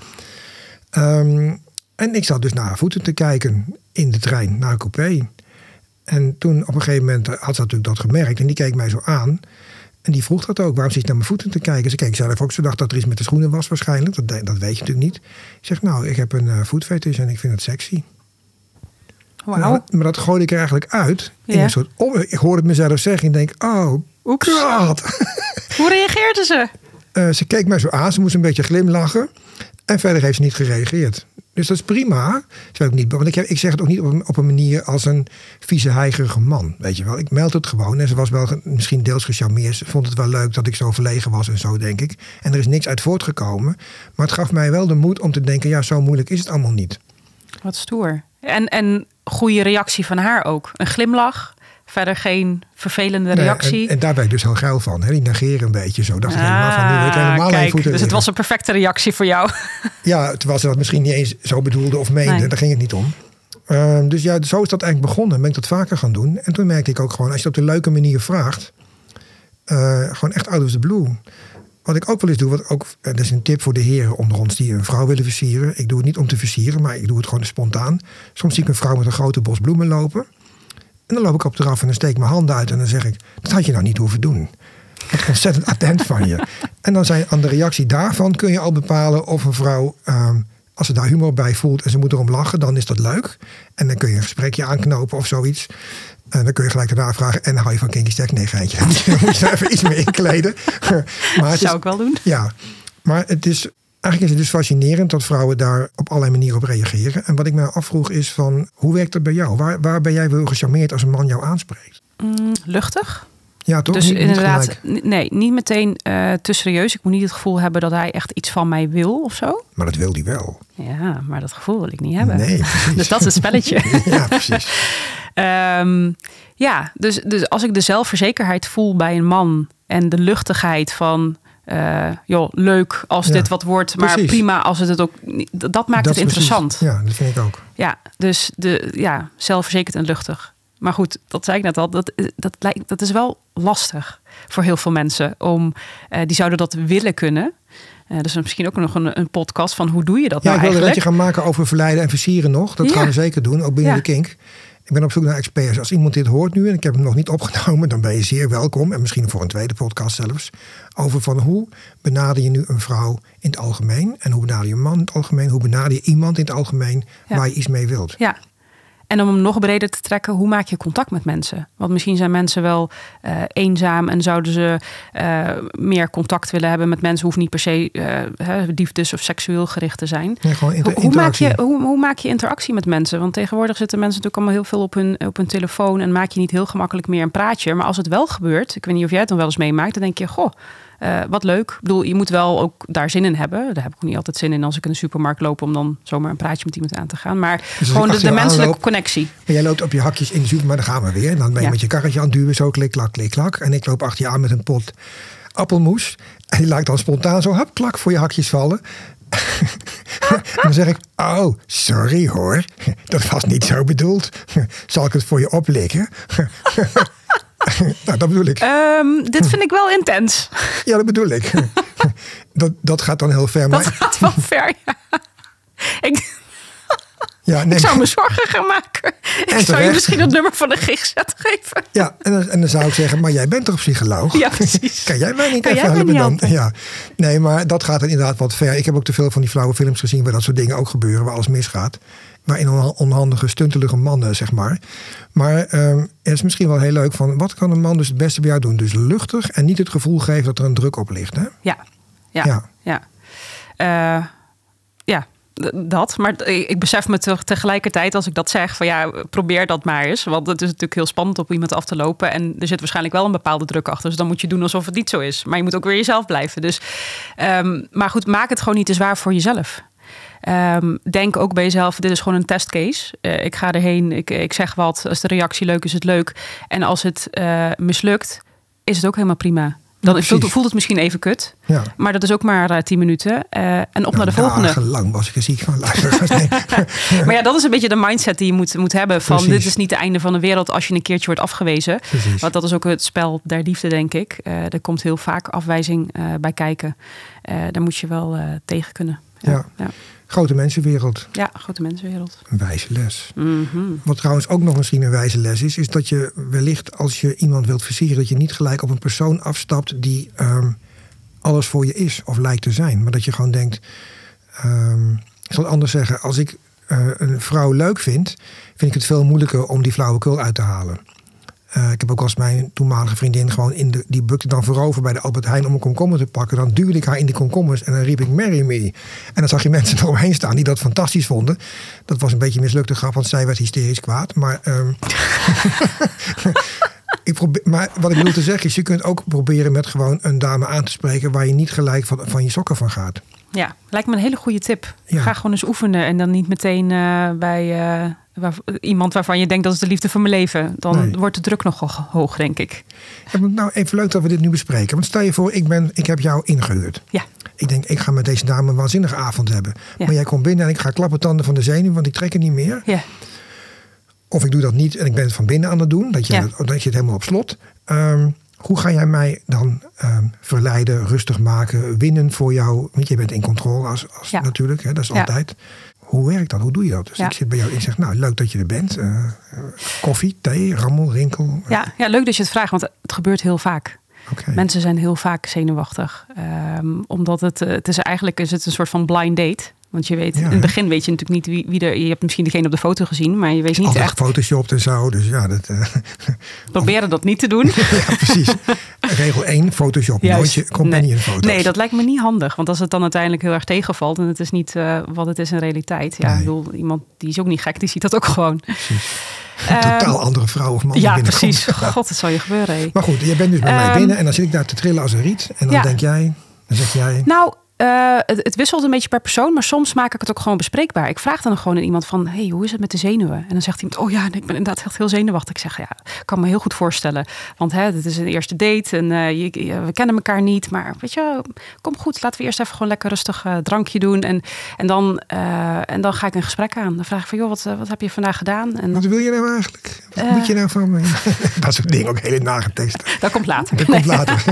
Um, en ik zat dus naar haar voeten te kijken in de trein, naar een coupé. En toen op een gegeven moment had ze natuurlijk dat gemerkt. En die keek mij zo aan. En die vroeg dat ook. Waarom zit je naar mijn voeten te kijken? Ze keek zelf ook. Ze dacht dat er iets met de schoenen was waarschijnlijk. Dat, dat weet je natuurlijk niet. Ik zeg, nou, ik heb een uh, voetfetish en ik vind het sexy. Wow. Nou, maar dat gooide ik er eigenlijk uit. In ja. een soort, oh, ik hoorde het mezelf zeggen. En denk, oh, Oeps. God. Hoe reageerde ze? Uh, ze keek mij zo aan. Ze moest een beetje glimlachen. En verder heeft ze niet gereageerd. Dus dat is prima. Ze ook niet, want ik, heb, ik zeg het ook niet op een, op een manier als een vieze, heigerige man. Weet je wel. Ik meld het gewoon. En ze was wel misschien deels gecharmeerd. Ze vond het wel leuk dat ik zo verlegen was en zo, denk ik. En er is niks uit voortgekomen. Maar het gaf mij wel de moed om te denken, ja, zo moeilijk is het allemaal niet. Wat stoer. En, en goede reactie van haar ook. Een glimlach. Verder geen vervelende reactie. Nee, en, en daar ben ik dus heel geil van. Hè? Die negeren een beetje zo. Dacht ik ah, helemaal van, nu wil ik helemaal kijk, aan voeten. Dus het was een perfecte reactie voor jou. Ja, terwijl ze dat misschien niet eens zo bedoelde of meende. Nee. Daar ging het niet om. Uh, dus ja, zo is dat eigenlijk begonnen. Ben ik dat vaker gaan doen. En toen merkte ik ook gewoon, als je dat op een leuke manier vraagt. Uh, gewoon echt out of the blue. Wat ik ook wel eens doe, wat ook, dat is een tip voor de heren onder ons die een vrouw willen versieren. Ik doe het niet om te versieren, maar ik doe het gewoon spontaan. Soms zie ik een vrouw met een grote bos bloemen lopen. En dan loop ik op eraf en dan steek ik mijn handen uit en dan zeg ik, dat had je nou niet hoeven doen. Dat is ontzettend attent van je. En dan zijn aan de reactie daarvan kun je al bepalen of een vrouw, um, als ze daar humor bij voelt en ze moet erom lachen, dan is dat leuk. En dan kun je een gesprekje aanknopen of zoiets. En dan kun je gelijk daarna vragen, en hou je van kinky sex? Nee, geintje. Dan moet je er even iets meer inkleden. Maar dat zou is, ik wel doen. Ja, maar het is... Eigenlijk is het dus fascinerend dat vrouwen daar op allerlei manieren op reageren. En wat ik me afvroeg is van, hoe werkt dat bij jou? Waar, waar ben jij wel gecharmeerd als een man jou aanspreekt? Mm, luchtig. Ja, toch? Dus niet, inderdaad, niet nee, niet meteen uh, te serieus. Ik moet niet het gevoel hebben dat hij echt iets van mij wil of zo. Maar dat wil hij wel. Ja, maar dat gevoel wil ik niet hebben. Nee, precies. Dus dat is het spelletje. Ja, precies. um, ja, dus, dus als ik de zelfverzekerheid voel bij een man en de luchtigheid van... Uh, joh, leuk als ja, dit wat wordt, maar precies. Prima als het het ook niet. Dat maakt dat het interessant. Precies. Ja, dat vind ik ook. Ja, dus de, ja, zelfverzekerd en luchtig. Maar goed, dat zei ik net al, dat, dat, lijkt, dat is wel lastig voor heel veel mensen. Om, uh, die zouden dat willen kunnen. Uh, dus misschien ook nog een, een podcast van hoe doe je dat ja, nou eigenlijk? Ja, ik wilde een beetje gaan maken over verleiden en versieren nog. Dat ja. gaan we zeker doen, ook binnen ja. de kink. Ik ben op zoek naar experts. Als iemand dit hoort nu en ik heb hem nog niet opgenomen, dan ben je zeer welkom. En misschien voor een tweede podcast zelfs. Over van hoe benader je nu een vrouw in het algemeen? En hoe benader je een man in het algemeen? Hoe benader je iemand in het algemeen ja. waar je iets mee wilt? Ja. En om hem nog breder te trekken, hoe maak je contact met mensen? Want misschien zijn mensen wel uh, eenzaam en zouden ze uh, meer contact willen hebben met mensen. Hoeft niet per se uh, liefdes- of seksueel gericht te zijn. Nee, gewoon inter- hoe, hoe, maak je, hoe, hoe maak je interactie met mensen? Want tegenwoordig zitten mensen natuurlijk allemaal heel veel op hun, op hun telefoon en maak je niet heel gemakkelijk meer een praatje. Maar als het wel gebeurt, ik weet niet of jij het dan wel eens meemaakt, dan denk je, goh, Uh, wat leuk. Ik bedoel, je moet wel ook daar zin in hebben. Daar heb ik niet altijd zin in als ik in de supermarkt loop om dan zomaar een praatje met iemand aan te gaan. Maar dus gewoon de, de menselijke aanloop, connectie. Maar jij loopt op je hakjes in de supermarkt, dan gaan we weer. En dan ben je ja. met je karretje aan het duwen, zo klik, klak, klik, klak. En ik loop achter je aan met een pot appelmoes. En die laat dan spontaan zo hap, klak voor je hakjes vallen. En dan zeg ik, oh, sorry hoor. Dat was niet zo bedoeld. Zal ik het voor je oplikken? Nou, dat bedoel ik. Um, dit vind ik wel intens. Ja, dat bedoel ik. dat, dat gaat dan heel ver. Dat maar... gaat wel ver, ja. Ik, ja, nee, ik zou me zorgen gaan maken. Ik zou terecht. je misschien het nummer van de G G Z geven. Ja, en dan, en dan zou ik zeggen, maar jij bent toch psycholoog? Ja, precies. Kan jij mij niet kan even helpen dan? Ja. Nee, maar dat gaat dan inderdaad wat ver. Ik heb ook te veel van die flauwe films gezien waar dat soort dingen ook gebeuren, waar alles misgaat. Waarin onhandige, stuntelige mannen, zeg maar. Maar um, het is misschien wel heel leuk van, wat kan een man dus het beste bij jou doen? Dus luchtig en niet het gevoel geven dat er een druk op ligt. Hè? Ja, ja, ja. Ja. Uh, ja. dat. Maar ik besef me te, tegelijkertijd als ik dat zeg van ja, probeer dat maar eens. Want het is natuurlijk heel spannend op iemand af te lopen. En er zit waarschijnlijk wel een bepaalde druk achter. Dus dan moet je doen alsof het niet zo is. Maar je moet ook weer jezelf blijven. Dus, um, maar goed, maak het gewoon niet te zwaar voor jezelf. Um, denk ook bij jezelf, dit is gewoon een testcase. Uh, ik ga erheen, ik, ik zeg wat. Als de reactie leuk is, het leuk. En als het uh, mislukt, is het ook helemaal prima. Dan voelt, voelt het misschien even kut. Ja. Maar dat is ook maar uh, tien minuten. Uh, en op nou, naar de volgende. Dagenlang was ik er ziek van. Nee. Maar ja, dat is een beetje de mindset die je moet, moet hebben. Van Precies. Dit is niet het einde van de wereld als je een keertje wordt afgewezen. Precies. Want dat is ook het spel der liefde, denk ik. Uh, er komt heel vaak afwijzing uh, bij kijken. Uh, daar moet je wel uh, tegen kunnen. Ja. Ja. Ja. Grote mensenwereld. Ja, grote mensenwereld. Een wijze les. Mm-hmm. Wat trouwens ook nog misschien een wijze les is, is dat je wellicht als je iemand wilt versieren, dat je niet gelijk op een persoon afstapt die um, alles voor je is of lijkt te zijn. Maar dat je gewoon denkt, um, ik zal het anders zeggen, als ik uh, een vrouw leuk vind, vind ik het veel moeilijker om die flauwekul uit te halen. Uh, ik heb ook als mijn toenmalige vriendin gewoon in de, die bukte dan voorover bij de Albert Heijn om een komkommer te pakken. Dan duwde ik haar in die komkommers en dan riep ik marry me. En dan zag je mensen eromheen staan die dat fantastisch vonden. Dat was een beetje een mislukte grap, want zij werd hysterisch kwaad. Maar, um, ik probeer, maar wat ik bedoel te zeggen is, je kunt ook proberen met gewoon een dame aan te spreken waar je niet gelijk van, van je sokken van gaat. Ja, lijkt me een hele goede tip. Ja. Ga gewoon eens oefenen en dan niet meteen uh, bij uh, waar, iemand waarvan je denkt dat is de liefde van mijn leven. Dan nee. wordt de druk nogal hoog, denk ik. Ja, nou, even leuk dat we dit nu bespreken. Want stel je voor, ik, ben, ik heb jou ingehuurd. Ja. Ik denk, ik ga met deze dame een waanzinnige avond hebben. Ja. Maar jij komt binnen en ik ga klappertanden van de zenuw, want ik trek het niet meer. Ja. Of ik doe dat niet en ik ben het van binnen aan het doen. Dat je, ja. dat, dat je het helemaal op slot. Um, Hoe ga jij mij dan um, verleiden, rustig maken, winnen voor jou? Want je bent in controle als, als ja. natuurlijk, hè, dat is ja. altijd. Hoe werkt dat? Hoe doe je dat? Dus ja. ik zit bij jou en zeg, nou, leuk dat je er bent. Uh, koffie, thee, rammel, rinkel. Ja, ja, leuk dat je het vraagt, want het gebeurt heel vaak. Okay. Mensen zijn heel vaak zenuwachtig. Um, omdat het, het is eigenlijk is het een soort van blind date. Want je weet, ja, in het begin weet je natuurlijk niet wie, wie er... Je hebt misschien degene op de foto gezien, maar je weet niet echt... Gefotoshopt en zo, dus ja... Dat, uh, Proberen dat niet te doen. Ja, precies. Regel één, Photoshop. Nooit je companion foto's. Nee, dat lijkt me niet handig. Want als het dan uiteindelijk heel erg tegenvalt... en het is niet uh, wat het is in realiteit. Ja, nee. Ik bedoel, iemand die is ook niet gek, die ziet dat ook gewoon. Precies. Een totaal uh, andere vrouw of man. Ja, precies. God, dat zal je gebeuren. Hé. Maar goed, je bent dus bij um, mij binnen... en dan zit ik daar te trillen als een riet. En dan ja. denk jij... Dan zeg jij... Nou... Uh, het, het wisselt een beetje per persoon, maar soms maak ik het ook gewoon bespreekbaar. Ik vraag dan gewoon aan iemand van, hey, hoe is het met de zenuwen? En dan zegt iemand, oh ja, ik ben inderdaad echt heel zenuwachtig. Ik zeg, ja, ik kan me heel goed voorstellen. Want hè, dit is een eerste date en uh, je, je, we kennen elkaar niet. Maar weet je, kom goed, laten we eerst even gewoon lekker rustig uh, drankje doen. En, en, dan, uh, en dan ga ik een gesprek aan. Dan vraag ik van, joh, wat, uh, wat heb je vandaag gedaan? En, wat wil je nou eigenlijk? Wat uh, moet je nou van me? Dat soort dingen, ook hele nare teksten. Dat komt later. Dat nee. komt later.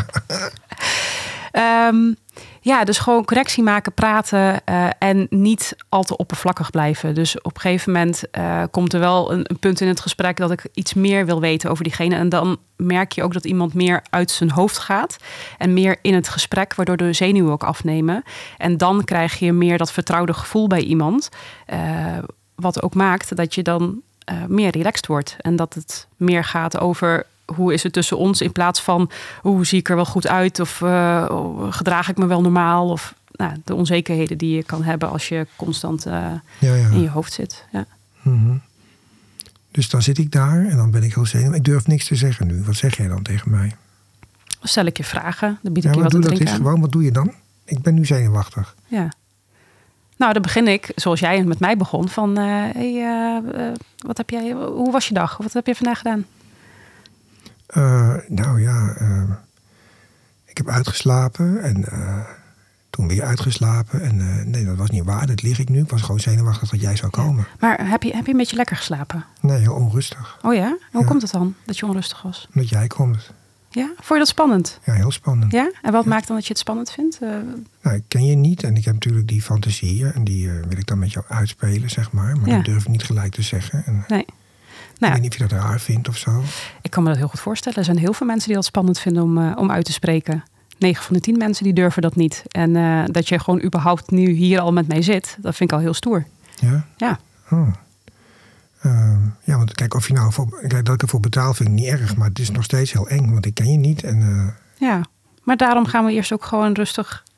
um, Ja, dus gewoon correctie maken, praten uh, en niet al te oppervlakkig blijven. Dus op een gegeven moment uh, komt er wel een, een punt in het gesprek dat ik iets meer wil weten over diegene. En dan merk je ook dat iemand meer uit zijn hoofd gaat en meer in het gesprek, waardoor de zenuwen ook afnemen. En dan krijg je meer dat vertrouwde gevoel bij iemand, uh, wat ook maakt dat je dan uh, meer relaxed wordt. En dat het meer gaat over... Hoe is het tussen ons in plaats van hoe zie ik er wel goed uit of uh, gedraag ik me wel normaal of nou, de onzekerheden die je kan hebben als je constant uh, ja, ja. in je hoofd zit. Ja. Mm-hmm. Dus dan zit ik daar en dan ben ik heel zenuwachtig. Ik durf niks te zeggen nu. Wat zeg jij dan tegen mij? Dan stel ik je vragen. Dan bied ik ja, je wat te doe drinken dat is aan. Gewoon, wat doe je dan? Ik ben nu zenuwachtig. Ja. Nou, dan begin ik, zoals jij met mij begon, van uh, hey, uh, uh, wat heb jij, hoe was je dag? Wat heb je vandaag gedaan? Uh, nou ja, uh, ik heb uitgeslapen en uh, toen weer uitgeslapen. En uh, nee, dat was niet waar, dat lig ik nu. Ik was gewoon zenuwachtig dat jij zou komen. Ja. Maar heb je, heb je een beetje lekker geslapen? Nee, heel onrustig. Oh ja? Hoe ja. komt het dan, dat je onrustig was? Omdat jij komt. Ja? Vond je dat spannend? Ja, heel spannend. Ja? En wat ja. maakt dan dat je het spannend vindt? Uh... Nou, ik ken je niet en ik heb natuurlijk die fantasieën. En die uh, wil ik dan met jou uitspelen, zeg maar. Maar ja. dat durf ik niet gelijk te zeggen. En, nee. Nou, ik weet niet of je dat raar vindt of zo. Ik kan me dat heel goed voorstellen. Er zijn heel veel mensen die dat spannend vinden om, uh, om uit te spreken. Negen van de tien mensen die durven dat niet. En uh, dat je gewoon überhaupt nu hier al met mij zit, dat vind ik al heel stoer. Ja? Ja. Oh. Uh, ja, want kijk, of je nou voor, kijk, dat ik ervoor betaal vind ik niet erg. Maar het is nog steeds heel eng, want ik ken je niet. En, uh... Ja, maar daarom gaan we eerst ook gewoon rustig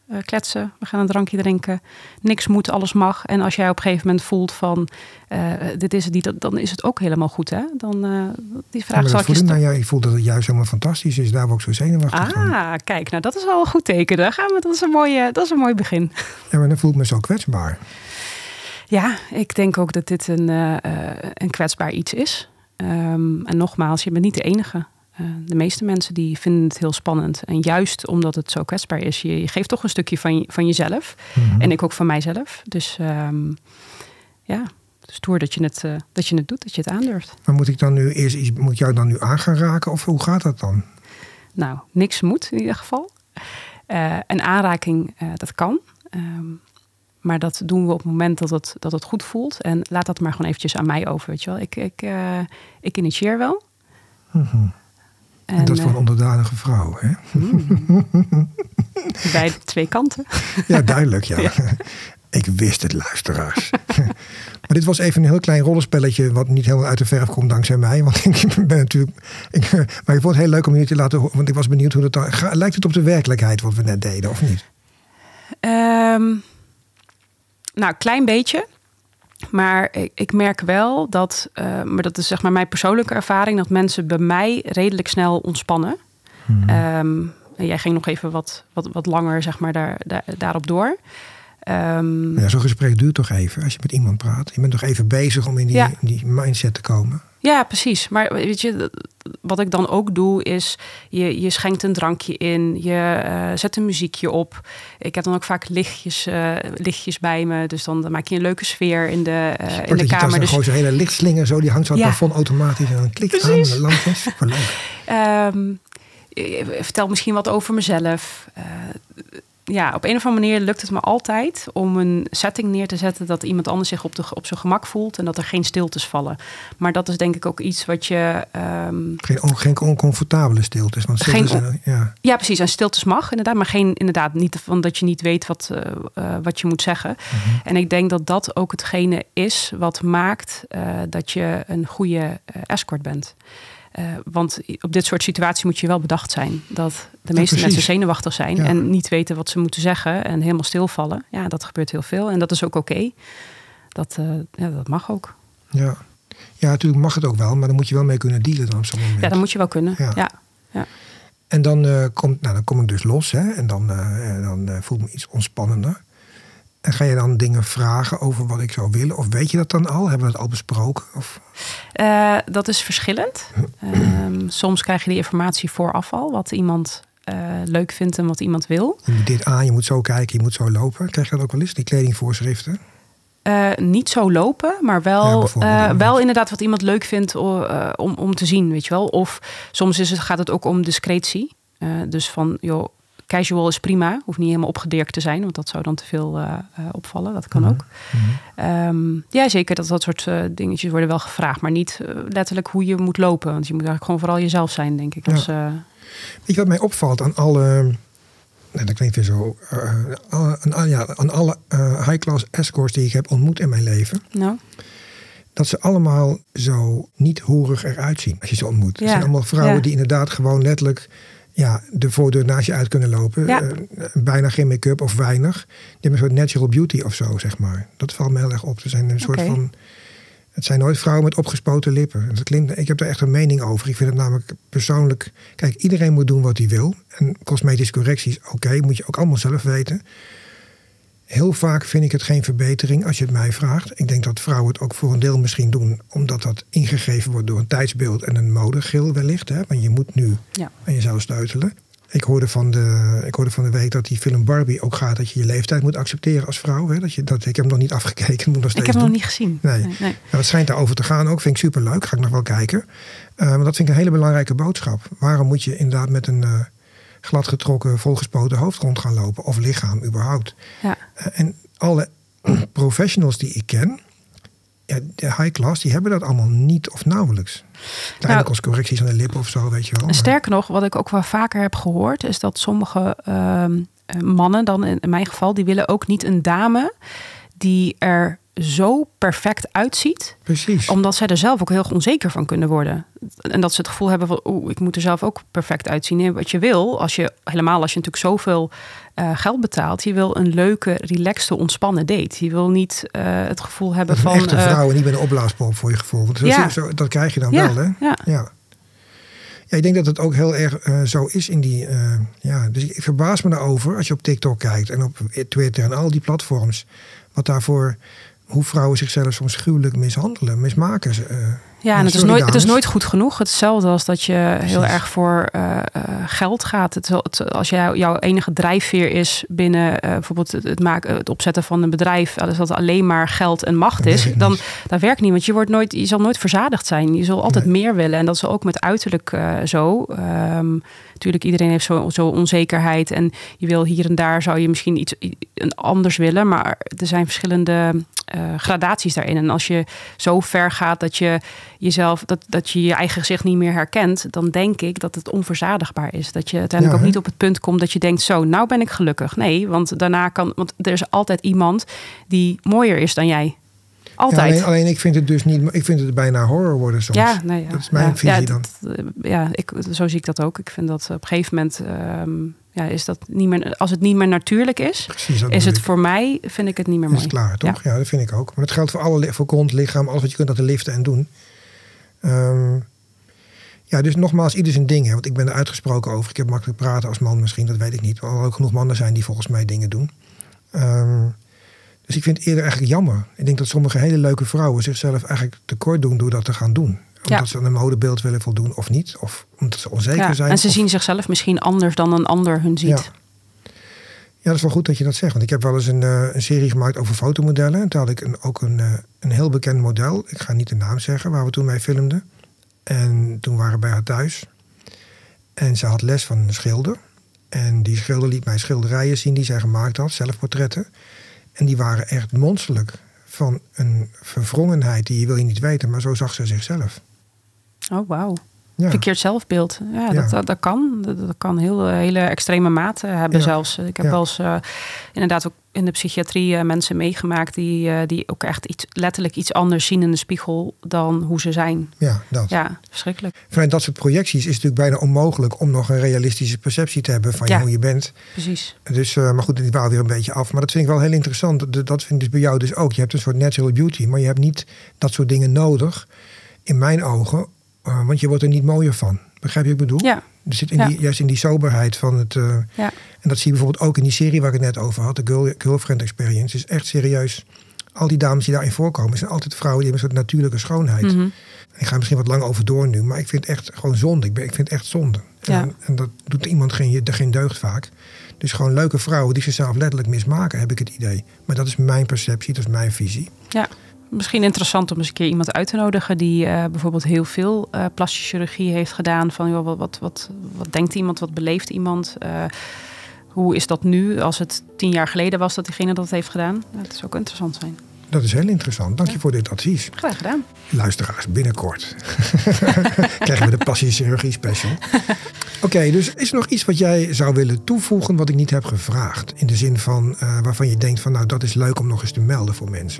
uh, kletsen, we gaan een drankje drinken. Niks moet, alles mag. En als jij op een gegeven moment voelt van, uh, dit is het niet, dan is het ook helemaal goed. Hè? Dan, uh, die vraag ja, zal ik je stellen. Nou ja, je voelt dat het juist helemaal fantastisch is. Daar ben ik ook zo zenuwachtig ah, van. Ah, kijk, nou dat is wel een goed teken. Daar gaan we, dat, is een mooie, dat is een mooi begin. Ja, maar dan voel ik me zo kwetsbaar. Ja, ik denk ook dat dit een, uh, een kwetsbaar iets is. Um, en nogmaals, je bent niet de enige. Uh, de meeste mensen die vinden het heel spannend. En juist omdat het zo kwetsbaar is, je, je geeft toch een stukje van, van jezelf. Mm-hmm. En ik ook van mijzelf. Dus um, ja, stoer dat je, het, uh, dat je het doet, dat je het aandurft. Maar moet ik dan nu eerst iets, moet ik jou dan nu aan gaan raken? Of hoe gaat dat dan? Nou, niks moet in ieder geval. Uh, een aanraking, uh, dat kan. Um, Maar dat doen we op het moment dat het, dat het goed voelt. En laat dat maar gewoon eventjes aan mij over, weet je wel. Ik, ik, uh, ik initieer wel. Mm-hmm. En, en dat uh, voor een onderdanige vrouw, hè? Mm. Bij de twee kanten. Ja, duidelijk, ja. ja. Ik wist het, luisteraars. Maar dit was even een heel klein rollenspelletje, wat niet helemaal uit de verf komt dankzij mij. Want ik ben natuurlijk. Ik, maar ik vond het heel leuk om jullie te laten horen. Want ik was benieuwd hoe dat dan. Lijkt het op de werkelijkheid wat we net deden, of niet? Um, nou, een klein beetje. Maar ik, ik merk wel dat, uh, maar dat is zeg maar mijn persoonlijke ervaring, dat mensen bij mij redelijk snel ontspannen. Hmm. Um, en jij ging nog even wat, wat, wat langer zeg maar daar, daar, daarop door. Um, ja, zo'n gesprek duurt toch even als je met iemand praat. Je bent toch even bezig om in die, ja. in die mindset te komen. Ja, precies. Maar weet je, wat ik dan ook doe is, je, je schenkt een drankje in, je uh, zet een muziekje op. Ik heb dan ook vaak lichtjes, uh, lichtjes bij me, dus dan, dan maak je een leuke sfeer in de, uh, in de je kamer. Dan dus gewoon zo'n hele lichtslinger, zo, die hangt zo aan het ja. plafond automatisch en dan klikt aan en de lampjes. Super leuk. Um, vertel misschien wat over mezelf. Uh, Ja, op een of andere manier lukt het me altijd om een setting neer te zetten dat iemand anders zich op, de, op zijn gemak voelt en dat er geen stiltes vallen. Maar dat is denk ik ook iets wat je... Um, geen, on, geen oncomfortabele stiltes. Want stiltes geen on, ja. ja, precies. En stiltes mag inderdaad, maar geen inderdaad niet van dat je niet weet wat, uh, uh, wat je moet zeggen. Mm-hmm. En ik denk dat dat ook hetgene is wat maakt uh, dat je een goede uh, escort bent. Uh, want op dit soort situaties moet je wel bedacht zijn. Dat de meeste ja, mensen zenuwachtig zijn ja. en niet weten wat ze moeten zeggen en helemaal stilvallen. Ja, dat gebeurt heel veel en dat is ook oké. Okay. Dat, uh, ja, dat mag ook. Ja. ja, natuurlijk mag het ook wel, maar dan moet je wel mee kunnen dealen dan op zo'n moment. Ja, dan moet je wel kunnen. Ja. Ja. Ja. En dan, uh, komt, nou, dan kom ik dus los hè, en dan, uh, dan uh, voel ik me iets ontspannender. En ga je dan dingen vragen over wat ik zou willen? Of weet je dat dan al? Hebben we dat al besproken? Of? Uh, dat is verschillend. Um, soms krijg je die informatie vooraf al. Wat iemand uh, leuk vindt en wat iemand wil. Je moet dit aan, je moet zo kijken, je moet zo lopen. Krijg je dat ook wel eens, die kledingvoorschriften? Uh, niet zo lopen, maar wel, ja, uh, wel inderdaad wat iemand leuk vindt uh, om, om te zien. Weet je wel? Of soms is het, gaat het ook om discretie. Uh, dus van, joh, casual is prima, hoeft niet helemaal opgedirkt te zijn, want dat zou dan te veel uh, uh, opvallen. Dat kan mm-hmm. ook. Mm-hmm. Um, ja, zeker dat dat soort uh, dingetjes worden wel gevraagd, maar niet uh, letterlijk hoe je moet lopen. Want je moet eigenlijk gewoon vooral jezelf zijn, denk ik. Ja. Als, uh... Weet je wat mij opvalt aan alle, nou, dat klinkt weer zo, uh, aan, ja, aan alle uh, high-class escorts die ik heb ontmoet in mijn leven? Nou? Dat ze allemaal zo niet horig eruit zien als je ze ontmoet. Ja. Het zijn allemaal vrouwen ja. die inderdaad gewoon letterlijk ja, de voordeur naast je uit kunnen lopen. Ja. Uh, bijna geen make-up of weinig. Die hebben een soort natural beauty of zo, zeg maar. Dat valt me heel erg op. Ze zijn een soort okay. van... Het zijn nooit vrouwen met opgespoten lippen. Dat klinkt, ik heb er echt een mening over. Ik vind het namelijk persoonlijk... Kijk, iedereen moet doen wat hij wil. En cosmetische correcties, oké, okay, moet je ook allemaal zelf weten. Heel vaak vind ik het geen verbetering als je het mij vraagt. Ik denk dat vrouwen het ook voor een deel misschien doen, omdat dat ingegeven wordt door een tijdsbeeld en een modegil wellicht. Hè? Want je moet nu ja. aan jezelf sleutelen. Ik hoorde, van de, ik hoorde van de week dat die film Barbie ook gaat dat je je leeftijd moet accepteren als vrouw. Hè? Dat je, dat, ik heb hem nog niet afgekeken. Moet nog steeds ik heb hem doen. nog niet gezien. Nee. nee, nee. Nou, het schijnt daarover te gaan ook. Vind ik superleuk. Ga ik nog wel kijken. Uh, maar dat vind ik een hele belangrijke boodschap. Waarom moet je inderdaad met een... Uh, gladgetrokken, volgespoten hoofd rond gaan lopen. Of lichaam überhaupt. Ja. Uh, en alle professionals die ik ken, ja, de high class, die hebben dat allemaal niet of nauwelijks. Kleine nou, correcties aan de lippen of zo, weet je wel. Maar... Sterker nog, wat ik ook wel vaker heb gehoord, is dat sommige uh, mannen, dan in mijn geval, die willen ook niet een dame die er zo perfect uitziet. Precies. Omdat zij er zelf ook heel onzeker van kunnen worden. En dat ze het gevoel hebben van, oeh, ik moet er zelf ook perfect uitzien. Nee, wat je wil, als je, helemaal als je natuurlijk zoveel uh, geld betaalt, je wil een leuke, relaxte, ontspannen date. Je wil niet uh, het gevoel hebben dat van... Een echte uh, vrouw en niet met een opblaaspomp voor je gevoel. Want zo, ja. zo, dat krijg je dan ja, wel, hè? Ja. ja. Ja, ik denk dat het ook heel erg uh, zo is in die... Uh, ja, dus ik, ik verbaas me daarover als je op TikTok kijkt en op Twitter en al die platforms. Wat daarvoor, hoe vrouwen zichzelf soms gruwelijk mishandelen, mismaken. Uh, ja, en het is, nooit, het is nooit goed genoeg. Hetzelfde als dat je Precies. heel erg voor uh, uh, geld gaat. Het, het, als jou, jouw enige drijfveer is binnen uh, bijvoorbeeld het, het, maken, het opzetten van een bedrijf, als dat alleen maar geld en macht is, nee, dan dat werkt niet. Want je, wordt nooit, je zal nooit verzadigd zijn. Je zal altijd nee. meer willen. En dat is ook met uiterlijk uh, zo. Um, Natuurlijk, iedereen heeft zo, zo onzekerheid. En je wil hier en daar zou je misschien iets anders willen. Maar er zijn verschillende uh, gradaties daarin. En als je zo ver gaat dat je jezelf, dat, dat je je eigen gezicht niet meer herkent, dan denk ik dat het onverzadigbaar is. Dat je uiteindelijk ja, ook niet op het punt komt dat je denkt, zo, nou ben ik gelukkig. Nee, want daarna kan, want er is altijd iemand die mooier is dan jij. Altijd. Ja, alleen, alleen ik vind het dus niet, ik vind het bijna horror worden soms. Ja, nee, ja. Dat is mijn ja, visie ja, dan. Dat, ja, ik, zo zie ik dat ook. Ik vind dat op een gegeven moment um, ja, is dat niet meer, als het niet meer natuurlijk is, Precies, is het voor mij, vind ik het niet meer mooi. Is het klaar, toch? Ja. ja, dat vind ik ook. Maar dat geldt voor alle, voor kont, lichaam, alles wat je kunt laten liften en doen. Um, ja, dus nogmaals, ieder zijn ding. Hè, want ik ben er uitgesproken over. Ik heb makkelijk praten als man misschien, dat weet ik niet. Al ook genoeg mannen zijn die volgens mij dingen doen. Um, Dus ik vind het eerder eigenlijk jammer. Ik denk dat sommige hele leuke vrouwen zichzelf eigenlijk tekort doen door dat te gaan doen. Omdat ja. ze aan een modebeeld willen voldoen of niet. Of omdat ze onzeker ja, zijn. En ze of... zien zichzelf misschien anders dan een ander hun ziet. Ja. ja, dat is wel goed dat je dat zegt. Want ik heb wel eens een, uh, een serie gemaakt over fotomodellen. En toen had ik een, ook een, uh, een heel bekend model. Ik ga niet de naam zeggen, waar we toen mee filmden. En toen waren we bij haar thuis. En ze had les van een schilder. En die schilder liet mij schilderijen zien die zij gemaakt had. Zelfportretten. En die waren echt monsterlijk. Van een verwrongenheid die je wil je niet weten. Maar zo zag ze zichzelf. Oh, wauw. Ja. Verkeerd zelfbeeld. Ja, ja. Dat, dat, dat kan. Dat, dat kan heel, hele extreme mate hebben ja. zelfs. Ik heb ja. wel eens uh, inderdaad ook in de psychiatrie uh, mensen meegemaakt... Die, uh, die ook echt iets, letterlijk iets anders zien in de spiegel dan hoe ze zijn. Ja, dat. Ja, verschrikkelijk. Vanuit dat soort projecties is het natuurlijk bijna onmogelijk... om nog een realistische perceptie te hebben van ja. hoe je bent. Precies. Dus, uh, maar goed, dit waal weer een beetje af. Maar dat vind ik wel heel interessant. Dat, dat vind ik dus bij jou dus ook. Je hebt een soort natural beauty, maar je hebt niet dat soort dingen nodig... in mijn ogen... Uh, want je wordt er niet mooier van. Begrijp je wat ik bedoel? Ja. Er zit in ja. die, juist in die soberheid van het... Uh, ja. En dat zie je bijvoorbeeld ook in die serie waar ik het net over had. De Girl, Girlfriend Experience. Is echt serieus. Al die dames die daarin voorkomen... zijn altijd vrouwen die hebben een soort natuurlijke schoonheid. Mm-hmm. Ik ga er misschien wat lang over door nu. Maar ik vind het echt gewoon zonde. Ik, ben, ik vind het echt zonde. Ja. En, en dat doet iemand geen, geen deugd vaak. Dus gewoon leuke vrouwen die zichzelf letterlijk mismaken... heb ik het idee. Maar dat is mijn perceptie. Dat is mijn visie. Ja. Misschien interessant om eens een keer iemand uit te nodigen... die uh, bijvoorbeeld heel veel uh, plastische chirurgie heeft gedaan. Van joh, wat, wat, wat, wat denkt iemand, wat beleeft iemand? Uh, hoe is dat nu, als het tien jaar geleden was... dat diegene dat heeft gedaan? Dat zou ook interessant zijn. Dat is heel interessant. Dank je ja. voor dit advies. Graag gedaan. Luisteraars, binnenkort krijgen we de plastische chirurgie special. Oké, okay, dus is er nog iets wat jij zou willen toevoegen... wat ik niet heb gevraagd? In de zin van uh, waarvan je denkt van... nou, dat is leuk om nog eens te melden voor mensen.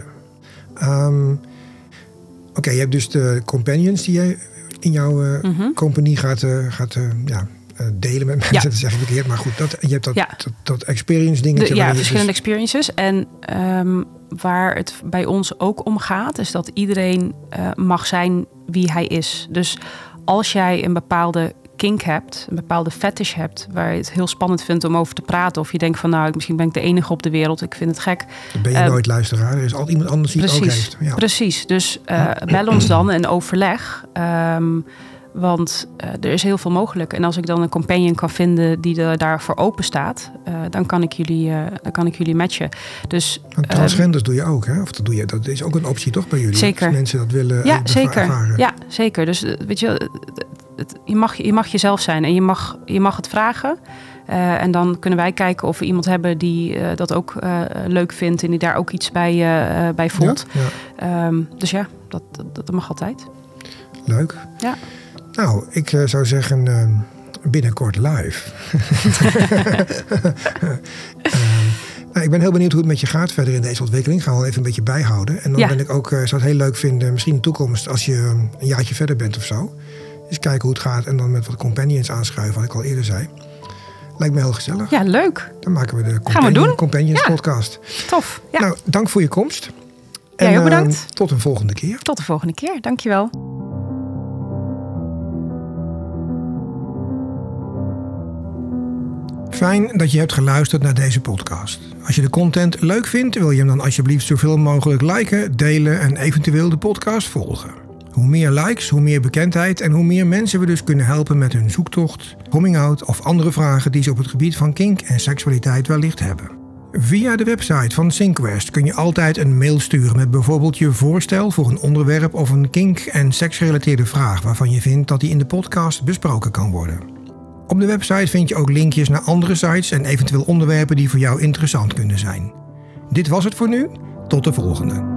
Um, Oké, okay, je hebt dus de companions die je in jouw uh, mm-hmm. compagnie gaat, uh, gaat uh, ja, uh, delen met mensen. Ja. Dat zeg ik verkeerd, maar goed, dat, je hebt dat, ja. dat, dat experience dingetje. De, ja, je verschillende dus... experiences. En um, waar het bij ons ook om gaat, is dat iedereen uh, mag zijn wie hij is. Dus als jij een bepaalde kink hebt, een bepaalde fetish hebt... waar je het heel spannend vindt om over te praten... of je denkt van nou, misschien ben ik de enige op de wereld... ik vind het gek. Dan ben je uh, nooit luisteraar. Er is altijd iemand anders die precies, het ook heeft. Ja. Precies, dus uh, bel ons dan en overleg. Um, want uh, er is heel veel mogelijk. En als ik dan een companion kan vinden die er daarvoor open staat... Uh, dan, kan ik jullie, uh, dan kan ik jullie matchen. Dus, transgenders uh, doe je ook, hè? Of dat doe je? Dat is ook een optie toch bij jullie? Zeker. Als mensen dat willen ja, zeker. ervaren. Ja, zeker. Dus weet je... Het, je, mag, je mag jezelf zijn en je mag, je mag het vragen. Uh, en dan kunnen wij kijken of we iemand hebben die uh, dat ook uh, leuk vindt... en die daar ook iets bij, uh, bij voelt. Ja, ja. Um, dus ja, dat, dat, dat mag altijd. Leuk. Ja. Nou, ik uh, zou zeggen uh, binnenkort live. uh, Nou, ik ben heel benieuwd hoe het met je gaat verder in deze ontwikkeling. Gaan we wel even een beetje bijhouden. En dan Ja. ben ik ook, uh, zou het heel leuk vinden, misschien in de toekomst, als je een jaartje verder bent of zo. Eens kijken hoe het gaat en dan met wat companions aanschuiven, wat ik al eerder zei. Lijkt me heel gezellig. Ja, leuk. Dan maken we de Gaan we companion, doen. Companions Ja. podcast. Tof. Ja. Nou, dank voor je komst. Jij en, ook bedankt. Uh, tot een volgende keer. Tot de volgende keer. Dankjewel. Fijn dat je hebt geluisterd naar deze podcast. Als je de content leuk vindt, wil je hem dan alsjeblieft zoveel mogelijk liken, delen en eventueel de podcast volgen. Hoe meer likes, hoe meer bekendheid en hoe meer mensen we dus kunnen helpen met hun zoektocht, coming out of andere vragen die ze op het gebied van kink en seksualiteit wellicht hebben. Via de website van Synquest kun je altijd een mail sturen met bijvoorbeeld je voorstel voor een onderwerp of een kink- en seksgerelateerde vraag waarvan je vindt dat die in de podcast besproken kan worden. Op de website vind je ook linkjes naar andere sites en eventueel onderwerpen die voor jou interessant kunnen zijn. Dit was het voor nu. Tot de volgende.